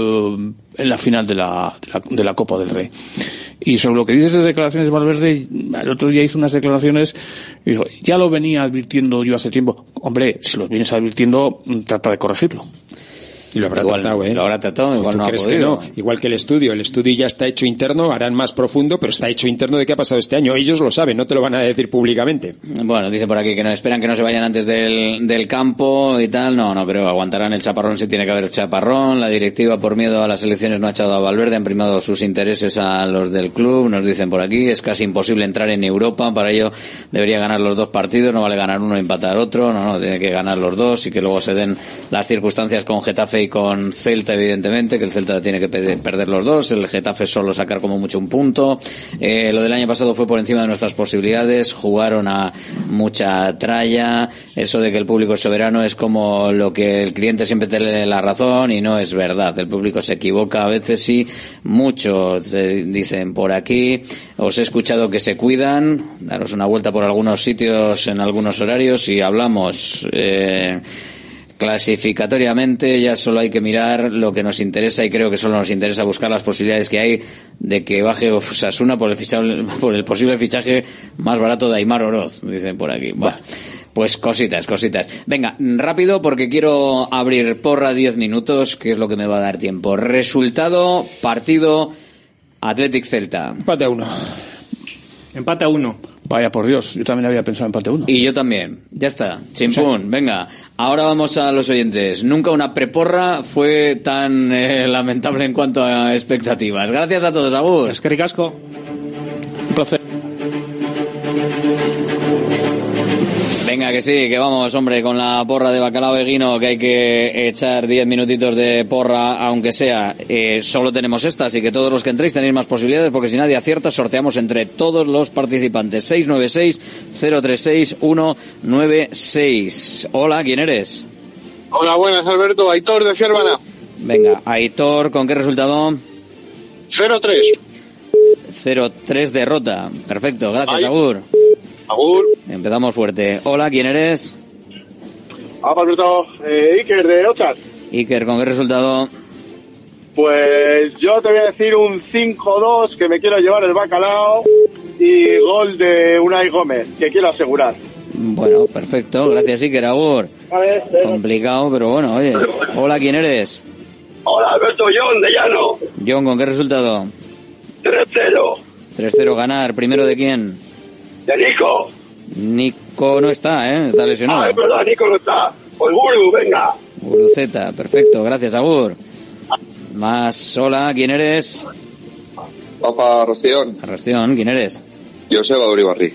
Speaker 10: en la final de la Copa del Rey. Y sobre lo que dices de declaraciones de Valverde, el otro día hizo unas declaraciones y dijo, ya lo venía advirtiendo yo hace tiempo. Hombre, si lo vienes advirtiendo, trata de corregirlo.
Speaker 14: Y lo habrá tratado,
Speaker 2: Lo habrá tratado, igual
Speaker 14: ¿tú
Speaker 2: no ha
Speaker 14: crees
Speaker 2: podido?
Speaker 14: que no? Igual que el estudio ya está hecho interno, harán más profundo, pero está hecho interno de qué ha pasado este año. Ellos lo saben, no te lo van a decir públicamente.
Speaker 2: Bueno, dice por aquí que no esperan que no se vayan antes del campo y tal. No creo, aguantarán el chaparrón si tiene que haber chaparrón. La directiva, por miedo a las elecciones, no ha echado a Valverde, han primado sus intereses a los del club. Nos dicen por aquí, es casi imposible entrar en Europa, para ello debería ganar los 2 partidos, no vale ganar uno y empatar otro, no, tiene que ganar los 2 y que luego se den las circunstancias con Getafe y con Celta, evidentemente, que el Celta tiene que perder los 2, el Getafe solo sacar como mucho un punto. Lo del año pasado fue por encima de nuestras posibilidades, jugaron a mucha tralla, eso de que el público es soberano es como lo que el cliente siempre te lee la razón y no es verdad, el público se equivoca a veces, sí, muchos dicen por aquí, os he escuchado que se cuidan, daros una vuelta por algunos sitios en algunos horarios y hablamos Clasificatoriamente ya solo hay que mirar lo que nos interesa, y creo que solo nos interesa buscar las posibilidades que hay de que baje Osasuna por el posible fichaje más barato de Aimar Oroz, dicen por aquí. Bueno, pues cositas. Venga, rápido, porque quiero abrir porra 10 minutos, que es lo que me va a dar tiempo. Resultado, partido, Athletic Celta.
Speaker 14: Empate a 1.
Speaker 11: Empate a 1.
Speaker 10: Vaya por Dios, yo también había pensado empate a 1.
Speaker 2: Y yo también. Ya está. Chimpún, venga. Ahora vamos a los oyentes. Nunca una preporra fue tan lamentable en cuanto a expectativas. Gracias a todos, agur.
Speaker 11: Es que ricasco.
Speaker 10: Un placer.
Speaker 2: Venga, que sí, que vamos, hombre, con la porra de Bacalao Eguino, que hay que echar 10 minutitos de porra, aunque sea. Solo tenemos esta, así que todos los que entréis tenéis más posibilidades, porque si nadie acierta, sorteamos entre todos los participantes. 696-036-196. Hola, ¿quién eres?
Speaker 6: Hola, buenas, Alberto. Aitor de Ciervana.
Speaker 2: Venga, Aitor, ¿con qué resultado?
Speaker 6: 0-3.
Speaker 2: 0-3 derrota. Perfecto, gracias, agur.
Speaker 6: Agur.
Speaker 2: Empezamos fuerte. Hola, ¿quién eres?
Speaker 6: Alberto, Iker de Otas.
Speaker 2: Iker, ¿con qué resultado?
Speaker 6: Pues yo te voy a decir un 5-2, que me quiero llevar el bacalao, y gol de Unai Gómez, que quiero asegurar.
Speaker 2: Bueno, perfecto, gracias, Iker, agur. Complicado, pero bueno, oye. Hola, ¿quién eres?
Speaker 9: Hola, Alberto, John de Llano.
Speaker 2: John, ¿con qué resultado?
Speaker 9: 3-0.
Speaker 2: 3-0 ganar. ¿Primero de quién?
Speaker 9: De Nico.
Speaker 2: Nico no está, está lesionado.
Speaker 9: Ah, es verdad, Nico no está. Pues Guru, venga.
Speaker 2: Guruceta, perfecto, gracias, agur. Más, hola, ¿quién eres?
Speaker 23: Papa Rostión.
Speaker 2: Rostión, ¿quién eres?
Speaker 23: Joseba Uribarri.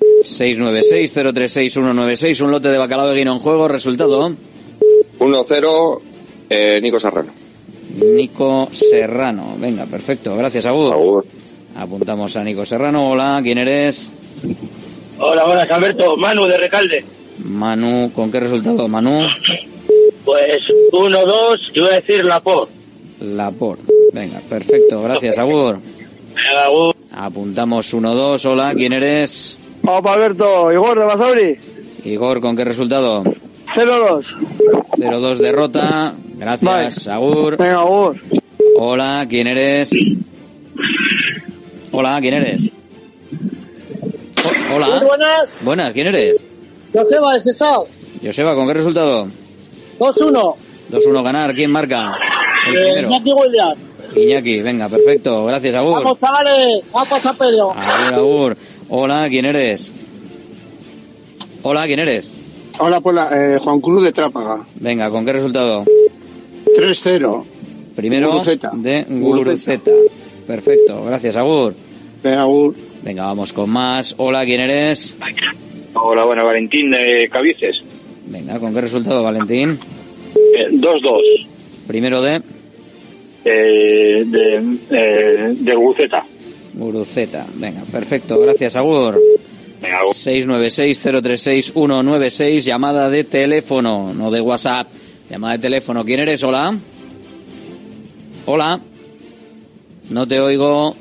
Speaker 2: 696-036-196, un lote de bacalao de guino en juego, resultado
Speaker 23: 1-0, Nico Serrano.
Speaker 2: Nico Serrano, venga, perfecto, gracias, agur.
Speaker 23: Agur.
Speaker 2: Apuntamos a Nico Serrano. Hola, ¿quién eres?
Speaker 9: Hola, buenas, Alberto. Manu de Recalde.
Speaker 2: Manu, ¿con qué resultado, Manu?
Speaker 9: Pues 1-2, yo voy a decir Laporte.
Speaker 2: Venga, perfecto, gracias, agur.
Speaker 9: Agur.
Speaker 2: Apuntamos 1-2, hola, ¿quién eres?
Speaker 7: Hola, Alberto, Igor de Basauri.
Speaker 2: Igor, ¿con qué resultado?
Speaker 7: 0-2.
Speaker 2: 0-2 derrota, gracias, vale. Agur.
Speaker 7: Venga, agur.
Speaker 2: Hola, ¿quién eres? Hola, ¿quién eres? Hola.
Speaker 24: Muy buenas.
Speaker 2: Buenas, ¿quién eres?
Speaker 24: Joseba de Sestao.
Speaker 2: Joseba, ¿con qué resultado?
Speaker 24: 2-1.
Speaker 2: 2-1 ganar, ¿quién marca? El primero.
Speaker 24: Iñaki William.
Speaker 2: Iñaki, venga, perfecto, gracias, agur.
Speaker 24: Vamos, chavales, vamos a Pedro.
Speaker 2: Agur. Hola, ¿quién eres? Hola, ¿quién eres?
Speaker 21: Hola, Juan Cruz de Trápaga.
Speaker 2: Venga, ¿con qué resultado?
Speaker 21: 3-0.
Speaker 2: Primero
Speaker 21: Guruceta.
Speaker 2: De Guruceta. Perfecto, gracias, agur.
Speaker 21: Venga, agur.
Speaker 2: Venga, vamos con más. Hola, ¿quién eres?
Speaker 9: Hola, bueno, Valentín de Cabices.
Speaker 2: Venga, ¿con qué resultado, Valentín?
Speaker 9: 2-2.
Speaker 2: Primero de
Speaker 9: Guruceta.
Speaker 2: Guruceta. Venga, perfecto, gracias, agur. 696-036-196, llamada de teléfono, no de WhatsApp. Llamada de teléfono. ¿Quién eres? Hola. Hola. No te oigo.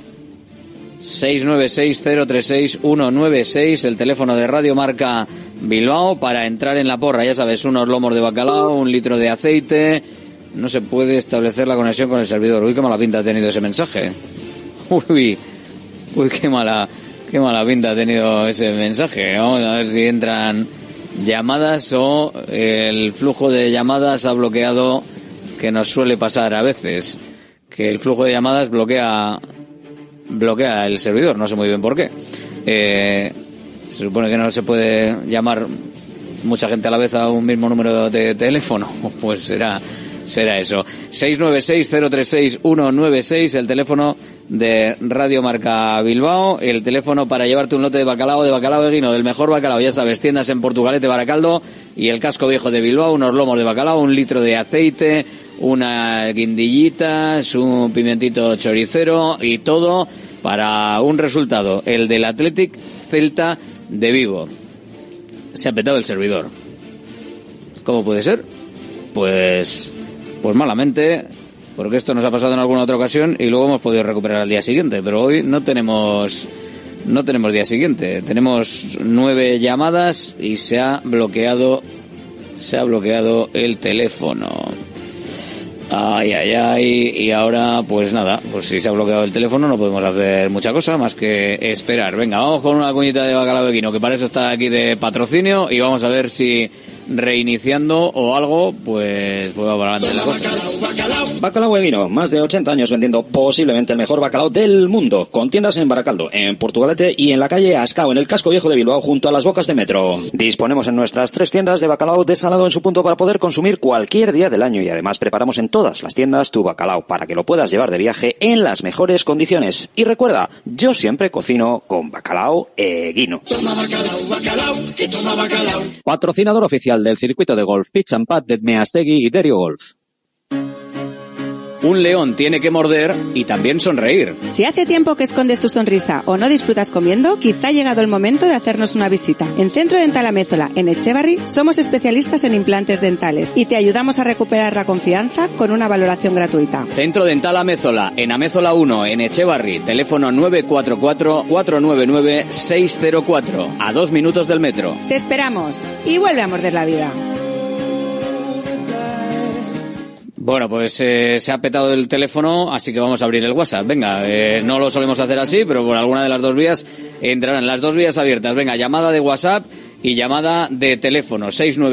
Speaker 2: 696-036-196, el teléfono de Radio Marca Bilbao para entrar en la porra. Ya sabes, unos lomos de bacalao, 1 litro de aceite. No se puede establecer la conexión con el servidor. Uy, qué mala pinta ha tenido ese mensaje. Uy, qué mala pinta ha tenido ese mensaje. Vamos a ver si entran llamadas o el flujo de llamadas ha bloqueado, que nos suele pasar a veces, que el flujo de llamadas bloquea el servidor, no sé muy bien por qué. Se supone que no se puede llamar mucha gente a la vez a un mismo número de teléfono, pues será eso. 696-036-196, el teléfono de Radio Marca Bilbao, el teléfono para llevarte un lote de bacalao de guino, del mejor bacalao, ya sabes, tiendas en Portugalete, Baracaldo y el Casco Viejo de Bilbao, unos lomos de bacalao, 1 litro de aceite, unas guindillitas, un pimientito choricero y todo para un resultado, el del Athletic Celta de Vigo. Se ha petado el servidor. ¿Cómo puede ser? Pues malamente, porque esto nos ha pasado en alguna otra ocasión y luego hemos podido recuperar al día siguiente, pero hoy no tenemos día siguiente. Tenemos 9 llamadas y se ha bloqueado Se ha bloqueado el teléfono. Ay, ay, ay. Y ahora, pues nada, pues si se ha bloqueado el teléfono no podemos hacer mucha cosa más que esperar. Venga, vamos con una cuñita de bacalao de Quino, que para eso está aquí de patrocinio, y vamos a ver si reiniciando o algo, pues va para adelante la cosa.
Speaker 3: Bacalao Eguino, más de 80 años vendiendo posiblemente el mejor bacalao del mundo, con tiendas en Baracaldo, en Portugalete y en la calle Ascao, en el casco viejo de Bilbao, junto a las bocas de metro. Disponemos en nuestras 3 tiendas de bacalao desalado en su punto para poder consumir cualquier día del año, y además preparamos en todas las tiendas tu bacalao para que lo puedas llevar de viaje en las mejores condiciones. Y recuerda, yo siempre cocino con Bacalao Eguino.
Speaker 5: Toma bacalao, bacalao, y toma bacalao.
Speaker 3: Patrocinador oficial del circuito de golf Pitch and Pad de Meastegui y Derio Golf.
Speaker 2: Un león tiene que morder y también sonreír.
Speaker 12: Si hace tiempo que escondes tu sonrisa o no disfrutas comiendo, quizá ha llegado el momento de hacernos una visita. En Centro Dental Amézola, en Etxebarri, somos especialistas en implantes dentales y te ayudamos a recuperar la confianza con una valoración gratuita.
Speaker 2: Centro Dental Amézola, en Amézola 1, en Etxebarri, teléfono 944-499-604, a 2 minutos del metro.
Speaker 12: Te esperamos y vuelve a morder la vida.
Speaker 2: Bueno, pues se ha petado el teléfono, así que vamos a abrir el WhatsApp. Venga, no lo solemos hacer así, pero por alguna de las dos vías entrarán las 2 vías abiertas. Venga, llamada de WhatsApp y llamada de teléfono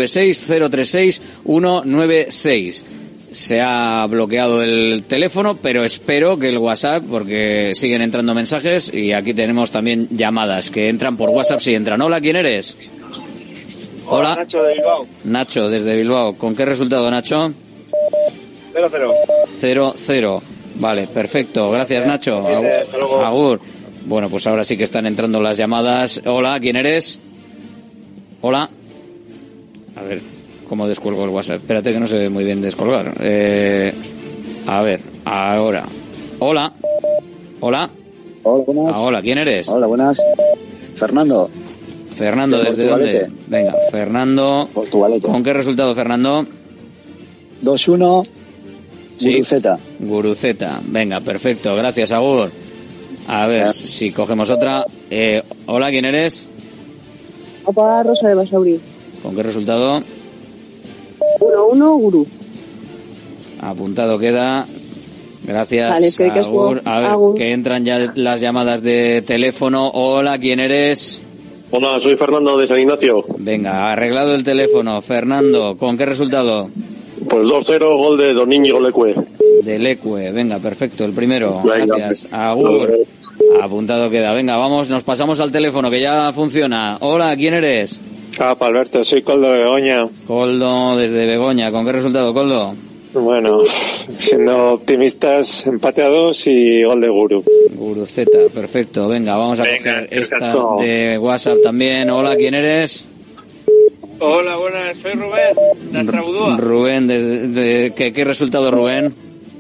Speaker 2: 696-036-196. Se ha bloqueado el teléfono, pero espero que el WhatsApp, porque siguen entrando mensajes y aquí tenemos también llamadas que entran por WhatsApp si entran. Hola, ¿quién eres? Hola.
Speaker 6: Nacho de Bilbao.
Speaker 2: Nacho, desde Bilbao. ¿Con qué resultado, Nacho?
Speaker 6: 0-0.
Speaker 2: 0-0. Vale, perfecto. Gracias, Nacho.
Speaker 6: Hasta luego.
Speaker 2: Agur. Bueno, pues ahora sí que están entrando las llamadas. Hola, ¿quién eres? Hola. A ver, ¿cómo descuelgo el WhatsApp? Espérate que no se ve muy bien descolgar. A ver, ahora. Hola. Hola.
Speaker 13: Hola, buenas.
Speaker 2: Hola, ¿quién eres?
Speaker 13: Hola, buenas. Fernando.
Speaker 2: Fernando, ¿desde dónde? Venga, Fernando.
Speaker 13: Portugalete.
Speaker 2: ¿Con qué resultado, Fernando?
Speaker 13: 2-1.
Speaker 2: Sí.
Speaker 13: Guruceta.
Speaker 2: Guruceta. Venga, perfecto. Gracias, Agur. A ver si cogemos otra. Hola, ¿quién eres?
Speaker 25: Opa, Rosa de Basauri.
Speaker 2: ¿Con qué resultado?
Speaker 25: 1-1, Gurú.
Speaker 2: Apuntado queda. Gracias,
Speaker 25: Vale,
Speaker 2: Agur. A ver,
Speaker 25: Agur.
Speaker 2: que entran ya las llamadas de teléfono. Hola, ¿quién eres?
Speaker 26: Hola, soy Fernando de San Ignacio.
Speaker 2: Venga, arreglado el teléfono. Fernando, ¿con qué resultado?
Speaker 26: Pues 2-0, gol de Don Íñigo Lecue.
Speaker 2: De Lecue, venga, perfecto, el primero.
Speaker 26: Venga,
Speaker 2: gracias. Agur. Apuntado queda. Venga, vamos, nos pasamos al teléfono que ya funciona. Hola, ¿quién eres?
Speaker 26: Alberto, soy Coldo de Begoña.
Speaker 2: Coldo desde Begoña. ¿Con qué resultado, Coldo?
Speaker 26: Bueno, siendo optimistas, empate a 2 y gol de Guru.
Speaker 2: Guruceta, perfecto. Venga, vamos a coger esta de WhatsApp también. Hola, ¿quién eres?
Speaker 27: Hola, buenas, soy Rubén, de Astrabudúa.
Speaker 2: Rubén, ¿qué resultado, Rubén?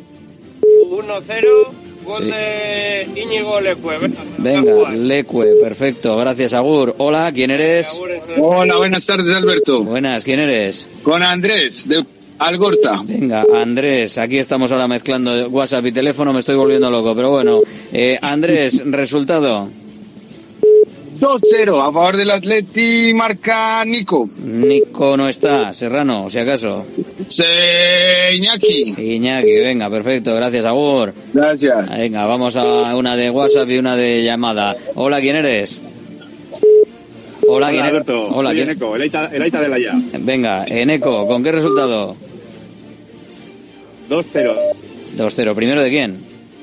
Speaker 27: 1-0, gol de Íñigo Lecue.
Speaker 2: Venga, Lecue, perfecto, gracias, Agur. Hola, ¿quién eres?
Speaker 28: Hola, buenas tardes, Alberto.
Speaker 2: Buenas, ¿quién eres?
Speaker 28: Con Andrés, de Algorta.
Speaker 2: Venga, Andrés, aquí estamos ahora mezclando WhatsApp y teléfono, me estoy volviendo loco, pero bueno. Andrés, resultado.
Speaker 28: 2-0 a favor del Atleti, marca Nico.
Speaker 2: Nico no está, Serrano, si acaso.
Speaker 28: Iñaki.
Speaker 2: Iñaki, venga, perfecto, gracias, Agur.
Speaker 28: Gracias.
Speaker 2: Venga, vamos a una de WhatsApp y una de llamada. Hola, ¿quién eres? Hola, ¿quién eres?
Speaker 29: Alberto,
Speaker 2: Hola,
Speaker 29: soy
Speaker 2: ¿quién?
Speaker 29: Eneco, el Aita de la Ya.
Speaker 2: Venga, Eneco, ¿con qué resultado?
Speaker 29: 2-0.
Speaker 2: 2-0, ¿primero de quién?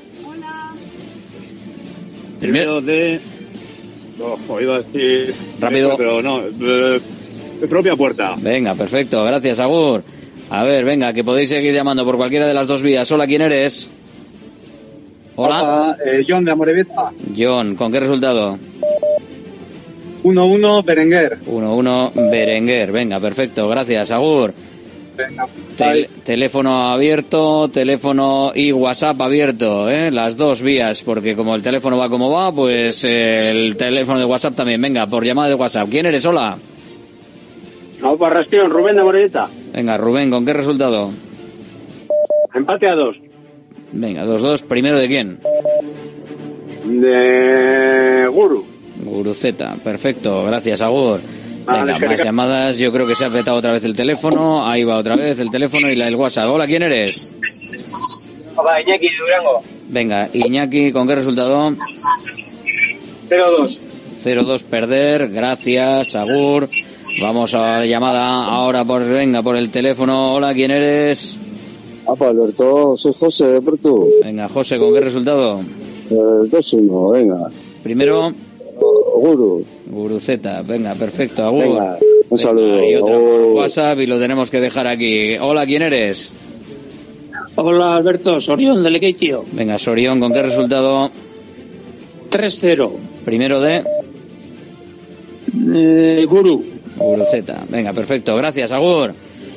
Speaker 29: Primero de... No, iba a decir...
Speaker 2: Rápido.
Speaker 29: Pero no, de propia puerta.
Speaker 2: Venga, perfecto, gracias, Agur. A ver, venga, que podéis seguir llamando por cualquiera de las dos vías. Hola, ¿quién eres? Hola.
Speaker 29: John de Amorebieta.
Speaker 2: John, ¿con qué resultado?
Speaker 29: 1-1, Berenguer.
Speaker 2: 1-1, Berenguer. Venga, perfecto, gracias, Agur.
Speaker 29: Venga,
Speaker 2: teléfono abierto, teléfono y WhatsApp abierto, las dos vías, porque como el teléfono va como va, pues el teléfono de WhatsApp también. Venga, por llamada de WhatsApp. ¿Quién eres? Hola.
Speaker 29: Vamos para Rastión, Rubén de Morelleta.
Speaker 2: Venga, Rubén, ¿con qué resultado?
Speaker 29: Empate a 2.
Speaker 2: Venga, 2-2. ¿Primero de quién?
Speaker 29: De Guru.
Speaker 2: Guruceta, perfecto, gracias, Agur. Venga, más llamadas. Yo creo que se ha petado otra vez el teléfono. Ahí va otra vez el teléfono y el WhatsApp. Hola, ¿quién eres?
Speaker 1: Hola, Iñaki de Durango.
Speaker 2: Venga, Iñaki, ¿con qué resultado?
Speaker 1: 0-2.
Speaker 2: 0-2 perder. Gracias, agur. Vamos a la llamada ahora por el teléfono. Hola, ¿quién eres?
Speaker 4: Alberto, soy José de Porto.
Speaker 2: Venga, José, ¿con qué resultado?
Speaker 4: 2-1, venga.
Speaker 2: Primero.
Speaker 4: Guru.
Speaker 2: Guruceta, venga, perfecto, agur.
Speaker 4: Venga, un saludo.
Speaker 2: Y otro por WhatsApp y lo tenemos que dejar aquí. Hola, ¿quién eres?
Speaker 15: Hola, Alberto, Sorión de Lequeitio.
Speaker 2: Venga, Sorión, ¿con qué resultado?
Speaker 15: 3-0.
Speaker 2: Primero de... Guruceta. Venga, perfecto, gracias, agur.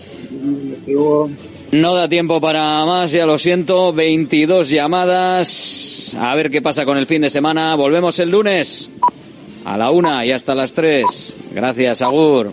Speaker 2: No da tiempo para más, ya lo siento. 22 llamadas. A ver qué pasa con el fin de semana. Volvemos el lunes a la 1 y hasta las 3. Gracias, agur.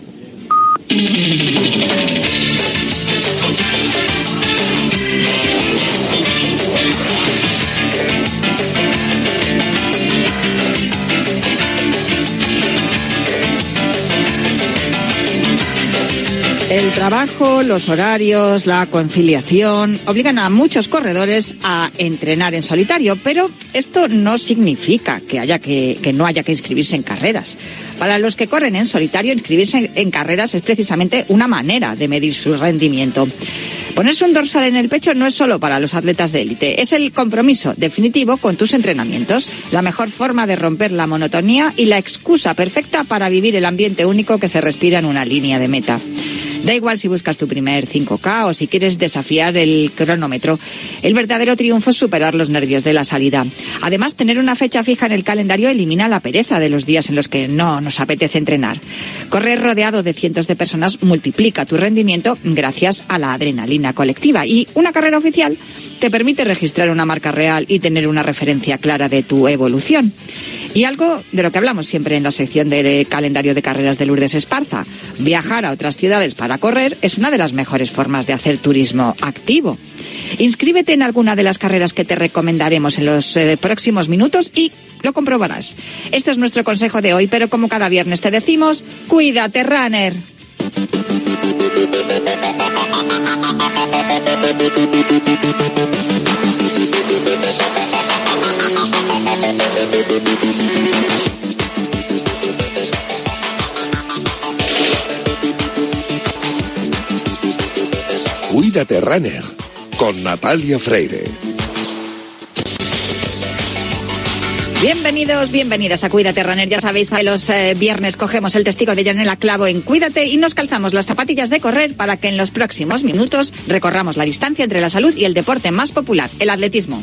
Speaker 16: El trabajo, los horarios, la conciliación obligan a muchos corredores a entrenar en solitario, pero esto no significa que no haya que inscribirse en carreras. Para los que corren en solitario, inscribirse en carreras es precisamente una manera de medir su rendimiento. Ponerse un dorsal en el pecho no es solo para los atletas de élite, es el compromiso definitivo con tus entrenamientos, la mejor forma de romper la monotonía y la excusa perfecta para vivir el ambiente único que se respira en una línea de meta. Da igual si buscas tu primer 5K o si quieres desafiar el cronómetro. El verdadero triunfo es superar los nervios de la salida. Además, tener una fecha fija en el calendario elimina la pereza de los días en los que no nos apetece entrenar. Correr rodeado de cientos de personas multiplica tu rendimiento gracias a la adrenalina colectiva. Y una carrera oficial te permite registrar una marca real y tener una referencia clara de tu evolución. Y algo de lo que hablamos siempre en la sección de calendario de carreras de Lourdes Esparza. Viajar a otras ciudades para correr es una de las mejores formas de hacer turismo activo. Inscríbete en alguna de las carreras que te recomendaremos en los próximos minutos y lo comprobarás. Este es nuestro consejo de hoy, pero como cada viernes te decimos, cuídate, runner.
Speaker 17: Cuídate, runner, con Natalia Freire.
Speaker 16: Bienvenidos, bienvenidas a Cuídate, runner. Ya sabéis que los viernes cogemos el testigo de Yanela Clavo en Cuídate y nos calzamos las zapatillas de correr para que en los próximos minutos recorramos la distancia entre la salud y el deporte más popular, el atletismo.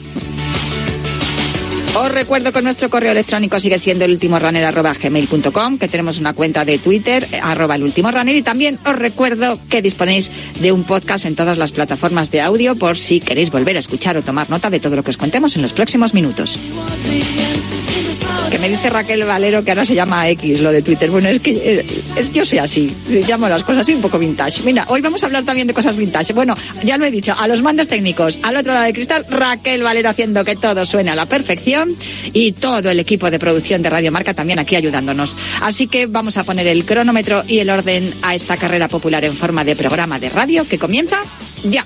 Speaker 16: Os recuerdo que nuestro correo electrónico sigue siendo elultimorunner@gmail.com, que tenemos una cuenta de Twitter, @elultimorunner, y también os recuerdo que disponéis de un podcast en todas las plataformas de audio por si queréis volver a escuchar o tomar nota de todo lo que os contemos en los próximos minutos. Que me dice Raquel Valero que ahora se llama X lo de Twitter. Bueno, es que yo soy así, llamo las cosas, soy un poco vintage. Mira, hoy vamos a hablar también de cosas vintage. Bueno, ya lo he dicho, a los mandos técnicos, al otro lado del cristal, Raquel Valero haciendo que todo suene a la perfección y todo el equipo de producción de Radio Marca también aquí ayudándonos. Así que vamos a poner el cronómetro y el orden a esta carrera popular en forma de programa de radio que comienza ya.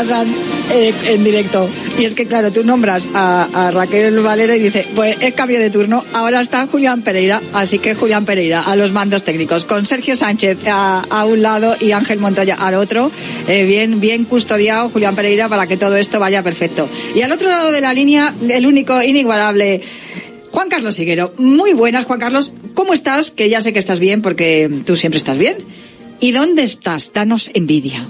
Speaker 16: pasan en directo. Y es que, claro, tú nombras a Raquel Valero y dice, pues es cambio de turno, ahora está Julián Pereira, así que Julián Pereira a los mandos técnicos, con Sergio Sánchez a un lado y Ángel Montoya al otro, bien custodiado Julián Pereira para que todo esto vaya perfecto. Y al otro lado de la línea, el único, inigualable, Juan Carlos Higuero. Muy buenas, Juan Carlos, ¿cómo estás? Que ya sé que estás bien, porque tú siempre estás bien. ¿Y dónde estás? Danos envidia.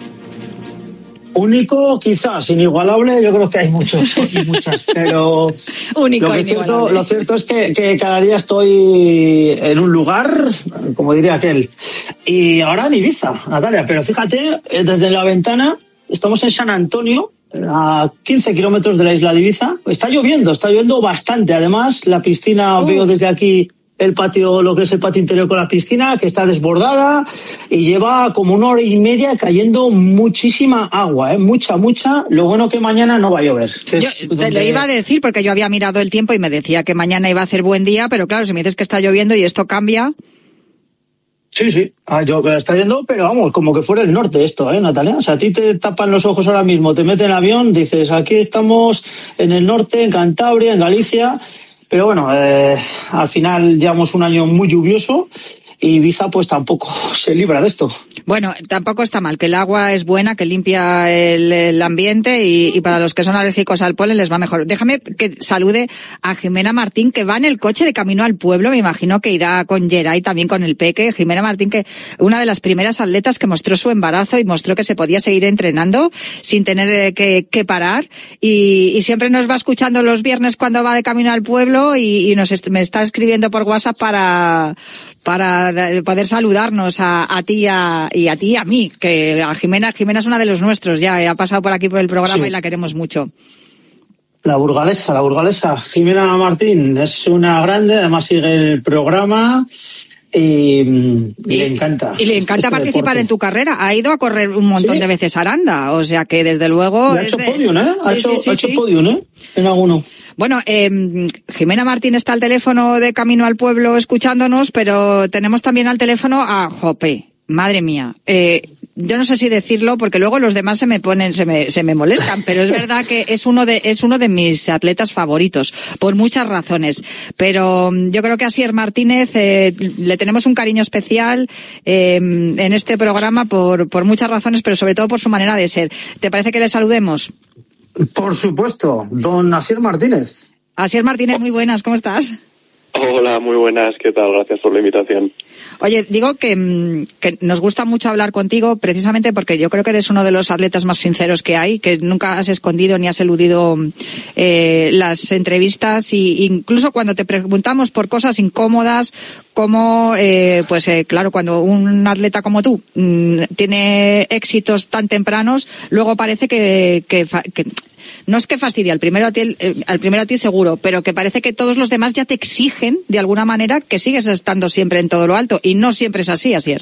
Speaker 8: Único, quizás, inigualable, yo creo que hay muchos y muchas, pero
Speaker 16: único,
Speaker 8: lo cierto es que cada día estoy en un lugar, como diría aquel, y ahora en Ibiza, Natalia, pero fíjate, desde la ventana, estamos en San Antonio, a 15 kilómetros de la isla de Ibiza, está lloviendo bastante, además la piscina, veo desde aquí el patio, lo que es el patio interior con la piscina, que está desbordada y lleva como 1 hora y media cayendo muchísima agua, mucha. Lo bueno que mañana no va a llover.
Speaker 16: Te lo iba a decir porque yo había mirado el tiempo y me decía que mañana iba a hacer buen día, pero claro, si me dices que está lloviendo y esto cambia...
Speaker 8: Sí, yo que la está viendo, pero vamos, como que fuera el norte esto, Natalia. O sea, a ti te tapan los ojos ahora mismo, te meten en el avión, dices, aquí estamos en el norte, en Cantabria, en Galicia... Pero bueno, al final llevamos un año muy lluvioso y Ibiza pues tampoco se libra de esto.
Speaker 16: Bueno, tampoco está mal, que el agua es buena, que limpia el ambiente y para los que son alérgicos al polen les va mejor. Déjame que salude a Jimena Martín, que va en el coche de camino al pueblo, me imagino que irá con Geray, también con el Peque. Jimena Martín, que una de las primeras atletas que mostró su embarazo y mostró que se podía seguir entrenando sin tener que parar y siempre nos va escuchando los viernes cuando va de camino al pueblo y me está escribiendo por WhatsApp para poder saludarnos a ti y a ti y a mí, que a Jimena es una de los nuestros, ya ha pasado por aquí por el programa, sí. Y la queremos mucho.
Speaker 8: La burgalesa, Jimena Martín, es una grande, además sigue el programa y le encanta. Y le encanta participar deporte.
Speaker 16: En tu carrera, ha ido a correr un montón de veces a Aranda, o sea que desde luego...
Speaker 8: Ha hecho podium, Ha hecho podium, en alguno.
Speaker 16: Bueno, Jimena Martín está al teléfono de Camino al Pueblo escuchándonos, pero tenemos también al teléfono a Jope. Madre mía. Yo no sé si decirlo porque luego los demás se me molestan, pero es verdad que es uno de mis atletas favoritos por muchas razones. Pero yo creo que a Asier Martínez le tenemos un cariño especial en este programa por muchas razones, pero sobre todo por su manera de ser. ¿Te parece que le saludemos?
Speaker 8: Por supuesto, don Asier Martínez.
Speaker 16: Asier Martínez, muy buenas, ¿cómo estás?
Speaker 10: Hola, muy buenas, ¿qué tal? Gracias por la invitación.
Speaker 16: Oye, digo que nos gusta mucho hablar contigo precisamente porque yo creo que eres uno de los atletas más sinceros que hay, que nunca has escondido ni has eludido las entrevistas y incluso cuando te preguntamos por cosas incómodas, como claro, cuando un atleta como tú tiene éxitos tan tempranos, luego parece que no es que fastidie al primero a ti seguro, pero que parece que todos los demás ya te exigen de alguna manera que sigues estando siempre en todo lo alto y no siempre es así, Asier.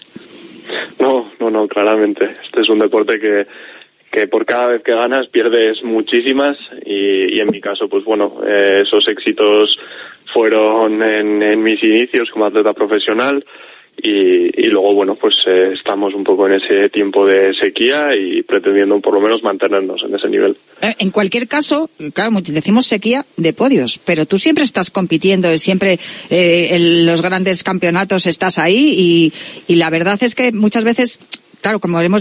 Speaker 10: No, claramente. Este es un deporte que por cada vez que ganas pierdes muchísimas y en mi caso, pues bueno, esos éxitos fueron en mis inicios como atleta profesional. Y luego, bueno, pues estamos un poco en ese tiempo de sequía y pretendiendo por lo menos mantenernos en ese nivel.
Speaker 16: En cualquier caso, claro, decimos sequía de podios, pero tú siempre estás compitiendo, siempre en los grandes campeonatos estás ahí y la verdad es que muchas veces, claro, como hemos